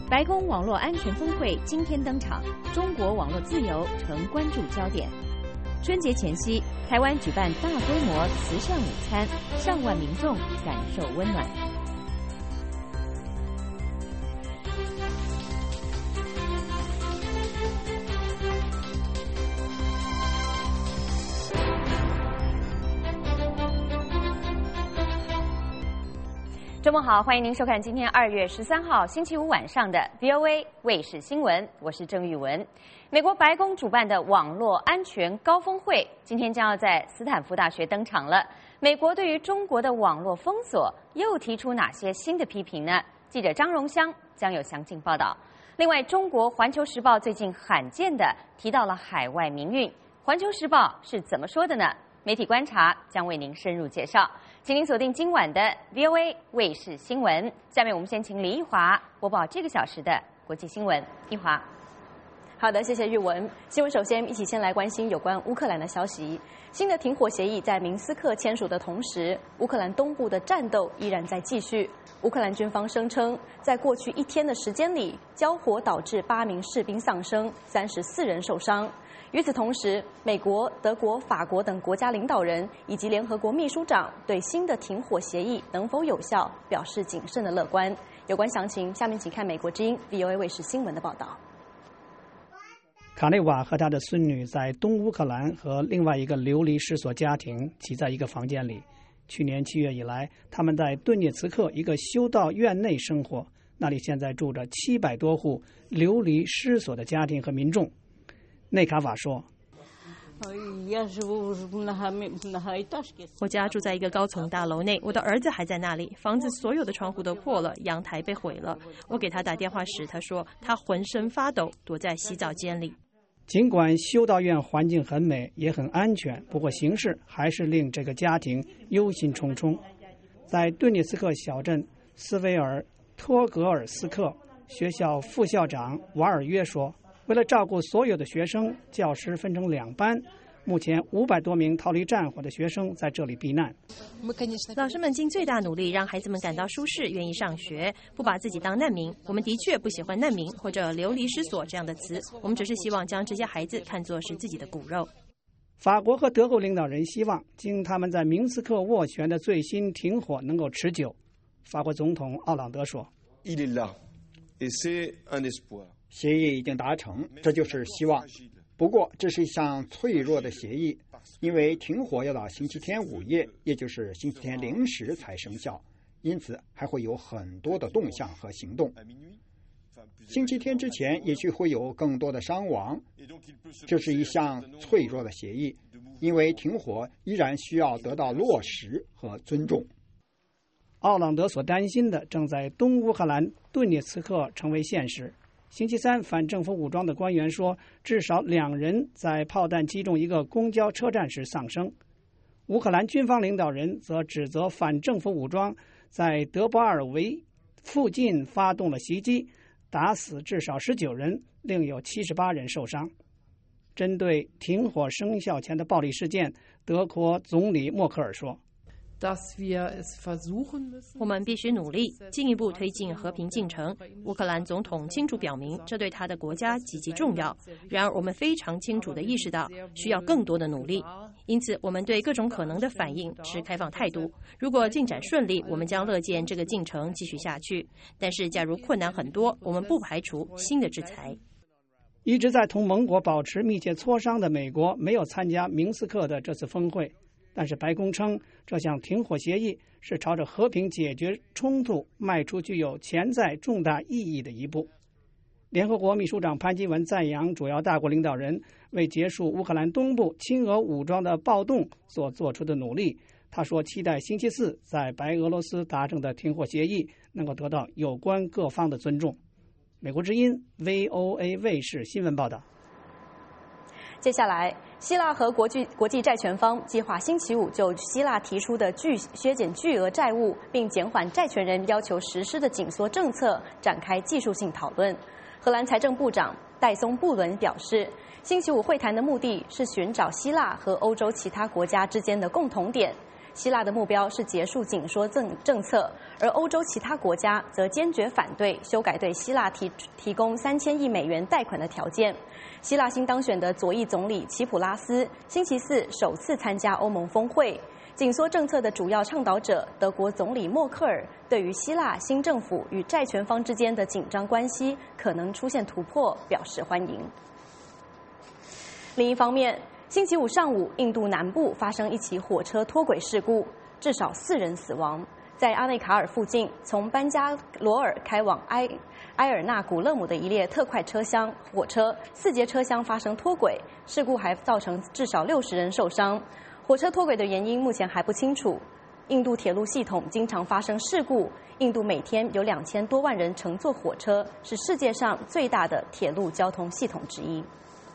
白宫网络安全峰会今天登场，中国网络自由成关注焦点。春节前夕，台湾举办大规模慈善午餐，上万民众感受温暖。周末好，欢迎您收看今天2月13号星期五晚上的 VOA 卫视新闻，我是郑玉文。美国白宫主办的网络安全高峰会今天将要在斯坦福大学登场了。美国对于中国的网络封锁又提出哪些新的批评呢？记者张荣香将有详尽报道。另外，中国环球时报最近罕见的提到了海外民运，环球时报是怎么说的呢？媒体观察将为您深入介绍，请您锁定今晚的 VOA 卫视新闻。下面我们先请李一华播报这个小时的国际新闻。一华， 好的，谢谢玉文。新闻首先一起先来关心有关乌克兰的消息。新的停火协议在明斯克签署的同时，乌克兰东部的战斗依然在继续。乌克兰军方声称，在过去1天的时间里，交火导致8名士兵丧生，34人受伤。与此同时，美国、德国、法国等国家领导人以及联合国秘书长对新的停火协议能否有效表示谨慎的乐观。有关详情，下面请看美国之音 VOA 卫视新闻的报道。 卡内瓦和他的孙女在东乌克兰和另外一个流离失所家庭挤在一个房间里。去年7月以来，他们在顿涅茨克一个修道院内生活，那里现在住着700多户流离失所的家庭和民众。内卡瓦说：“ 我家住在一个高层大楼内，我的儿子还在那里，房子所有的窗户都破了，阳台被毁了。我给他打电话时，他说他浑身发抖，躲在洗澡间里。” 尽管修道院环境很美，也很安全，不过形势还是令这个家庭忧心忡忡。在顿涅茨克小镇斯维尔托格尔斯克，学校副校长瓦尔约说：“为了照顾所有的学生，教师分成2班。目前500多名逃离战火的学生在这里避难。 老师们尽最大努力让孩子们感到舒适，愿意上学，不把自己当难民。我们的确不喜欢难民或者流离失所这样的词，我们只是希望将这些孩子看作是自己的骨肉。” 法国和德国领导人希望经他们在明斯克斡旋的最新停火能够持久。法国总统奥朗德说：“ 协议已经达成，这就是希望。不过，这是一项脆弱的协议，因为停火要到星期天午夜，也就是星期天0时才生效，因此还会有很多的动向和行动。星期天之前，也许会有更多的伤亡。这是一项脆弱的协议，因为停火依然需要得到落实和尊重。” 奥朗德所担心的正在东乌克兰顿涅茨克成为现实。星期三，反政府武装的官员说，至少2人在炮弹击中一个公交车站时丧生。乌克兰军方领导人则指责反政府武装在德波尔维附近发动了袭击，打死至少19人，另有78人受伤。针对停火生效前的暴力事件，德国总理默克尔说：“ 我们必须努力进一步推进和平进程。乌克兰总统清楚表明，这对他的国家极其重要。然而，我们非常清楚地意识到需要更多的努力。因此，我们对各种可能的反应持开放态度。如果进展顺利，我们将乐见这个进程继续下去。但是，假如困难很多，我们不排除新的制裁。” 一直在同盟国保持密切磋商的美国没有参加明斯克的这次峰会。但是白宫称，这项停火协议是朝着和平解决冲突迈出具有潜在重大意义的一步。联合国秘书长潘基文赞扬主要大国领导人为结束乌克兰东部亲俄武装的暴动所做出的努力。他说，期待星期4在白俄罗斯达成的停火协议能够得到有关各方的尊重。美国之音 VOA 卫视新闻报道。 接下来，希腊和国际债权方计划星期5就希腊提出的削减巨额债务并减缓债权人要求实施的紧缩政策展开技术性讨论。荷兰财政部长戴松布伦表示，星期5会谈的目的是寻找希腊和欧洲其他国家之间的共同点。 希腊的目标是结束紧缩政策，而欧洲其他国家则坚决反对修改对希腊提供3000亿美元贷款的条件。希腊新当选的左翼总理齐普拉斯星期四首次参加欧盟峰会。紧缩政策的主要倡导者德国总理默克尔对于希腊新政府与债权方之间的紧张关系可能出现突破表示欢迎。另一方面，星期五上午，印度南部发生一起火车脱轨事故，至少4人死亡。在阿内卡尔附近，从班加罗尔开往埃尔纳古勒姆的一列特快火车4节车厢发生脱轨，事故还造成至少60人受伤。火车脱轨的原因目前还不清楚。印度铁路系统经常发生事故，印度每天有2000多万人乘坐火车，是世界上最大的铁路交通系统之一。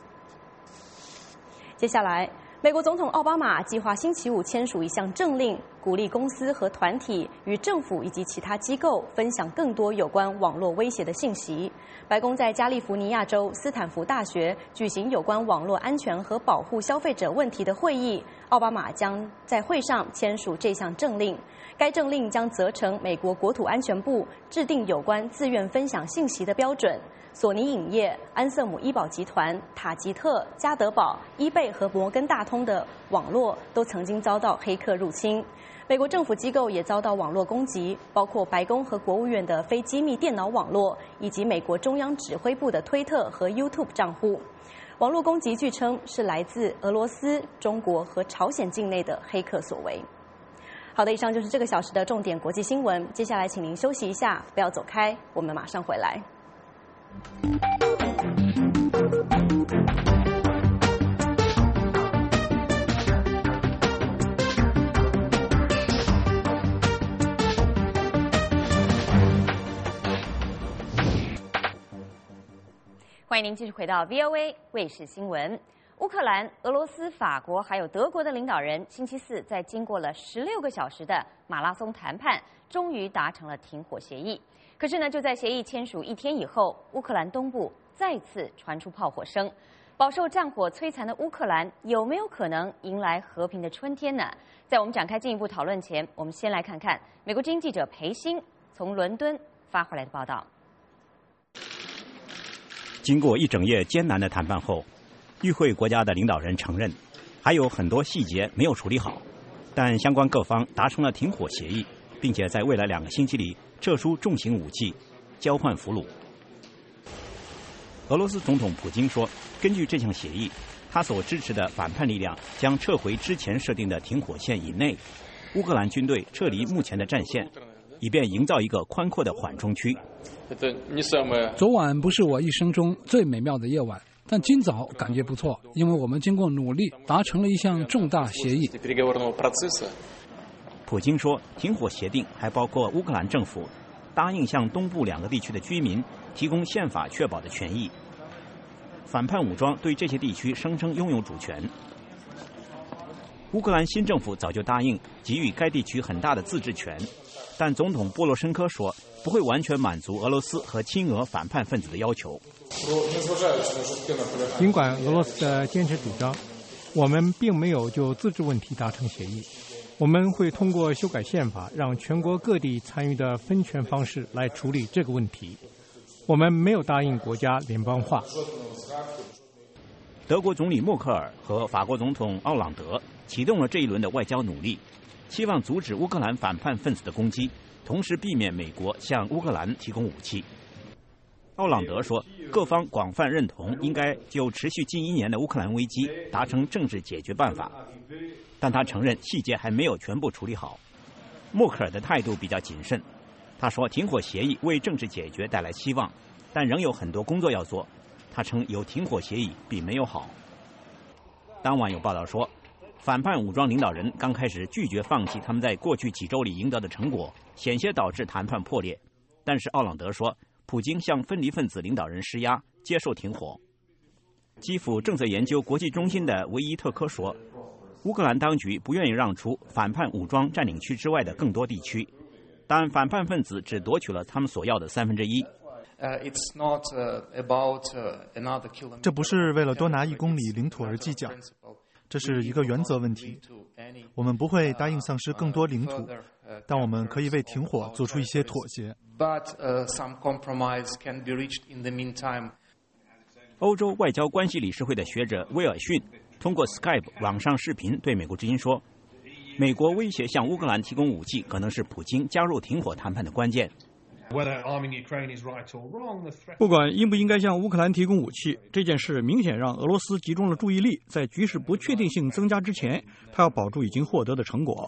接下来，美国总统奥巴马计划星期五签署一项政令，鼓励公司和团体与政府以及其他机构分享更多有关网络威胁的信息。白宫在加利福尼亚州斯坦福大学举行有关网络安全和保护消费者问题的会议，奥巴马将在会上签署这项政令。该政令将责成美国国土安全部制定有关自愿分享信息的标准。索尼影业、安瑟姆医保集团、塔吉特、加德堡、伊贝和摩根大通的网络都曾经遭到黑客入侵。美国政府机构也遭到网络攻击，包括白宫和国务院的非机密电脑网络，以及美国中央指挥部的推特和 YouTube 账户。网络攻击据称是来自俄罗斯、中国和朝鲜境内的黑客所为。好的，以上就是这个小时的重点国际新闻。接下来请您休息一下，不要走开，我们马上回来。 欢迎您继续回到 VOA 卫视新闻。乌克兰、俄罗斯、法国还有德国的领导人星期四在经过了16个小时的马拉松谈判，终于达成了停火协议。可是呢，就在协议签署1天以后，乌克兰东部再次传出炮火声。饱受战火摧残的乌克兰有没有可能迎来和平的春天呢？在我们展开进一步讨论前，我们先来看看美国之音记者裴鑫从伦敦发回来的报道。 经过一整夜艰难的谈判后，与会国家的领导人承认，还有很多细节没有处理好，但相关各方达成了停火协议，并且在未来2个星期里撤出重型武器，交换俘虏。俄罗斯总统普京说，根据这项协议，他所支持的反叛力量将撤回之前设定的停火线以内，乌克兰军队撤离目前的战线，以便营造一个宽阔的缓冲区。 昨晚不是我一生中最美妙的夜晚，但今早感觉不错，因为我们经过努力达成了一项重大协议。 普京说，停火协定还包括乌克兰政府答应向东部2个地区的居民提供宪法确保的权益。反叛武装对这些地区声称拥有主权。乌克兰新政府早就答应给予该地区很大的自治权，但总统波罗申科说不会完全满足俄罗斯和亲俄反叛分子的要求。 尽管俄罗斯的坚持主张，我们并没有就自治问题达成协议。我们会通过修改宪法，让全国各地参与的分权方式来处理这个问题。我们没有答应国家联邦化。 德国总理默克尔和法国总统奥朗德启动了这一轮的外交努力，希望阻止乌克兰反叛分子的攻击，同时避免美国向乌克兰提供武器。奥朗德说，各方广泛认同应该就持续近1年的乌克兰危机达成政治解决办法，但他承认细节还没有全部处理好。默克尔的态度比较谨慎，他说停火协议为政治解决带来希望，但仍有很多工作要做。他称有停火协议比没有好。当晚有报道说，反叛武装领导人刚开始拒绝放弃他们在过去几周里赢得的成果，险些导致谈判破裂。但是奥朗德说，普京向分离分子领导人施压，接受停火。基辅政策研究国际中心的维伊特科说，乌克兰当局不愿意让出反叛武装占领区之外的更多地区，但反叛分子只夺取了他们所要的1/3。 这不是为了多拿1公里领土而计较，这是一个原则问题。 我们不会答应丧失更多领土，但我们可以为停火做出一些妥协。 欧洲外交关系理事会的学者威尔逊通过 Skype 网上视频对美国之音说，美国威胁向乌克兰提供武器可能是普京加入停火谈判的关键。 不管应不应该向乌克兰提供武器，这件事明显让俄罗斯集中了注意力，在局势不确定性增加之前，他要保住已经获得的成果。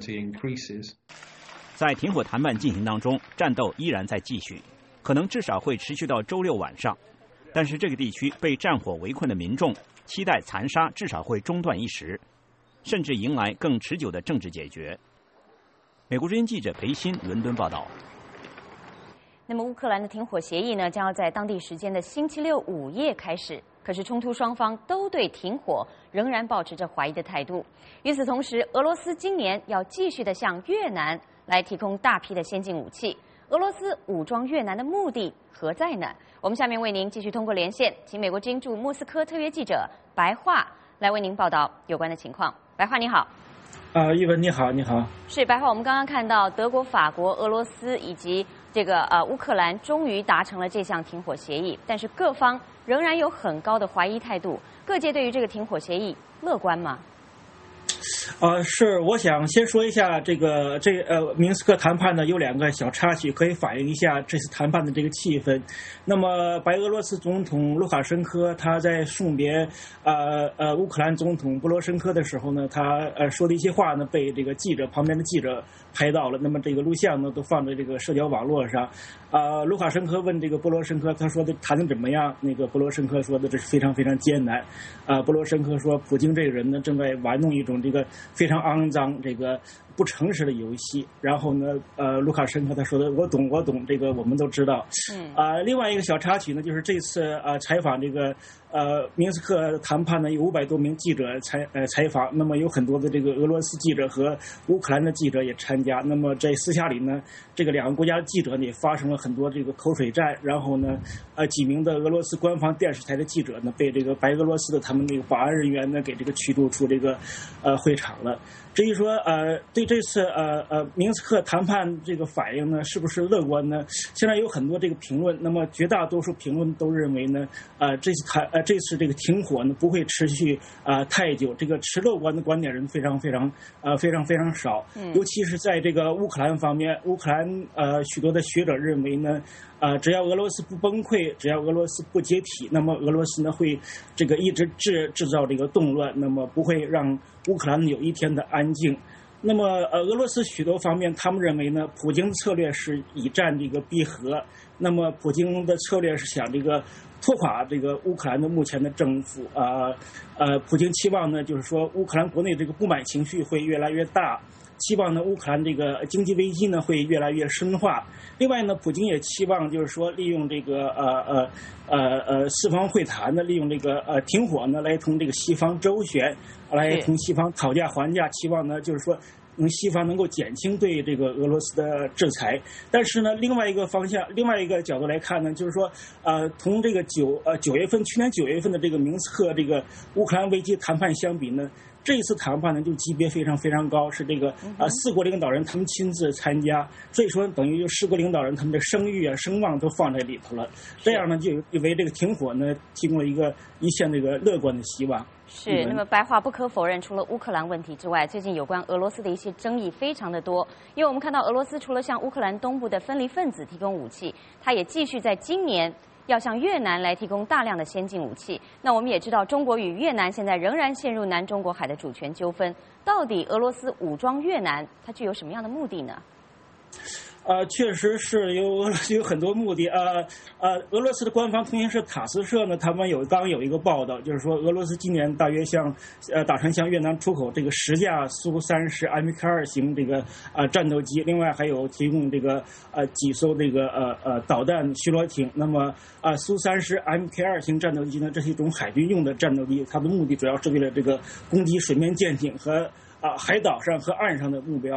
在停火谈判进行当中，战斗依然在继续，可能至少会持续到周六晚上。但是这个地区被战火围困的民众期待残杀至少会中断一时，甚至迎来更持久的政治解决。美国之音记者裴鑫伦敦报道。 那么乌克兰的停火协议呢，将要在当地时间的星期六午夜开始。可是冲突双方都对停火仍然保持着怀疑的态度。与此同时，俄罗斯今年要继续的向越南来提供大批的先进武器。俄罗斯武装越南的目的何在呢？我们下面为您继续通过连线，请美国之音驻莫斯科特约记者白桦来为您报道有关的情况。白桦你好。 玉文你好，你好。 是白桦，我们刚刚看到德国、法国、俄罗斯以及这个乌克兰终于达成了这项停火协议，但是各方仍然有很高的怀疑态度。各界对于这个停火协议乐观吗？ 是，我想先说一下明斯克谈判呢有两个小插曲，可以反映一下这次谈判的这个气氛。那么白俄罗斯总统卢卡申科他在送别乌克兰总统波罗申科的时候呢，他说的一些话呢被这个旁边的记者拍到了。那么这个录像呢都放在这个社交网络上。卢卡申科问这个波罗申科，他说的谈得怎么样？那个波罗申科说的这是非常非常艰难。波罗申科说，普京这个人呢正在玩弄一种这个非常肮脏、这个不诚实的游戏。然后呢，卢卡申科他说的我懂，这个我们都知道。另外一个小插曲呢，就是这次采访这个明斯克谈判呢有500多名记者采访，那么有很多的这个俄罗斯记者和乌克兰的记者也参加。那么在私下里呢，这个两个国家的记者呢也发生了很多这个口水战，然后呢，几名的俄罗斯官方电视台的记者呢被这个白俄罗斯的他们那个保安人员呢给这个驱逐出这个会场了。至于说对这次明斯克谈判这个反应呢是不是乐观呢？现在有很多这个评论，那么绝大多数评论都认为呢这次这个停火呢不会持续太久。这个持乐观的观点人非常少。尤其是在这个乌克兰方面，乌克兰许多的学者认为呢只要俄罗斯不崩溃，只要俄罗斯不解体，那么俄罗斯呢会这个一直制造这个动乱，那么不会让乌克兰有一天的安静。那么俄罗斯许多方面他们认为呢，普京的策略是以战这个逼和，那么普京的策略是想这个拖垮这个乌克兰的目前的政府。普京期望呢就是说乌克兰国内这个不满情绪会越来越大，期望呢乌克兰这个经济危机呢会越来越深化。另外呢，普京也期望就是说利用这个四方会谈呢，利用这个停火呢来同这个西方周旋，来同西方讨价还价，期望呢就是说西方能够减轻对这个俄罗斯的制裁。但是呢，另外一个角度来看呢，就是说同这个去年9月份的这个明斯克这个乌克兰危机谈判相比呢，这一次谈判呢就级别非常高，是这个4国领导人他们亲自参加，所以说等于就4国领导人他们的声誉声望都放在里头了。这样呢就为这个停火呢提供了一线这个乐观的希望。 是，那么白桦不可否认，除了乌克兰问题之外，最近有关俄罗斯的一些争议非常的多。因为我们看到俄罗斯除了向乌克兰东部的分离分子提供武器，它也继续在今年要向越南来提供大量的先进武器。那我们也知道，中国与越南现在仍然陷入南中国海的主权纠纷。到底俄罗斯武装越南，它具有什么样的目的呢？ 确实是有很多目的。俄罗斯的官方通讯社塔斯社呢，他们刚有一个报道，就是说俄罗斯今年大约打算向越南出口这个10架苏30 MK2型这个战斗机，另外还有提供这个几艘这个导弹巡逻艇。那么苏30 MK2型战斗机呢，这是一种海军用的战斗机，它的目的主要是为了这个攻击水面舰艇和海岛上和岸上的目标。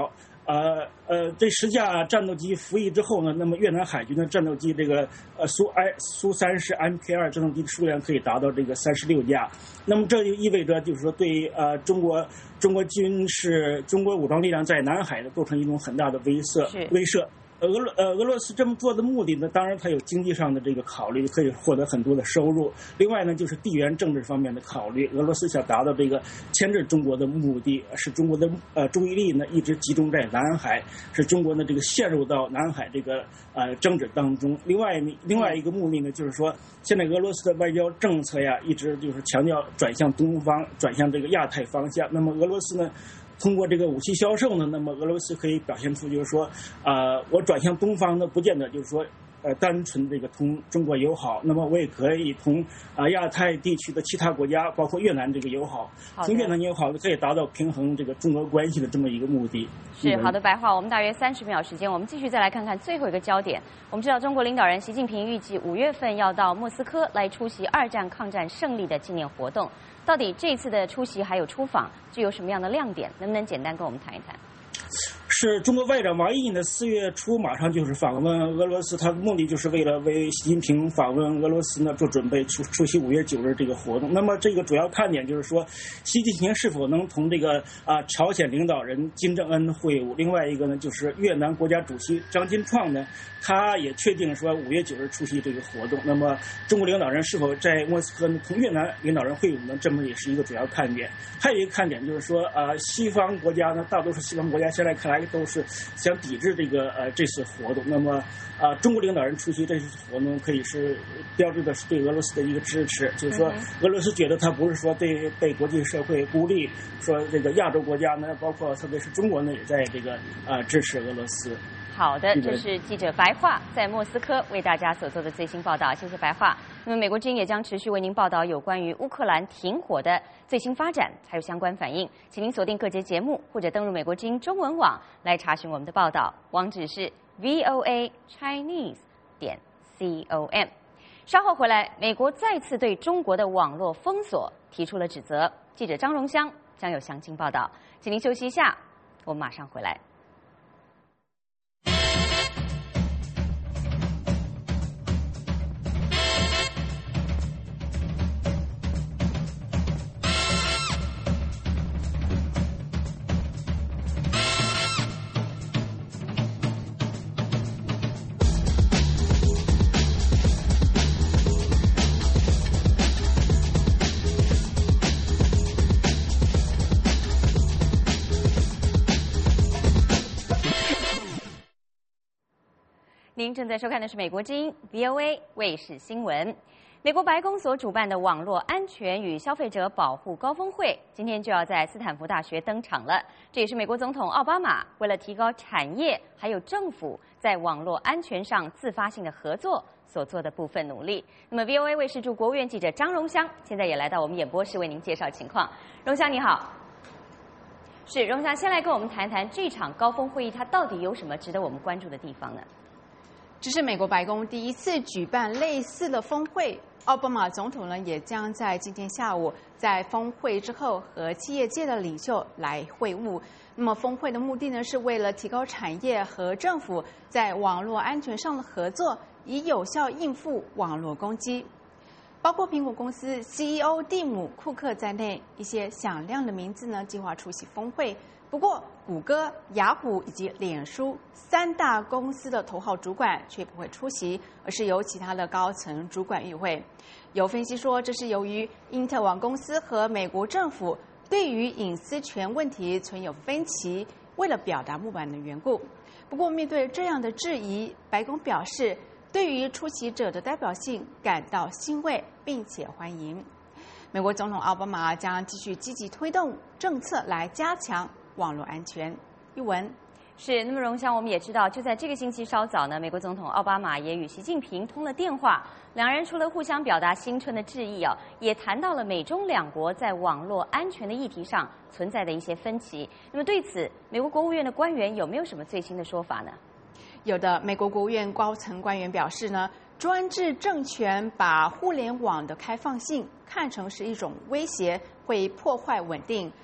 这10架战斗机服役之后呢，那么越南海军的战斗机这个苏30 MK2 战斗机的数量可以达到这个36架。那么这就意味着就是说对中国武装力量在南海呢构成一种很大的威慑。俄罗斯这么做的目的呢，当然它有经济上的这个考虑，可以获得很多的收入。另外呢，就是地缘政治方面的考虑，俄罗斯想达到这个牵制中国的目的，使中国的注意力呢一直集中在南海，使中国呢这个陷入到南海这个争执当中。另外一个目的呢，就是说现在俄罗斯的外交政策呀，一直就是强调转向东方，转向这个亚太方向。那么俄罗斯呢，通过这个武器销售呢，那么俄罗斯可以表现出就是说，我转向东方呢，不见得就是说，单纯这个同中国友好，那么我也可以同亚太地区的其他国家，包括越南这个友好，从越南友好可以达到平衡这个中俄关系的这么一个目的。 是好的，白话，我们大约30秒时间，我们继续再来看看最后一个焦点。我们知道，中国领导人习近平预计5月份要到莫斯科来出席2战抗战胜利的纪念活动。到底这次的出席还有出访具有什么样的亮点？能不能简单跟我们谈一谈？ 是中国外长王毅呢，4月初马上就是访问俄罗斯，他的目的就是为了为习近平访问俄罗斯呢做准备，出席5月9日这个活动。那么这个主要看点就是说，习近平是否能同这个朝鲜领导人金正恩会晤。另外一个呢，就是越南国家主席张金创呢，他也确定说5月9日出席这个活动。那么中国领导人是否在莫斯科呢同越南领导人会晤呢？这么也是一个主要看点。还有一个看点就是说，西方国家呢，大多数西方国家现在看来都是想抵制这次活动。那么中国领导人出席这次活动，可以是标志的是对俄罗斯的一个支持，就是说俄罗斯觉得他不是说被国际社会孤立，说这个亚洲国家呢，包括特别是中国呢，也在这个支持俄罗斯。 好的，这是记者白桦在莫斯科为大家所做的最新报道，谢谢白桦。那么美国之音也将持续为您报道有关于乌克兰停火的最新发展，还有相关反应，请您锁定各节节目或者登入美国之音中文网来查询我们的报道，网址是 voachinese.com。稍后回来，美国再次对中国的网络封锁提出了指责，记者张荣香将有详尽报道，请您休息一下，我们马上回来。您正在收看的是美国之音 VOA 卫视新闻。美国白宫所主办的网络安全与消费者保护高峰会，今天就要在斯坦福大学登场了。这也是美国总统奥巴马为了提高产业还有政府在网络安全上自发性的合作所做的部分努力。那么 VOA 卫视驻国务院记者张荣香现在也来到我们演播室为您介绍情况。荣香你好。是，荣香先来跟我们谈谈这场高峰会议，它到底有什么值得我们关注的地方呢？ 这是美国白宫第一次举办类似的峰会，奥巴马总统呢也将在今天下午在峰会之后和企业界的领袖来会晤。那么峰会的目的呢，是为了提高产业和政府在网络安全上的合作，以有效应付网络攻击。包括苹果公司 CEO 蒂姆·库克在内，一些响亮的名字呢计划出席峰会。不过，谷歌、雅虎以及脸书3大公司的头号主管却不会出席，而是由其他的高层主管与会。有分析说，这是由于英特尔网公司和美国政府对于隐私权问题存有分歧，为了表达不满的缘故。不过，面对这样的质疑，白宫表示对于出席者的代表性感到欣慰，并且欢迎。美国总统奥巴马将继续积极推动政策来加强网络安全。一文是，那么荣香，我们也知道，就在这个星期稍早呢，美国总统奥巴马也与习近平通了电话，两人除了互相表达新春的致意也谈到了美中两国在网络安全的议题上存在的一些分歧。那么对此，美国国务院的官员有没有什么最新的说法呢？ 有的，美国国务院高层官员表示呢，专制政权把互联网的开放性看成是一种威胁，会破坏稳定。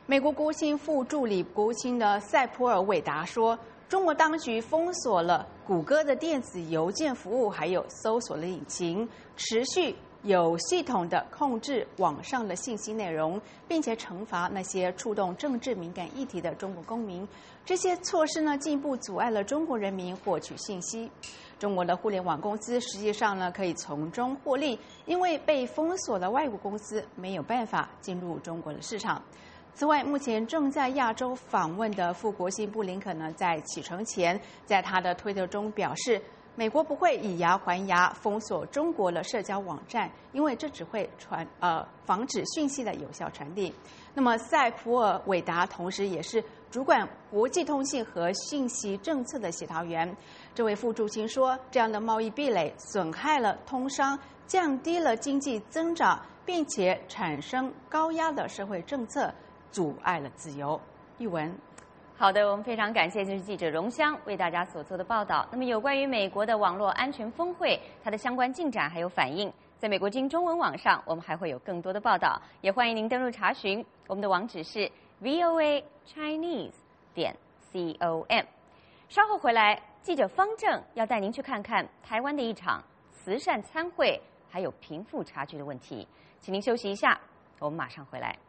美国国务卿副助理国务卿的塞普尔韦达说，中国当局封锁了谷歌的电子邮件服务，还有搜索的引擎，持续有系统的控制网上的信息内容，并且惩罚那些触动政治敏感议题的中国公民。这些措施呢，进一步阻碍了中国人民获取信息。中国的互联网公司实际上呢，可以从中获利，因为被封锁的外国公司没有办法进入中国的市场。此外，目前正在亚洲访问的副国务卿布林肯呢，在启程前，在他的推特中表示，美国不会以牙还牙封锁中国的社交网站，因为这只会防止讯息的有效传递。那么，塞普尔韦达同时也是主管国际通信和信息政策的协调员。这位副驻卿说，这样的贸易壁垒损害了通商，降低了经济增长，并且产生高压的社会政策，阻碍了自由。译文。 好的，我们非常感谢就是记者荣香为大家所做的报道。那么有关于美国的网络安全峰会，它的相关进展还有反应，在美国之音中文网上，我们还会有更多的报道，也欢迎您登录查询。我们的网址是 voachinese.com。稍后回来，记者方正要带您去看看台湾的一场慈善参会，还有贫富差距的问题。请您休息一下，我们马上回来。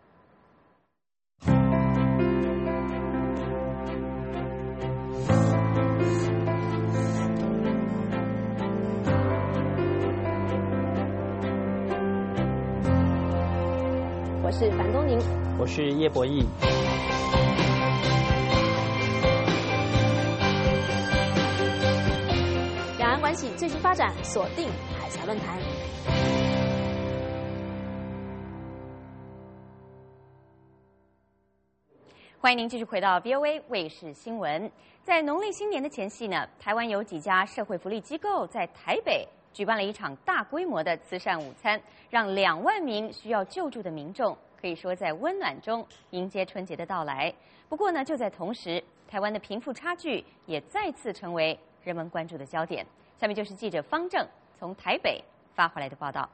我是樊东宁， 我是叶博弈。 两岸关系最新发展，锁定海峡论坛。 欢迎您继续回到 VOA 卫视新闻。在农历新年的前夕呢，台湾有几家社会福利机构在台北举办了一场大规模的慈善午餐，让2万名需要救助的民众可以说在温暖中迎接春节的到来。不过呢，就在同时，台湾的贫富差距也再次成为人们关注的焦点。下面就是记者方正从台北发回来的报道。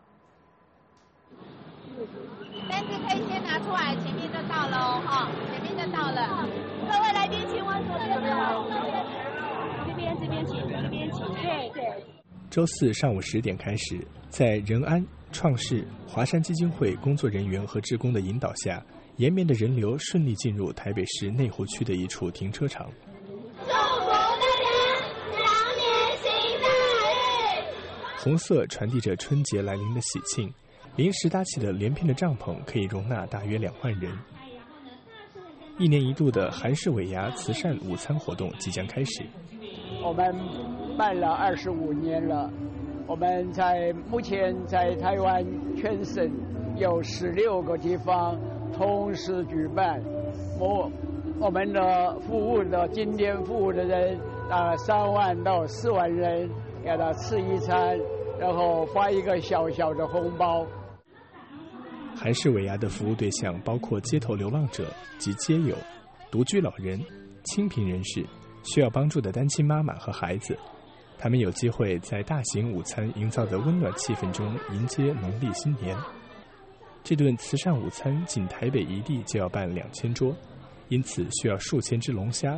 单子可以先拿出来，前面就到了哦，哈，前面就到了。各位来宾，请往左边走，这边请，这边请，对。 周四上午10点开始，在仁安、创世、华山基金会工作人员和志工的引导下，延绵的人流顺利进入台北市内湖区的一处停车场。 祝福的人羊年行大运。 红色传递着春节来临的喜庆，临时搭起的连片的帐篷可以容纳大约2万人。1年1度的韩式尾牙慈善午餐活动即将开始。 我们办了25年了，我们目前在台湾全省有16个地方同时举办。我们的今天服务的人3万到4万人，给他吃一餐，然后发一个小小的红包。 韩式尾牙的服务对象包括街头流浪者及街友、独居老人、清贫人士、需要帮助的单亲妈妈和孩子。他们有机会在大型午餐营造的温暖气氛中迎接农历新年。这顿慈善午餐仅台北一地就要办2000桌，因此需要数千只龙虾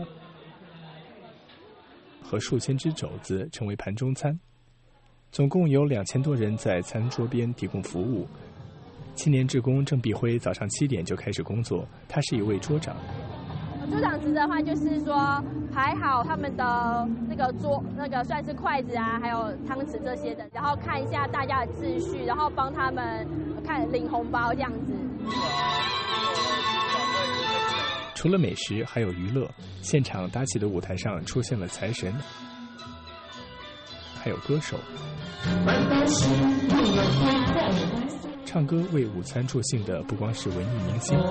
和数千只肘子成为盘中餐。总共有2000多人在餐桌边提供服务。青年志工郑碧辉早上7点就开始工作，他是一位桌长。 桌长职的话，就是说排好他们的那个算是筷子啊，还有汤匙这些的，然后看一下大家的秩序，然后帮他们领红包这样子。 除了美食，还有娱乐。现场搭起的舞台上出现了财神，还有歌手。唱歌为午餐助兴的不光是文艺明星，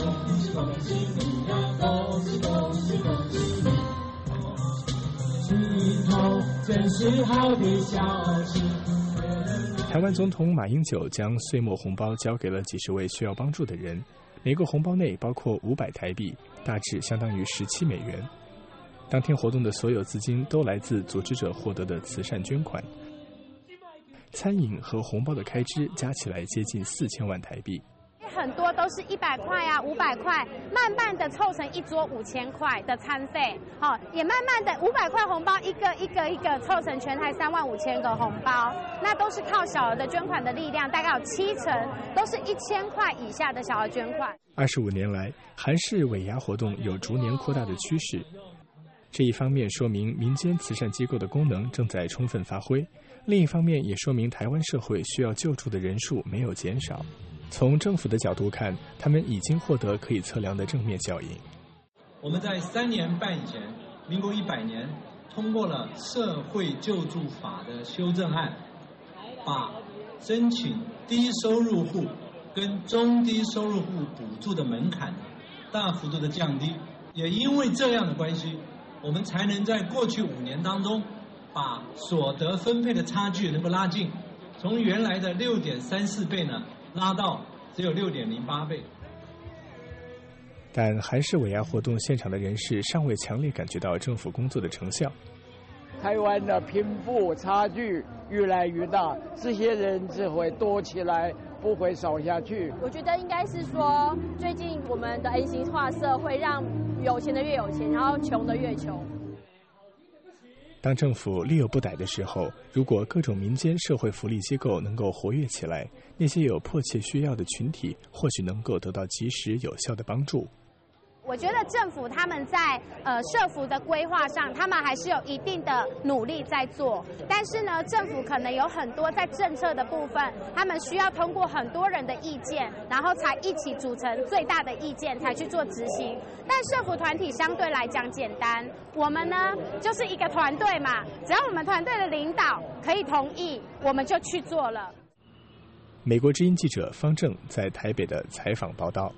台湾总统马英九将岁末红包交给了几十位需要帮助的人，每个红包内包括500台币，大致相当于17美元。当天活动的所有资金都来自组织者获得的慈善捐款。餐饮和红包的开支加起来接近4000万台币。 很多都是100块啊、500块，慢慢的凑成一桌5000块的餐费，也慢慢的500块红包一个凑成全台35000个红包，那都是靠小额的捐款的力量，大概有70%都是1000块以下的小额捐款。 25年来，韩式尾牙活动有逐年扩大的趋势。这一方面说明民间慈善机构的功能正在充分发挥，另一方面也说明台湾社会需要救助的人数没有减少。从政府的角度看，他们已经获得可以测量的正面效应。 我们在3年半以前，民国100年通过了社会救助法的修正案，把申请低收入户跟中低收入户补助的门槛大幅度的降低，也因为这样的关系，我们才能在过去5年当中，把所得分配的差距能够拉近，从原来的6.34倍呢，拉到只有6.08倍。 但韩式尾牙活动现场的人士尚未强烈感觉到政府工作的成效。 台湾的贫富差距越来越大，这些人只会多起来，不会少下去。 我觉得应该是说，最近我们的 N 型化社会让有钱的越有钱，然后穷的越穷。 当政府力有不逮的时候，如果各种民间社会福利机构能够活跃起来，那些有迫切需要的群体或许能够得到及时有效的帮助。 我觉得政府他们在社福的规划上，他们还是有一定的努力在做，但是呢，政府可能有很多在政策的部分，他们需要通过很多人的意见，然后才一起组成最大的意见才去做执行。但社福团体相对来讲简单，我们呢就是一个团队嘛，只要我们团队的领导可以同意，我们就去做了。 美国之音记者方正在台北的采访报道。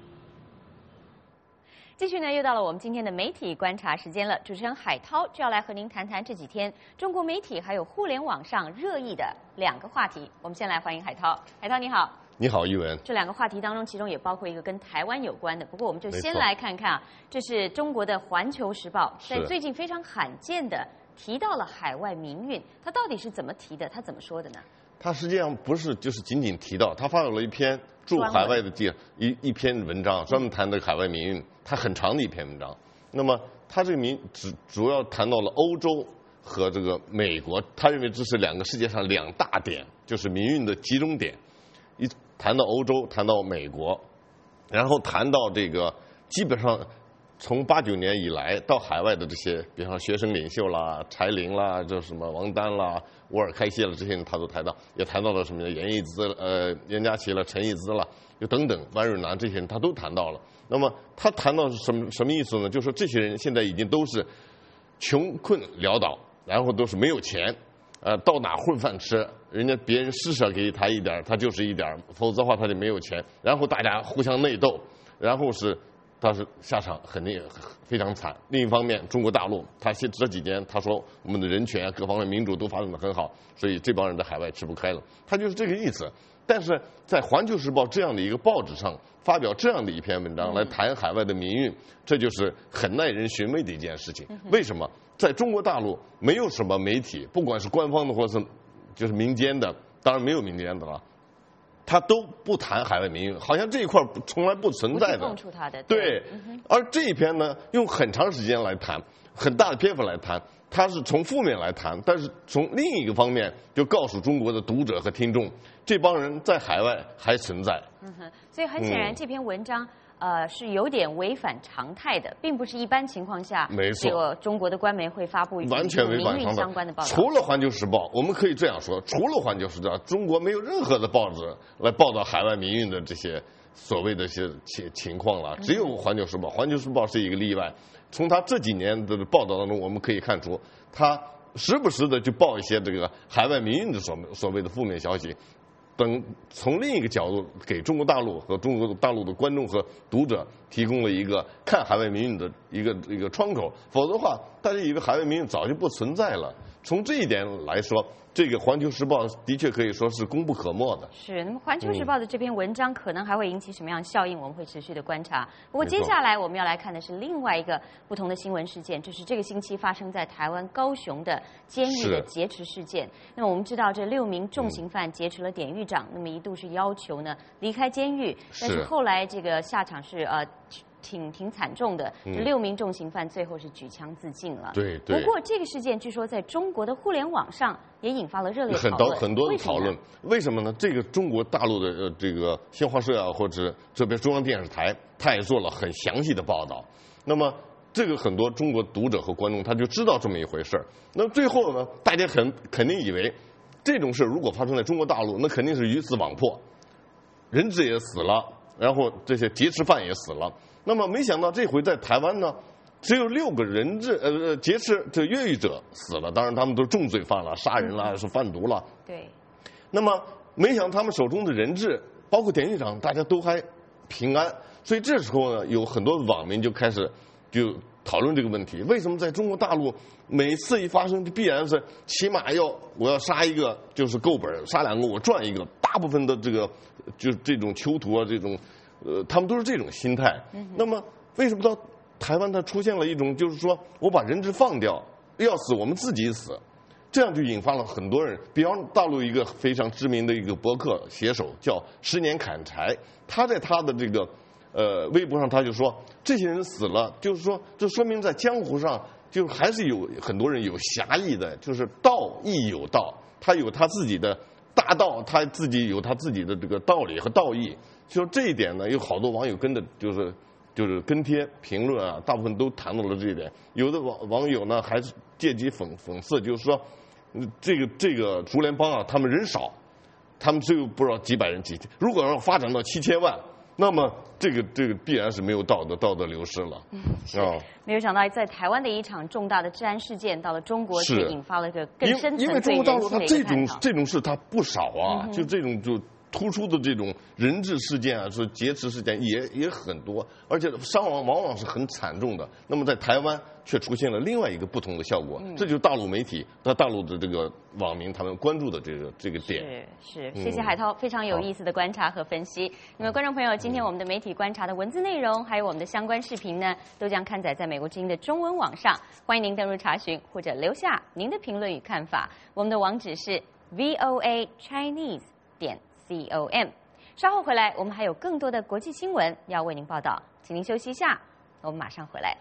继续呢，又到了我们今天的媒体观察时间了。主持人海涛就要来和您谈谈这几天中国媒体还有互联网上热议的2个话题。我们先来欢迎海涛。海涛你好。 你好，玉文。 这2个话题当中，其中也包括一个跟台湾有关的。不过我们就先来看看啊，这是中国的《环球时报》在最近非常罕见的提到了海外民运，它到底是怎么提的？它怎么说的呢？ 他实际上不是就是仅仅提到，他发表了一篇驻海外的一篇文章，专门谈的海外民运，它很长的一篇文章。那么他这个主要谈到了欧洲和这个美国，他认为这是2个世界上2大点，就是民运的集中点。一谈到欧洲，谈到美国，然后谈到这个基本上从89年以来到海外的这些，比方说学生领袖啦、柴玲啦、这什么王丹啦、沃尔开谢了，这些人他都谈到，也谈到了什么严家琪了、陈义之了，就等等，万瑞南这些人他都谈到了。那么他谈到是什么意思呢？就是说这些人现在已经都是穷困潦倒，然后都是没有钱，到哪混饭吃，别人施舍给他一点，他就是一点，否则的话他就没有钱。然后大家互相内斗，然后但是下场非常惨。另一方面，中国大陆，他这几年他说我们的人权啊各方面民主都发展得很好，所以这帮人在海外吃不开了，他就是这个意思。但是在《环球时报》这样的一个报纸上发表这样的一篇文章来谈海外的民运，这就是很耐人寻味的一件事情。为什么？在中国大陆没有什么媒体，不管是官方的或是就是民间的，当然没有民间的了，他都不谈海外民运，好像这一块从来不存在的。 不碰触他的。 对。而这一篇呢，用很长时间来谈，很大的篇幅来谈，他是从负面来谈，但是从另一个方面就告诉中国的读者和听众，这帮人在海外还存在。 所以很显然，这篇文章是有点违反常态的，并不是一般情况下， 没错， 这个中国的官媒会发布完全违反常态相关的报道。 除了《环球时报》，我们可以这样说，除了《环球时报》，中国没有任何的报纸来报道海外民运的这些所谓的一些情况了，只有《环球时报》。《环球时报》是一个例外。从他这几年的报道当中，我们可以看出，他时不时的就报一些这个海外民运的所谓的负面消息。等从另一个角度给中国大陆和中国大陆的观众和读者提供了一个看海外民运的一个窗口，否则的话，大家以为海外民运早就不存在了。 从这一点来说，这个《环球时报》的确可以说是功不可没的。 是，那么《环球时报》的这篇文章可能还会引起什么样的效应，我们会持续的观察。不过接下来我们要来看的是另外一个不同的新闻事件，就是这个星期发生在台湾高雄的监狱的劫持事件。那么我们知道这6名重刑犯劫持了典狱长，那么一度是要求呢离开监狱，但是后来这个下场是挺惨重的，这6名重刑犯最后是举枪自尽了。 对。 不过这个事件据说在中国的互联网上也引发了热烈讨论， 很多的讨论。为什么呢？这个中国大陆的这个新华社啊，或者这边中央电视台，他也做了很详细的报道。那么这个很多中国读者和观众他就知道这么一回事儿。那最后呢，大家肯定以为这种事如果发生在中国大陆，那肯定是鱼死网破，人质也死了，然后这些劫持犯也死了。那么没想到这回在台湾呢，只有6个劫持这越狱者死了，当然他们都是重罪犯了，杀人了，是贩毒了。 对。 那么没想到他们手中的人质，包括典狱长，大家都还平安。所以这时候呢，有很多网民就开始就讨论这个问题：为什么在中国大陆每次一发生，就必然是起码我要杀一个就是够本，杀2个我赚一个。大部分的这个就这种囚徒啊，这种。他们都是这种心态。那么为什么到台湾它出现了一种就是说我把人质放掉，要死我们自己死，这样就引发了很多人。比方大陆一个非常知名的一个博客写手叫10年砍柴，他在他的这个微博上他就说，这些人死了，就是说这说明在江湖上就还是有很多人有侠义的，就是道义有道，他有他自己的大道，他自己有他自己的这个道理和道义。就这一点呢，有好多网友跟着就是跟贴评论啊，大部分都谈到了这一点。有的网友呢还是借机讽刺，就是说这个竹联帮啊，他们人少，他们只有不知道几百人如果要发展到7000万，那么这个必然是没有道德流失了。 没有想到在台湾的一场重大的治安事件，到了中国却引发了一个更深层次人性的一个探讨。 这种事它不少啊，就这种就。突出的这种人质事件啊，是劫持事件也很多，而且伤亡往往是很惨重的。那么在台湾却出现了另外一个不同的效果，这就是大陆媒体、大陆的这个网民他们关注的这个点。 是，谢谢海涛非常有意思的观察和分析。那么观众朋友，今天我们的媒体观察的文字内容，还有我们的相关视频呢，都将刊载在美国之音的中文网上，欢迎您登入查询或者留下您的评论与看法。我们的网址是 voachinese.com。稍后回来，我们还有更多的国际新闻要为您报道，请您休息一下，我们马上回来。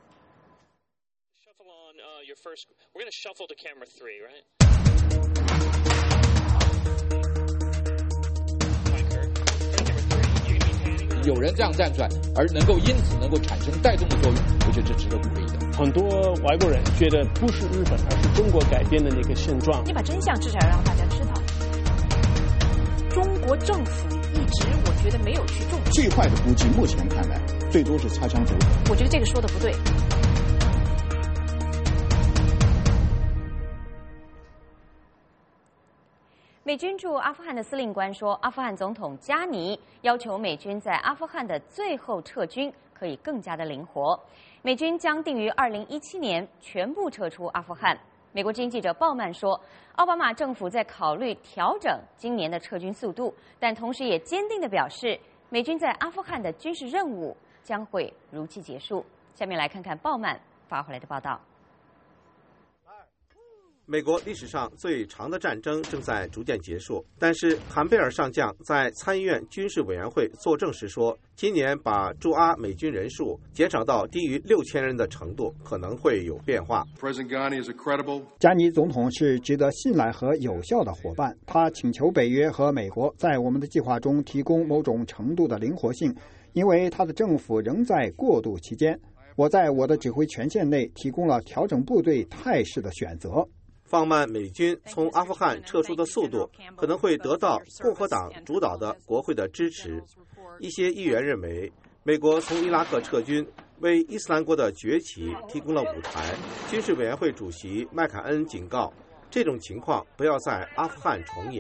有人这样站出来，而因此能够产生带动的作用，我觉得这值得鼓励的。 很多外国人觉得不是日本，而是中国改变的那个现状。 你把真相至少要让大家知道。中国政府一直，我觉得没有去重视。 最坏的估计，目前看来，最多是擦枪走火。 我觉得这个说的不对。 美军驻阿富汗的司令官说，阿富汗总统加尼要求美军在阿富汗的最后撤军可以更加的灵活。美军将定于2017年全部撤出阿富汗。美国经济者鲍曼说，奥巴马政府在考虑调整今年的撤军速度，但同时也坚定地表示，美军在阿富汗的军事任务将会如期结束。下面来看看鲍曼发回来的报道。 美国历史上最长的战争正在逐渐结束，但是坎贝尔上将在参议院军事委员会作证时说，今年把驻阿美军人数减少到低于6000人的程度可能会有变化。 加尼总统是值得信赖和有效的伙伴，他请求北约和美国在我们的计划中提供某种程度的灵活性，因为他的政府仍在过渡期间。我在我的指挥权限内提供中调整部队态势的选择。 放慢美军从阿富汗撤出的速度可能会得到共和党主导的国会的支持。一些议员认为，美国从伊拉克撤军为伊斯兰国的崛起提供了舞台。军事委员会主席麦凯恩警告，这种情况不要在阿富汗重演。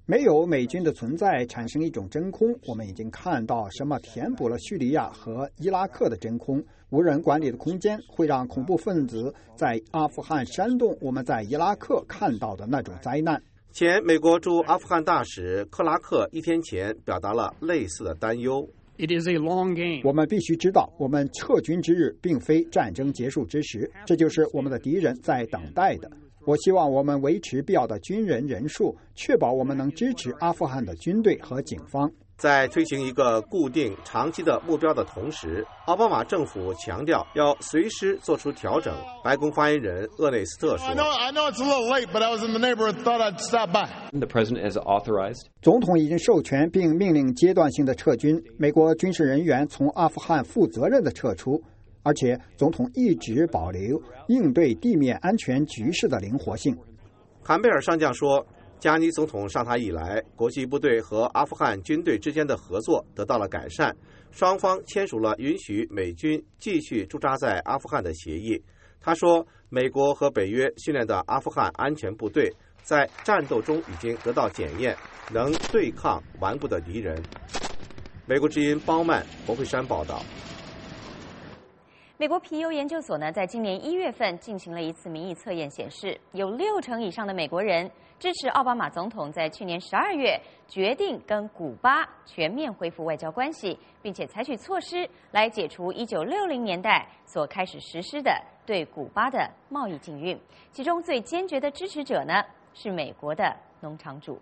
没有美军的存在产生一种真空，我们已经看到什么填补了叙利亚和伊拉克的真空。无人管理的空间会让恐怖分子在阿富汗煽动我们在伊拉克看到的那种灾难。 前美国驻阿富汗大使克拉克1天前表达了类似的担忧。 It is a long game. 我们必须知道，我们撤军之日并非战争结束之时，这就是我们的敌人在等待的。我希望我们维持必要的军人人数，确保我们能支持阿富汗的军队和警方。 在推行一个固定长期的目标的同时，奥巴马政府强调要随时做出调整。白宫发言人厄内斯特说 I know it's a little late, but I was in the neighborhood, thought I'd stop by. The president has authorized. 总统已经授权并命令阶段性的撤军，美国军事人员从阿富汗负责任的撤出，而且总统一直保留应对地面安全局势的灵活性。 坎贝尔上将说，加尼总统上台以来，国际部队和阿富汗军队之间的合作得到了改善，双方签署了允许美军继续驻扎在阿富汗的协议。他说，美国和北约训练的阿富汗安全部队在战斗中已经得到检验，能对抗顽固的敌人。美国之音包曼、侯慧珊报道。 美国皮尤研究所呢，在今年1月份进行了一次民意测验，显示有60%以上的美国人支持奥巴马总统在去年12月决定跟古巴全面恢复外交关系，并且采取措施来解除1960年代所开始实施的对古巴的贸易禁运。其中最坚决的支持者呢，是美国的农场主。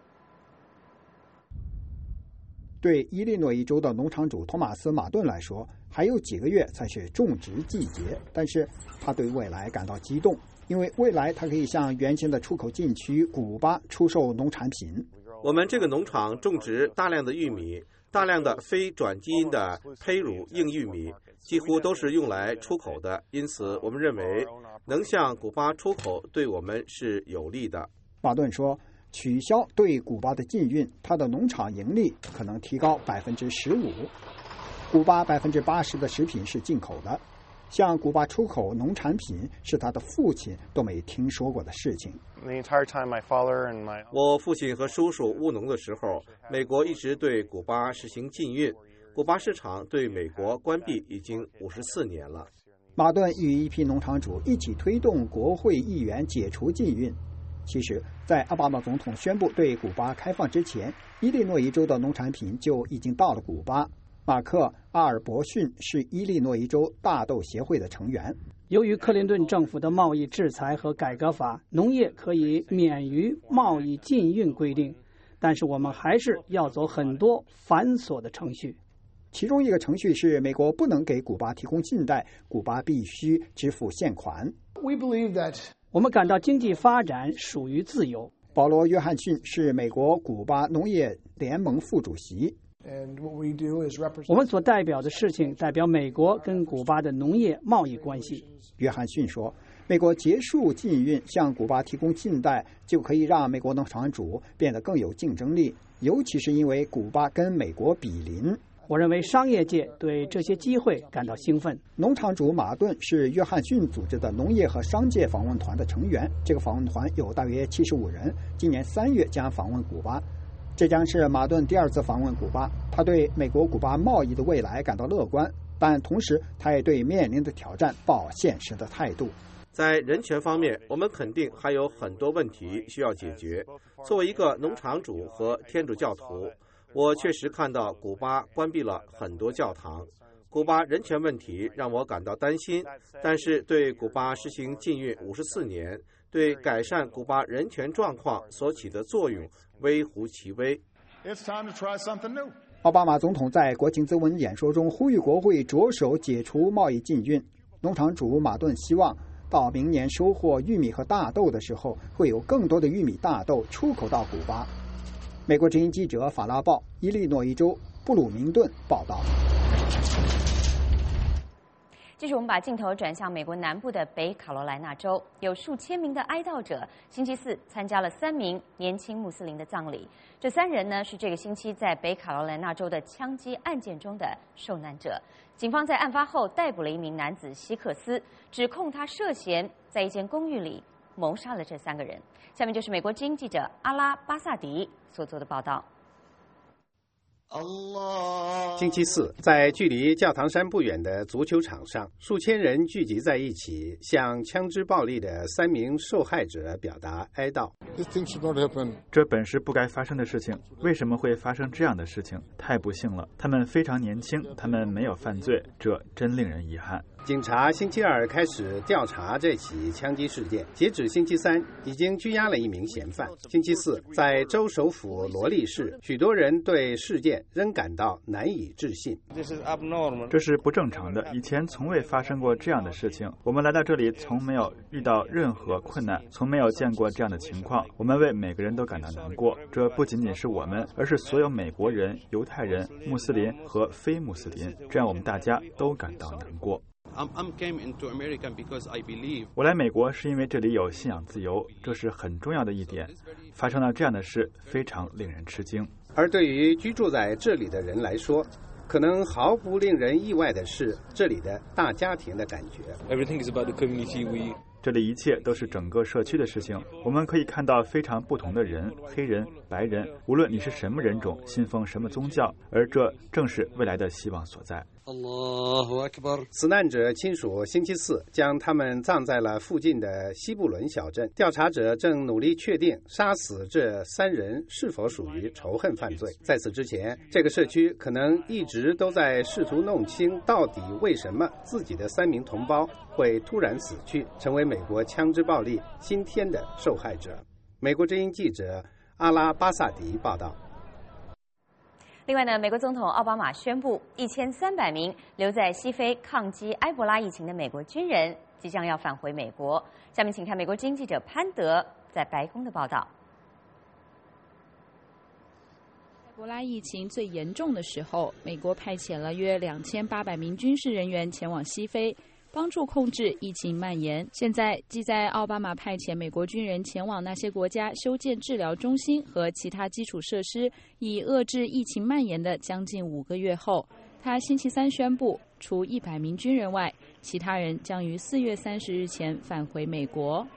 对伊利诺伊州的农场主托马斯·马顿来说，还有几个月才是种植季节，但是他对未来感到激动，因为未来他可以向原先的出口禁区古巴出售农产品。 我们这个农场种植大量的玉米，大量的非转基因的胚乳硬玉米，几乎都是用来出口的，因此我们认为能向古巴出口对我们是有利的。 马顿说，取消对古巴的禁运，他的农场盈利可能提高15%。古巴80%的食品是进口的，向古巴出口农产品是他的父亲都没听说过的事情。 我父亲和叔叔务农的时候，美国一直对古巴实行禁运，古巴市场对美国关闭已经54年了。 马顿与一批农场主一起推动国会议员解除禁运。其实，在奥巴马总统宣布对古巴开放之前，伊利诺伊州的农产品就已经到了古巴。马克·阿尔伯逊是伊利诺伊州大豆协会的成员。 由于克林顿政府的贸易制裁和改革法，农业可以免于贸易禁运规定，但是我们还是要走很多繁琐的程序。 其中一个程序是美国不能给古巴提供信贷，古巴必须支付现款。 我们感到经济发展属于自由。 保罗·约翰逊是美国古巴农业联盟副主席。 我们所代表的事情代表美国跟古巴的农业贸易关系。 约翰逊说，美国结束禁运，向古巴提供信贷，就可以让美国农场主变得更有竞争力，尤其是因为古巴跟美国比邻。 我认为商业界对这些机会感到兴奋。 农场主马顿是约翰逊组织的农业和商界访问团的成员，这个访问团有大约75人，今年3月将访问古巴。这将是马顿第2次访问古巴，他对美国古巴贸易的未来感到乐观，但同时他也对面临的挑战抱现实的态度。 在人权方面，我们肯定还有很多问题需要解决。作为一个农场主和天主教徒，我确实看到古巴关闭了很多教堂。古巴人权问题让我感到担心，但是对古巴实行禁运54年，对改善古巴人权状况所起的作用微乎其微。 奥巴马总统在国情咨文演说中呼吁国会着手解除贸易禁运。农场主马顿希望到明年收获玉米和大豆的时候，会有更多的玉米大豆出口到古巴。美国之音记者法拉报，伊利诺伊州布鲁明顿报道。 继续，我们把镜头转向美国南部的北卡罗来纳州，有数千名的哀悼者星期4参加了3名年轻穆斯林的葬礼。这3人呢是这个星期在北卡罗来纳州的枪击案件中的受难者。警方在案发后逮捕了一名男子希克斯，指控他涉嫌在一间公寓里谋杀了这3个人。下面就是美国之音记者阿拉巴萨迪所做的报道。 星期四，在距离教堂山不远的足球场上，数千人聚集在一起，向枪支暴力的3名受害者表达哀悼。 这本是不该发生的事情，为什么会发生这样的事情？太不幸了！他们非常年轻，他们没有犯罪，这真令人遗憾。 警察星期二开始调查这起枪击事件，截止星期三，已经拘押了1名嫌犯。星期四，在州首府罗利市，许多人对事件仍感到难以置信。 这是不正常的，以前从未发生过这样的事情。我们来到这里，从没有遇到任何困难，从没有见过这样的情况。我们为每个人都感到难过，这不仅仅是我们，而是所有美国人、犹太人、穆斯林和非穆斯林，这样我们大家都感到难过。我来美国是因为这里有信仰自由，这是很重要的一点。发生了这样的事，非常令人吃惊。 而对于居住在这里的人来说，可能毫不令人意外的是这里的大家庭的感觉。 这里一切都是整个社区的事情。我们可以看到非常不同的人，黑人、白人，无论你是什么人种，信奉什么宗教，而这正是未来的希望所在。 死难者亲属星期四将他们葬在了附近的西布伦小镇。调查者正努力确定杀死这3人是否属于仇恨犯罪。在此之前，这个社区可能一直都在试图弄清到底为什么自己的3名同胞会突然死去，成为美国枪支暴力新天的受害者。美国之音记者阿拉巴萨迪报道。 另外呢，美国总统奥巴马宣布，1300名留在西非抗击埃博拉疫情的美国军人即将要返回美国。下面请看美国之音记者潘德在白宫的报道。 埃博拉疫情最严重的时候，美国派遣了约2800名军事人员前往西非，帮助控制疫情蔓延。现在，继在奥巴马派遣美国军人前往那些国家修建治疗中心和其他基础设施，以遏制疫情蔓延的将近5个月后，他星期三宣布，除100名军人外，其他人将于4月30日前返回美国。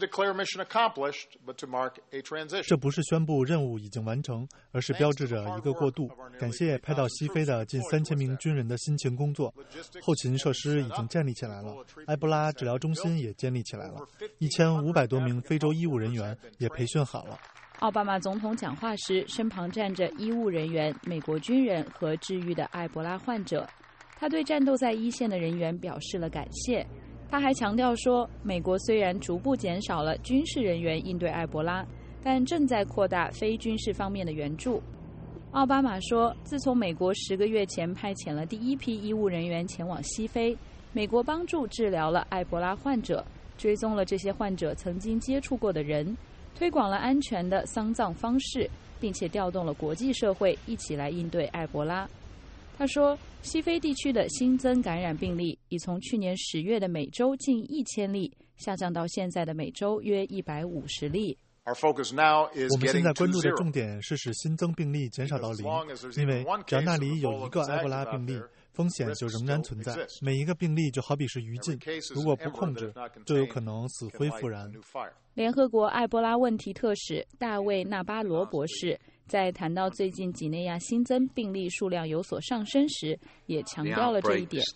这不是宣布任务已经完成，而是标志着一个过渡。感谢派到西非的近3000名军人的辛勤工作，后勤设施已经建立起来了，埃博拉治疗中心也建立起来了，1500多名非洲医务人员也培训好了。 奥巴马总统讲话时，身旁站着医务人员、美国军人和治愈的埃博拉患者。他对战斗在一线的人员表示了感谢。他还强调说，美国虽然逐步减少了军事人员应对埃博拉，但正在扩大非军事方面的援助。奥巴马说，自从美国10个月前派遣了第一批医务人员前往西非，美国帮助治疗了埃博拉患者，追踪了这些患者曾经接触过的人，推广了安全的丧葬方式，并且调动了国际社会一起来应对埃博拉。他说，西非地区的新增感染病例已从去年10月的每周近1000例下降到现在的每周约150例。 我们现在关注的重点是使新增病例减少到0，因为只要那里有1个埃博拉病例，风险就仍然存在。每一个病例就好比是余烬，如果不控制，就有可能死灰复燃。 联合国埃博拉问题特使大卫·纳巴罗博士在谈到最近几内亚新增病例数量有所上升时，也强调了这一点。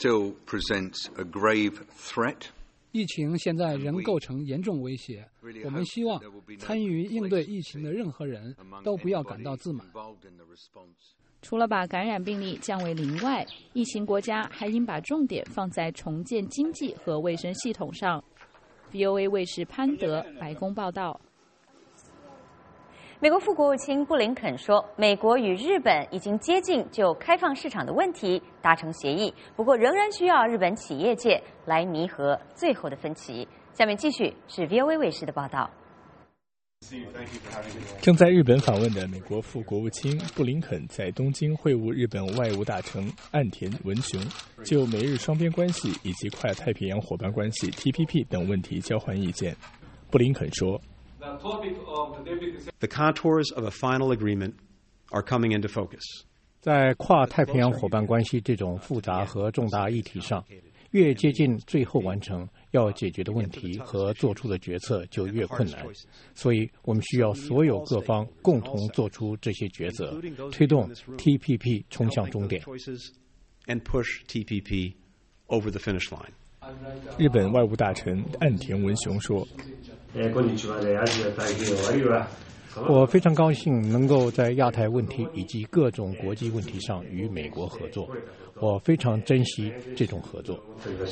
疫情现在仍构成严重威胁，我们希望参与应对疫情的任何人都不要感到自满。 除了把感染病例降为0外，疫情国家还应把重点放在重建经济和卫生系统上。VOA 卫视潘德白宫报道。 美国副国务卿布林肯说，美国与日本已经接近就开放市场的问题达成协议，不过仍然需要日本企业界来弥合最后的分歧。下面继续是 VOA 卫视的报道。 正在日本访问的美国副国务卿布林肯在东京会晤日本外务大臣岸田文雄，就美日双边关系以及跨太平洋伙伴关系 TPP 等问题交换意见。布林肯说， The contours of a final agreement are coming into focus. 在跨太平洋伙伴关系这种复杂和重大议题上， 越接近最后完成，要解决的问题和做出的决策就越困难。所以我们需要所有各方共同做出这些抉择，推动 TPP 冲向终点。日本外务大臣岸田文雄说：“我非常高兴能够在亚太问题以及各种国际问题上与美国合作，我非常珍惜这种合作。”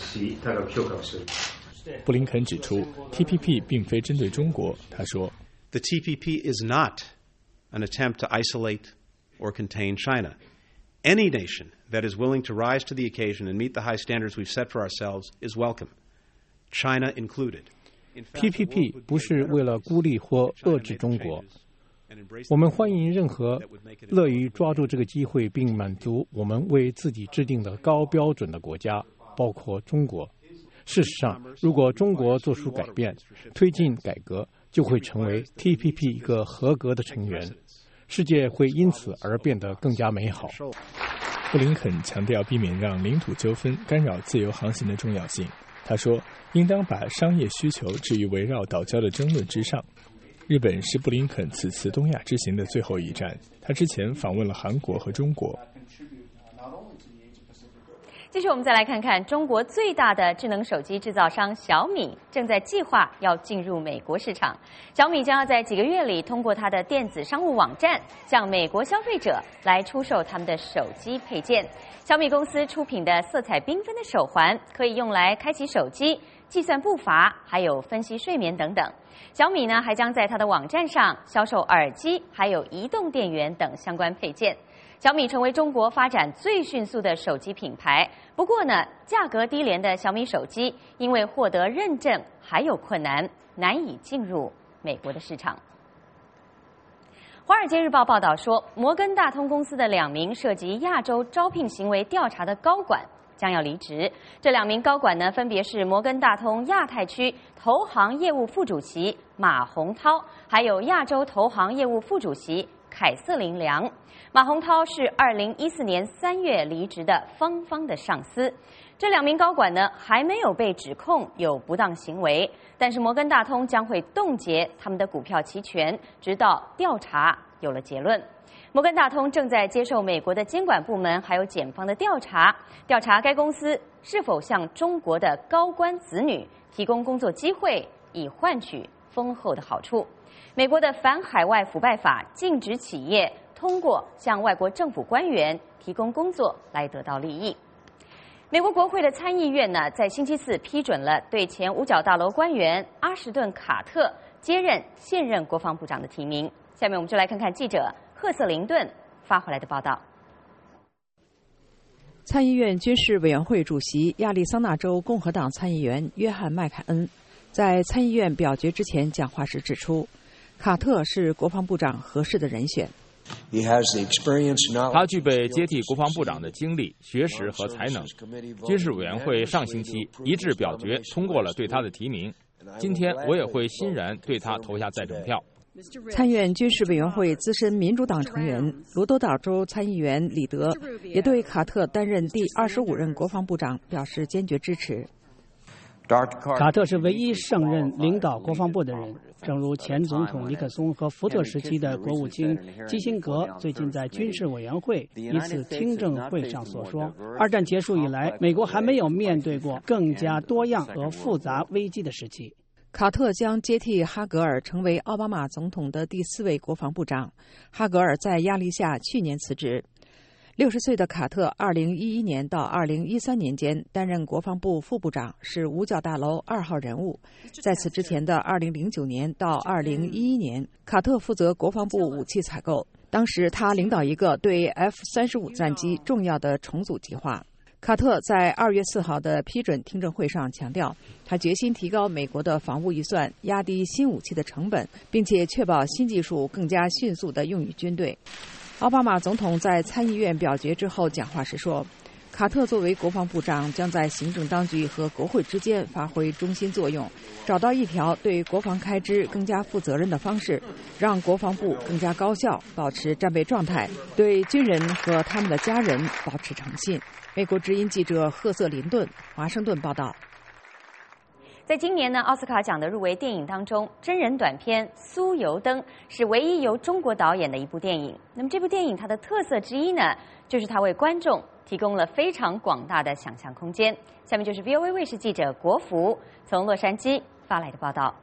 布林肯指出 ，TPP 并非针对中国。他说 ：“The TPP is not an attempt to isolate or contain China. Any nation that is willing to rise to the occasion and meet the high standards we've set for ourselves is welcome, China included.” TPP 不是为了孤立或遏制中国，我们欢迎任何乐于抓住这个机会并满足我们为自己制定的高标准的国家，包括中国。事实上，如果中国做出改变，推进改革，就会成为 TPP 一个合格的成员，世界会因此而变得更加美好。布林肯强调避免让领土纠纷干扰自由航行的重要性。他说，应当把商业需求置于围绕岛礁的争论之上。日本是布林肯此次东亚之行的最后一站，他之前访问了韩国和中国。 继续，我们再来看看中国最大的智能手机制造商小米正在计划要进入美国市场。小米将要在几个月里通过它的电子商务网站向美国消费者来出售他们的手机配件。小米公司出品的色彩缤纷的手环可以用来开启手机、计算步伐，还有分析睡眠等等。小米呢还将在它的网站上销售耳机，还有移动电源等相关配件。小米成为中国发展最迅速的手机品牌。不过呢，价格低廉的小米手机因为获得认证还有困难，难以进入美国的市场。华尔街日报报道说，摩根大通公司的2名涉及亚洲招聘行为调查的高管将要离职。这2名高管呢，分别是摩根大通亚太区投行业务副主席马洪涛，还有亚洲投行业务副主席凯瑟琳·梁。马洪涛是2014年3月离职的方方的上司。这2名高管呢，还没有被指控有不当行为，但是摩根大通将会冻结他们的股票期权，直到调查有了结论。摩根大通正在接受美国的监管部门还有检方的调查该公司是否向中国的高官子女提供工作机会，以换取丰厚的好处。美国的反海外腐败法禁止企业通过向外国政府官员提供工作来得到利益。美国国会的参议院呢，在星期4批准了对前五角大楼官员阿什顿·卡特接任现任国防部长的提名。下面我们就来看看记者赫瑟林顿发回来的报道。 参议院军事委员会主席亚利桑那州共和党参议员约翰·麦凯恩在参议院表决之前讲话时指出，卡特是国防部长合适的人选。 他具备接替国防部长的经历、学识和才能。军事委员会上星期一致表决通过了对他的提名，今天我也会欣然对他投下赞成票。 参院军事委员会资深民主党成员罗多岛州参议员李德也对卡特担任第25任国防部长表示坚决支持。 卡特是唯一胜任领导国防部的人，正如前总统尼克松和福特时期的国务卿基辛格最近在军事委员会一次听证会上所说，二战结束以来，美国还没有面对过更加多样和复杂危机的时期。 卡特将接替哈格尔成为奥巴马总统的第4位国防部长。哈格尔在压力下去年辞职。60岁的卡特2011年到2013年间担任国防部副部长，是五角大楼2号人物。在此之前的2009年到2011年，卡特负责国防部武器采购，当时他领导一个对 F-35战机重要的重组计划。卡特在2月4号的批准听证会上强调，他决心提高美国的防务预算，压低新武器的成本，并且确保新技术更加迅速地用于军队。奥巴马总统在参议院表决之后讲话时说， 卡特作为国防部长，将在行政当局和国会之间发挥中心作用，找到一条对国防开支更加负责任的方式，让国防部更加高效，保持战备状态，对军人和他们的家人保持诚信。美国之音记者赫瑟林顿，华盛顿报道。 在今年呢，奥斯卡奖的入围电影当中，真人短片《酥油灯》是唯一由中国导演的一部电影。那么这部电影它的特色之一呢，就是它为观众提供了非常广大的想象空间。下面就是 VOA 卫视记者国福从洛杉矶发来的报道。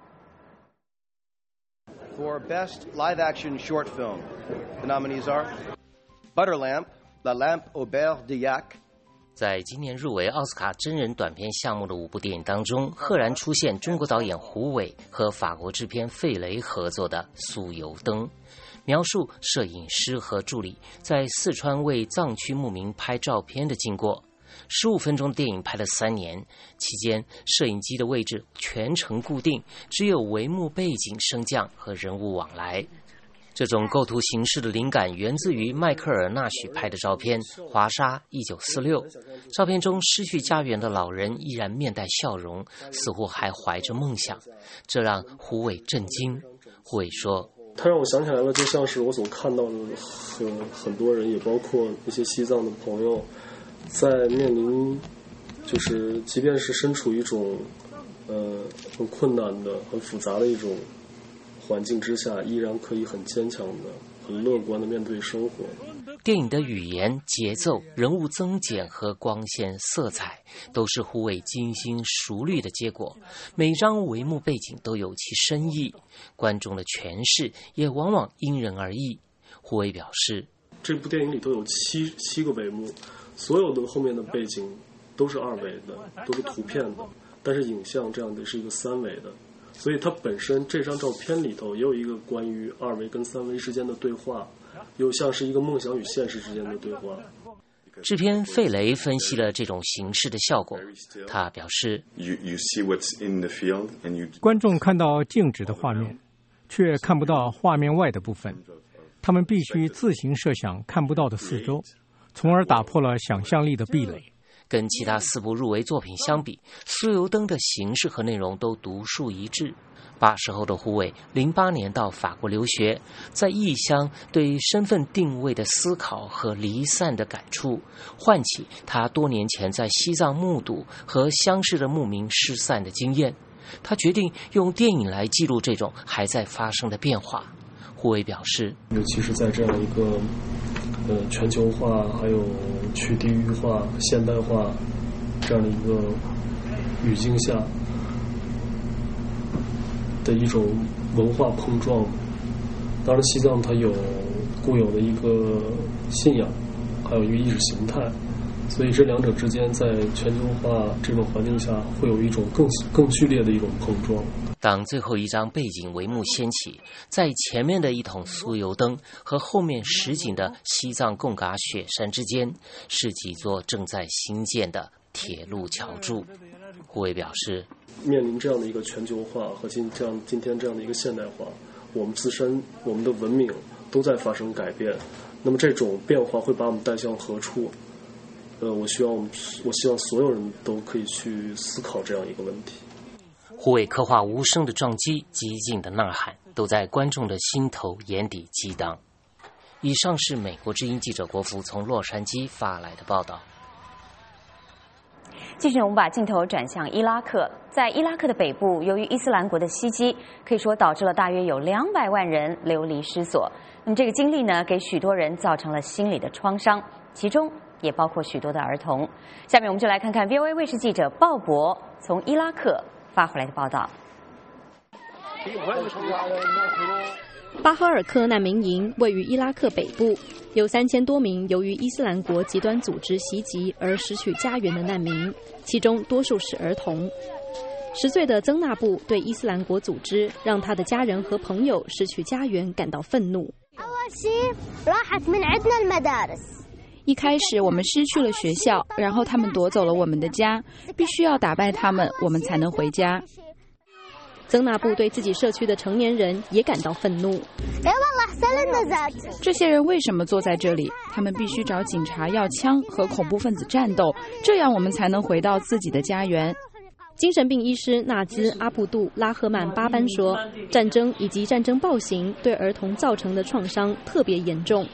For Best Live Action Short Film, the nominees are Butter Lamp, La Lampe au Beurre de Yak. 在今年入围奥斯卡真人短片项目的5部电影当中，赫然出现中国导演胡伟和法国制片费雷合作的《酥油灯》，描述摄影师和助理在四川为藏区牧民拍照片的经过。15分钟的电影拍了3年，期间摄影机的位置全程固定，只有帷幕背景升降和人物往来。这种构图形式的灵感源自于迈克尔·纳许拍的照片《华沙1946》。照片中失去家园的老人依然面带笑容，似乎还怀着梦想，这让胡伟震惊。胡伟说：“ 他让我想起来了，就像是我所看到的很多人，也包括一些西藏的朋友，在面临就是即便是身处一种很困难的、很复杂的一种环境之下，依然可以很坚强的、很乐观的面对生活。” 电影的语言、节奏、人物增减和光线、色彩都是胡伟精心熟虑的结果，每张帷幕背景都有其深意，观众的诠释也往往因人而异。胡伟表示， 这部电影里头有七个帷幕，所有的后面的背景都是2维的，都是图片的，但是影像这样的是一个3维的，所以它本身这张照片里头也有一个关于2维跟3维之间的对话，又像是一个梦想与现实之间的对话。 制片费雷分析了这种形式的效果，他表示， 观众看到静止的画面，却看不到画面外的部分，他们必须自行设想看不到的四周，从而打破了想象力的壁垒。 跟其他4部入围作品相比，酥油灯的形式和内容都独树一帜。80后的胡伟08年到法国留学，在异乡对身份定位的思考和离散的感触，唤起他多年前在西藏目睹和相识的牧民失散的经验。他决定用电影来记录这种还在发生的变化。胡伟表示， 尤其是在这样一个全球化还有去地域化、现代化这样的一个语境下的一种文化碰撞。当然西藏它有固有的一个信仰，还有一个意识形态，所以这两者之间在全球化这种环境下会有一种更剧烈的一种碰撞。 当最后一张背景帷幕掀起，在前面的一桶酥油灯和后面实景的西藏贡嘎雪山之间，是几座正在兴建的铁路桥柱。胡伟表示， 面临这样的一个全球化和今天这样的一个现代化，我们自身我们的文明都在发生改变，那么这种变化会把我们带向何处？我希望所有人都可以去思考这样一个问题。 胡伟刻画无声的撞击、激进的呐喊，都在观众的心头眼底激荡。以上是美国之音记者国福从洛杉矶发来的报道。 继续，我们把镜头转向伊拉克。在伊拉克的北部，由于伊斯兰国的袭击，可以说导致了大约有200万人流离失所。那么这个经历呢，给许多人造成了心理的创伤，其中也包括许多的儿童。下面我们就来看看 VOA 卫视记者鲍勃从伊拉克发回来的报道。 巴哈尔科难民营位于伊拉克北部，有3000多名由于伊斯兰国极端组织袭击而失去家园的难民，其中多数是儿童。10岁的曾纳布对伊斯兰国组织让他的家人和朋友失去家园感到愤怒。 一开始我们失去了学校，然后他们夺走了我们的家，必须要打败他们，我们才能回家。 曾纳布对自己社区的成年人也感到愤怒。 这些人为什么坐在这里？他们必须找警察要枪和恐怖分子战斗，这样我们才能回到自己的家园。 精神病医师纳兹·阿布杜拉赫曼巴班说，战争以及战争暴行对儿童造成的创伤特别严重。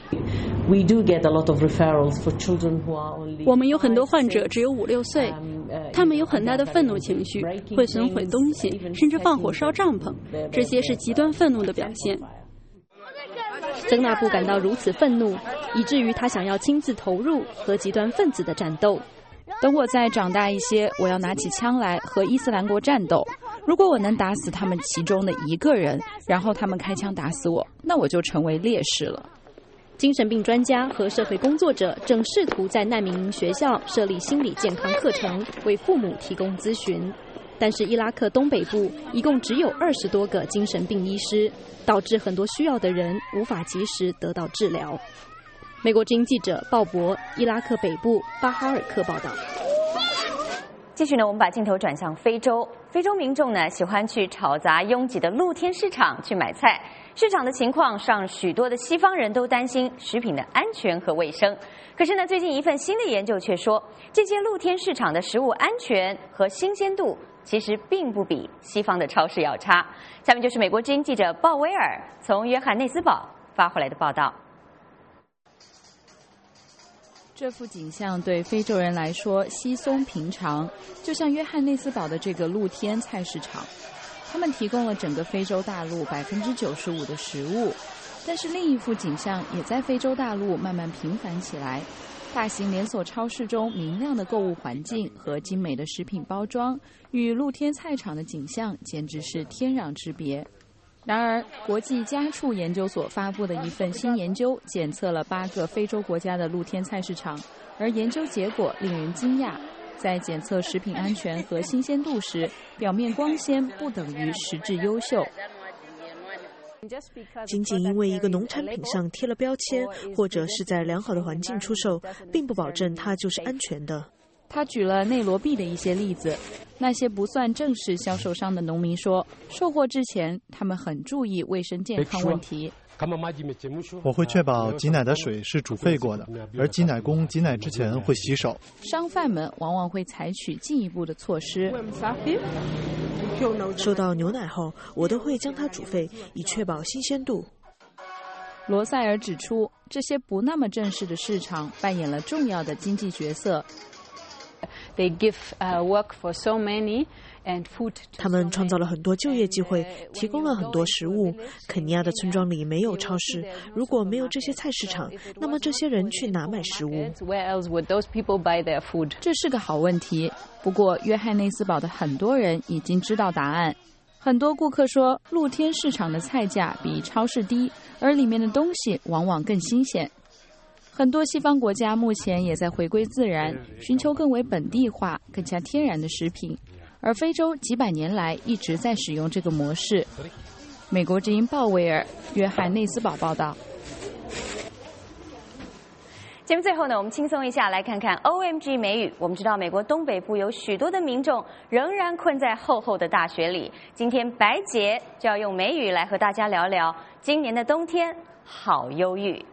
我们有很多患者只有5、6岁，他们有很大的愤怒情绪，会损毁东西，甚至放火烧帐篷，这些是极端愤怒的表现。 曾纳布感到如此愤怒，以至于他想要亲自投入和极端分子的战斗。 等我再长大一些，我要拿起枪来和伊斯兰国战斗。如果我能打死他们其中的一个人，然后他们开枪打死我，那我就成为烈士了。 精神病专家和社会工作者正试图在难民营学校设立心理健康课程，为父母提供咨询。但是伊拉克东北部一共只有20多个精神病医师，导致很多需要的人无法及时得到治疗。美国之音记者鲍勃，伊拉克北部巴哈尔克报道。 继续呢，我们把镜头转向非洲。非洲民众呢喜欢去吵杂拥挤的露天市场去买菜，市场的情况让许多的西方人都担心食品的安全和卫生。可是呢，最近一份新的研究却说，这些露天市场的食物安全和新鲜度其实并不比西方的超市要差。下面就是美国之音记者鲍威尔从约翰内斯堡发回来的报道。 这幅景象对非洲人来说稀松平常，就像约翰内斯堡的这个露天菜市场，他们提供了整个非洲大陆95%的食物。但是另一幅景象也在非洲大陆慢慢频繁起来，大型连锁超市中明亮的购物环境和精美的食品包装，与露天菜场的景象简直是天壤之别。然而，国际家畜研究所发布的一份新研究检测了8个非洲国家的露天菜市场，而研究结果令人惊讶。在检测食品安全和新鲜度时，表面光鲜不等于实质优秀。 仅仅因为一个农产品上贴了标签，或者是在良好的环境出售，并不保证它就是安全的。 他举了内罗毕的一些例子，那些不算正式销售商的农民说，售货之前他们很注意卫生健康问题。 我会确保挤奶的水是煮沸过的，而挤奶工挤奶之前会洗手。 商贩们往往会采取进一步的措施。 收到牛奶后，我都会将它煮沸，以确保新鲜度。 罗塞尔指出，这些不那么正式的市场扮演了重要的经济角色。 他们创造了很多就业机会，提供了很多食物。肯尼亚的村庄里没有超市，如果没有这些菜市场，那么这些人去哪买食物？ 这是个好问题。不过，约翰内斯堡的很多人已经知道答案。很多顾客说，露天市场的菜价比超市低，而里面的东西往往更新鲜。很多西方国家目前也在回归自然，寻求更为本地化、更加天然的食品，而非洲几百年来一直在使用这个模式。美国之音鲍威尔，约翰内斯堡报道。 节目最后呢，我们轻松一下，来看看 OMG 梅雨。我们知道，美国东北部有许多的民众仍然困在厚厚的大雪里。今天白洁就要用梅雨来和大家聊聊今年的冬天好忧郁。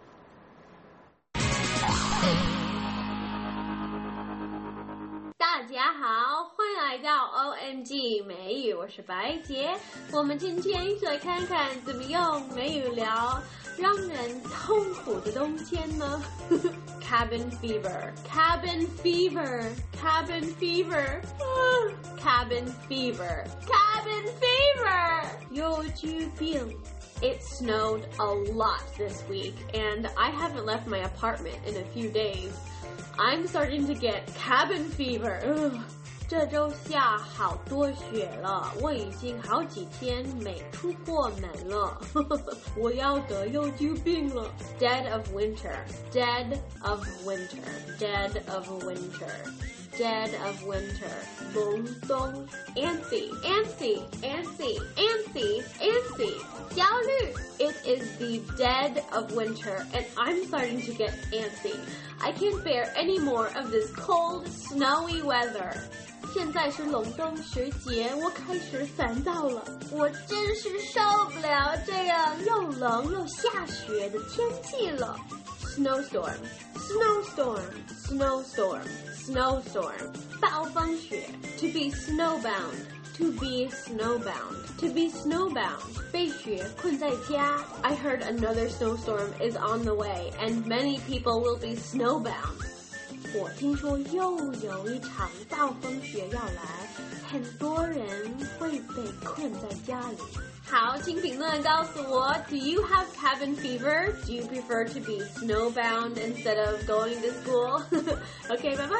大家好，欢迎来到 OMG 梅雨，我是白洁。我们今天一起来看看怎么用梅雨聊让人痛苦的冬天呢？Cabin fever, cabin fever, cabin fever, cabin fever, cabin fever. 忧郁病。It snowed a lot this week, and I haven't left my apartment in a few days. I'm starting to get cabin fever. Ugh. 这周下好多雪了，我已经好几天没出过门了。我要得忧郁病了。Dead of winter, dead of winter, dead of winter. dead of winter. 隆冬 antsy, antsy, antsy, antsy, antsy. 焦虑 it is the dead of winter and I'm starting to get antsy. I can't bear any more of this cold, snowy weather. 现在是隆冬时节，我开始烦躁了。我真是受不了这样又冷又下雪的天气了。Snowstorm, snowstorm, snowstorm, snowstorm. 暴风雪 to be snowbound, to be snowbound, to be snowbound. 被雪困在家。I heard another snowstorm is on the way and many people will be snowbound. 我听说又有一场暴风雪要来，很多人会被困在家里。好，请评论告诉我 ，Do you have cabin fever? Do you prefer to be snowbound instead of going to school? OK， 拜拜。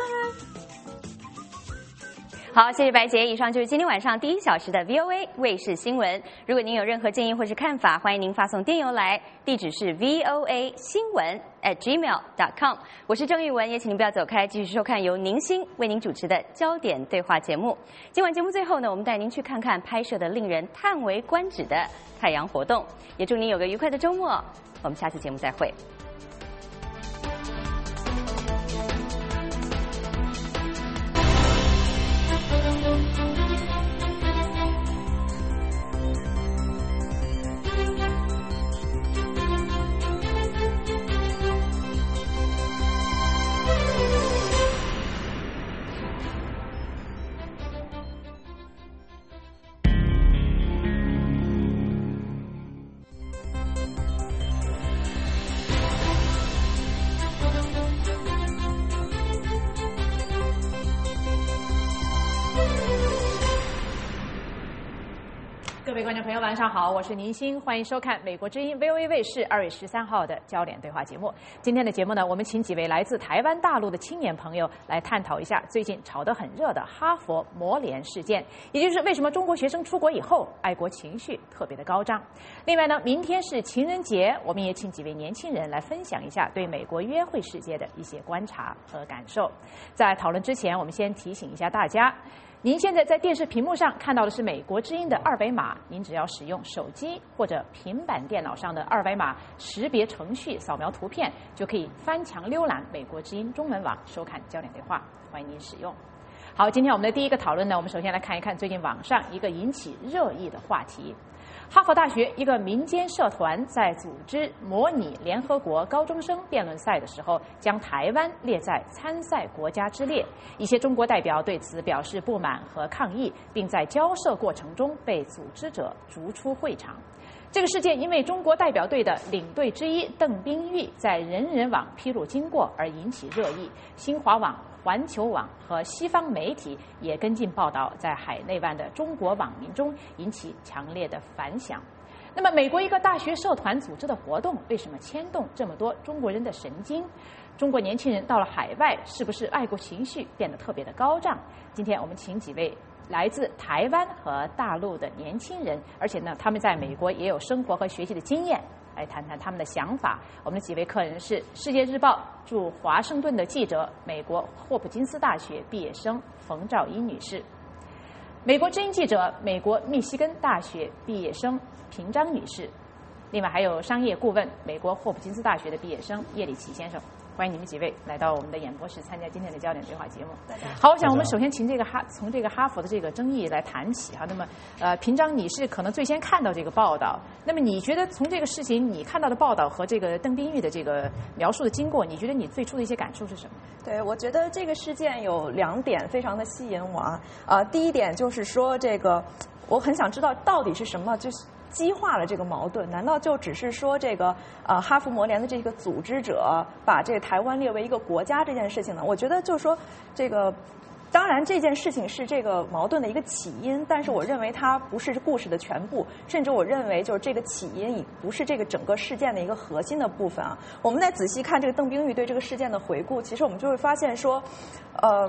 好，谢谢白姐。以上就是今天晚上第1小时的 VOA 卫视新闻。如果您有任何建议或是看法，欢迎您发送电邮来，地址是 VOA 新闻@gmail.com。我是郑玉文，也请您不要走开，继续收看由宁馨为您主持的焦点对话节目。今晚节目最后呢，我们带您去看看拍摄的令人叹为观止的太阳活动。也祝您有个愉快的周末，我们下次节目再会。 各位观众朋友，晚上好，我是宁馨，欢迎收看美国之音 VOA 卫视2月13号的焦点对话节目。今天的节目呢，我们请几位来自台湾大陆的青年朋友来探讨一下最近炒得很热的哈佛模联事件，也就是为什么中国学生出国以后爱国情绪特别的高涨。另外呢，明天是情人节，我们也请几位年轻人来分享一下对美国约会世界的一些观察和感受。在讨论之前，我们先提醒一下大家。您现在在电视屏幕上看到的是美国之音的2维码，您只要使用手机或者平板电脑上的2维码识别程序扫描图片，就可以翻墙浏览美国之音中文网收看焦点对话，欢迎您使用。好，今天我们的第一个讨论呢，我们首先来看一看最近网上一个引起热议的话题。哈佛大学一个民间社团在组织模拟联合国高中生辩论赛的时候，将台湾列在参赛国家之列。一些中国代表对此表示不满和抗议，并在交涉过程中被组织者逐出会场。这个事件因为中国代表队的领队之一邓冰玉在人人网披露经过而引起热议，新华网、环球网和西方媒体也跟进报道，在海内外的中国网民中引起强烈的反响。那么，美国一个大学社团组织的活动，为什么牵动这么多中国人的神经？中国年轻人到了海外，是不是爱国情绪变得特别的高涨？今天我们请几位来自台湾和大陆的年轻人，而且呢，他们在美国也有生活和学习的经验，来谈谈他们的想法。我们的几位客人是《世界日报》驻华盛顿的记者，美国霍普金斯大学毕业生冯兆一女士；美国之音记者，美国密西根大学毕业生平章女士；另外还有商业顾问，美国霍普金斯大学的毕业生叶里奇先生。欢迎你们几位来到我们的演播室，参加今天的焦点对话节目。好，我想我们首先从这个哈佛的这个争议来谈起哈。那么，平章你是可能最先看到这个报道，那么你觉得从这个事情你看到的报道和这个邓冰玉的这个描述的经过，你觉得你最初的一些感受是什么？ 对，我觉得这个事件有2点非常的吸引我啊。第一点就是说这个，我很想知道到底是什么，就是激化了这个矛盾？难道就只是说这个哈佛模联的这个组织者把这个台湾列为一个国家这件事情呢？我觉得就是说这个。当然，这件事情是这个矛盾的一个起因，但是我认为它不是故事的全部，甚至我认为就是这个起因已不是这个整个事件的一个核心的部分啊。我们再仔细看这个邓冰玉对这个事件的回顾，其实我们就会发现说，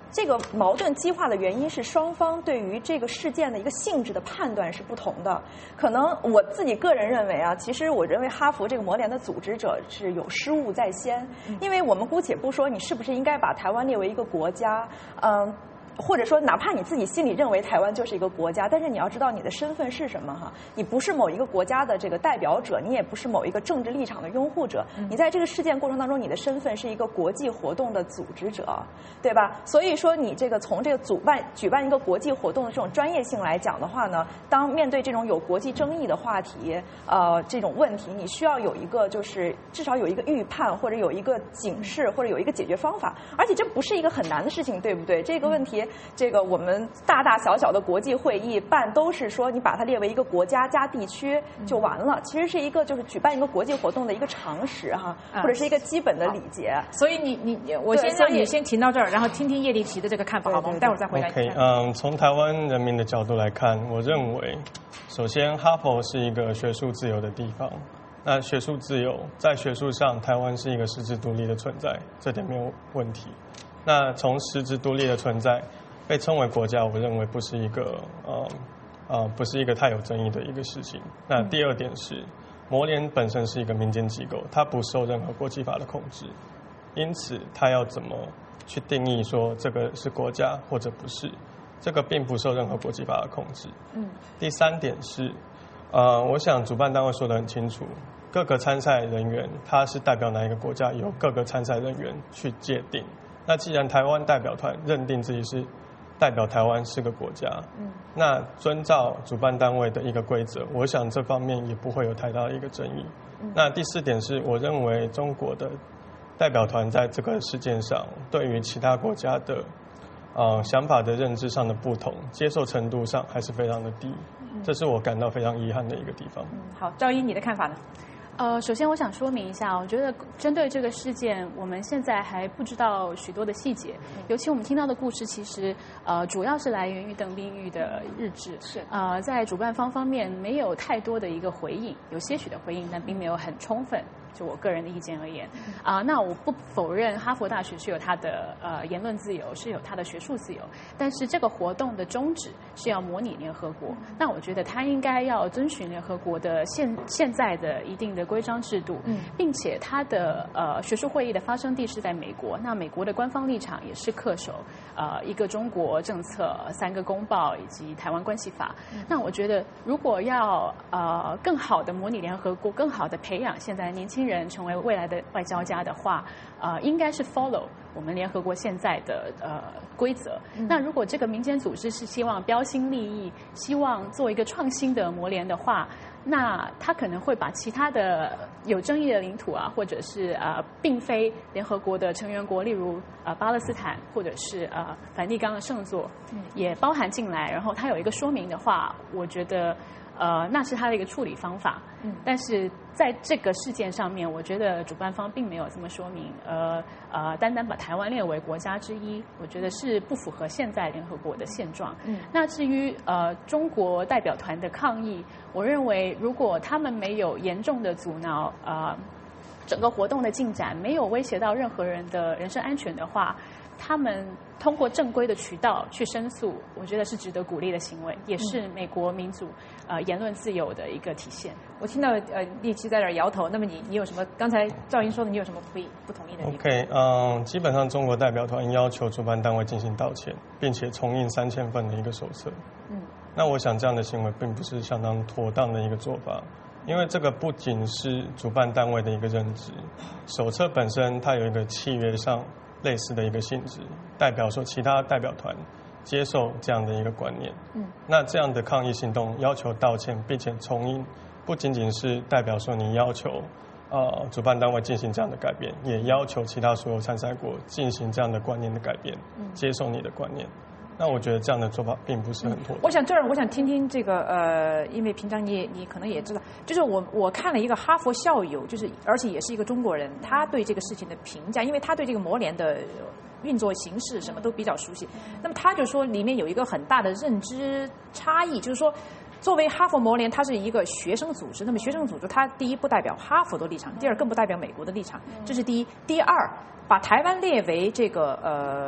这个矛盾激化的原因是双方对于这个事件的一个性质的判断是不同的。可能我自己个人认为啊，其实我认为哈佛这个模联的组织者是有失误在先，因为我们姑且不说你是不是应该把台湾列为一个国家，或者说哪怕你自己心里认为台湾就是一个国家，但是你要知道你的身份是什么哈，你不是某一个国家的这个代表者，你也不是某一个政治立场的拥护者，你在这个事件过程当中，你的身份是一个国际活动的组织者，对吧？所以说你这个从这个举办一个国际活动的这种专业性来讲的话呢，当面对这种有国际争议的话题，这种问题，你需要有一个就是至少有一个预判，或者有一个警示，或者有一个解决方法，而且这不是一个很难的事情，对不对？这个问题。这个我们大大小小的国际会议办都是说你把它列为一个国家加地区就完了，其实是一个就是举办一个国际活动的一个常识哈，或者是一个基本的礼节。 所以我先让你先停到这儿，然后听听叶立奇的这个看法，好吗？我们待会儿再回来。 OK， 从台湾人民的角度来看，我认为首先哈佛是一个学术自由的地方。那学术自由在学术上，台湾是一个实质独立的存在，这点没有问题。那从实质独立的存在被称为国家，我认为不是一个不是一个太有争议的一个事情。那第二点是，模联本身是一个民间机构，它不受任何国际法的控制，因此它要怎么去定义说这个是国家或者不是，这个并不受任何国际法的控制。第三点是，我想主办单位说得很清楚，各个参赛人员他是代表哪一个国家，由各个参赛人员去界定。那既然台湾代表团认定自己是代表台湾是个国家，那遵照主办单位的一个规则，我想这方面也不会有太大的一个争议。那第四点是，我认为中国的代表团在这个事件上，对于其他国家的想法的认知上的不同，接受程度上还是非常的低，这是我感到非常遗憾的一个地方。 好，赵一，你的看法呢？ 首先我想说明一下，我觉得针对这个事件，我们现在还不知道许多的细节，尤其我们听到的故事，其实主要是来源于邓冰玉的日志，是在主办方面没有太多的一个回应，有些许的回应，但并没有很充分。就我个人的意见而言，那我不否认哈佛大学是有它的言论自由，是有它的学术自由，但是这个活动的宗旨是要模拟联合国，那我觉得它应该要遵循联合国的现在的一定的规章制度，并且它的学术会议的发生地是在美国，那美国的官方立场也是恪守一个中国政策、3个公报以及台湾关系法。那我觉得如果要更好的模拟联合国，更好的培养现在年轻人成为未来的外交家的话，应该是 follow 我们联合国现在的规则。那如果这个民间组织是希望标新立异，希望做一个创新的模联的话，那他可能会把其他的有争议的领土或者是并非联合国的成员国，例如巴勒斯坦或者是梵蒂冈的圣座，也包含进来，然后他有一个说明的话，我觉得那是他的一个处理方法。但是在这个事件上面，我觉得主办方并没有这么说明，单单把台湾列为国家之一，我觉得是不符合现在联合国的现状。那至于中国代表团的抗议，我认为如果他们没有严重的阻挠整个活动的进展，没有威胁到任何人的人身安全的话，他们通过正规的渠道去申诉，我觉得是值得鼓励的行为，也是美国民主言论自由的一个体现。 我听到立奇在这儿摇头，那么你有什么？刚才赵英说的，你有什么不同意的地方 ？OK， 基本上中国代表团要求主办单位进行道歉，并且重印3000份的一个手册。那我想这样的行为并不是相当妥当的一个做法。因为这个不仅是主办单位的一个认知，手册本身它有一个契约上类似的一个性质，代表说其他代表团接受这样的一个观念。那这样的抗议行动要求道歉并且重印，不仅仅是代表说你要求主办单位进行这样的改变，也要求其他所有参赛国进行这样的观念的改变，接受你的观念。那我觉得这样的做法并不是很妥当。 我想听听这个因为平常你可能也知道，就是我看了一个哈佛校友，就是而且也是一个中国人，他对这个事情的评价，因为他对这个模联的运作形式什么都比较熟悉。那么他就说里面有一个很大的认知差异，就是说作为哈佛模联，它是一个学生组织，那么学生组织它第一不代表哈佛的立场，第二更不代表美国的立场，这是第一。第二，把台湾列为这个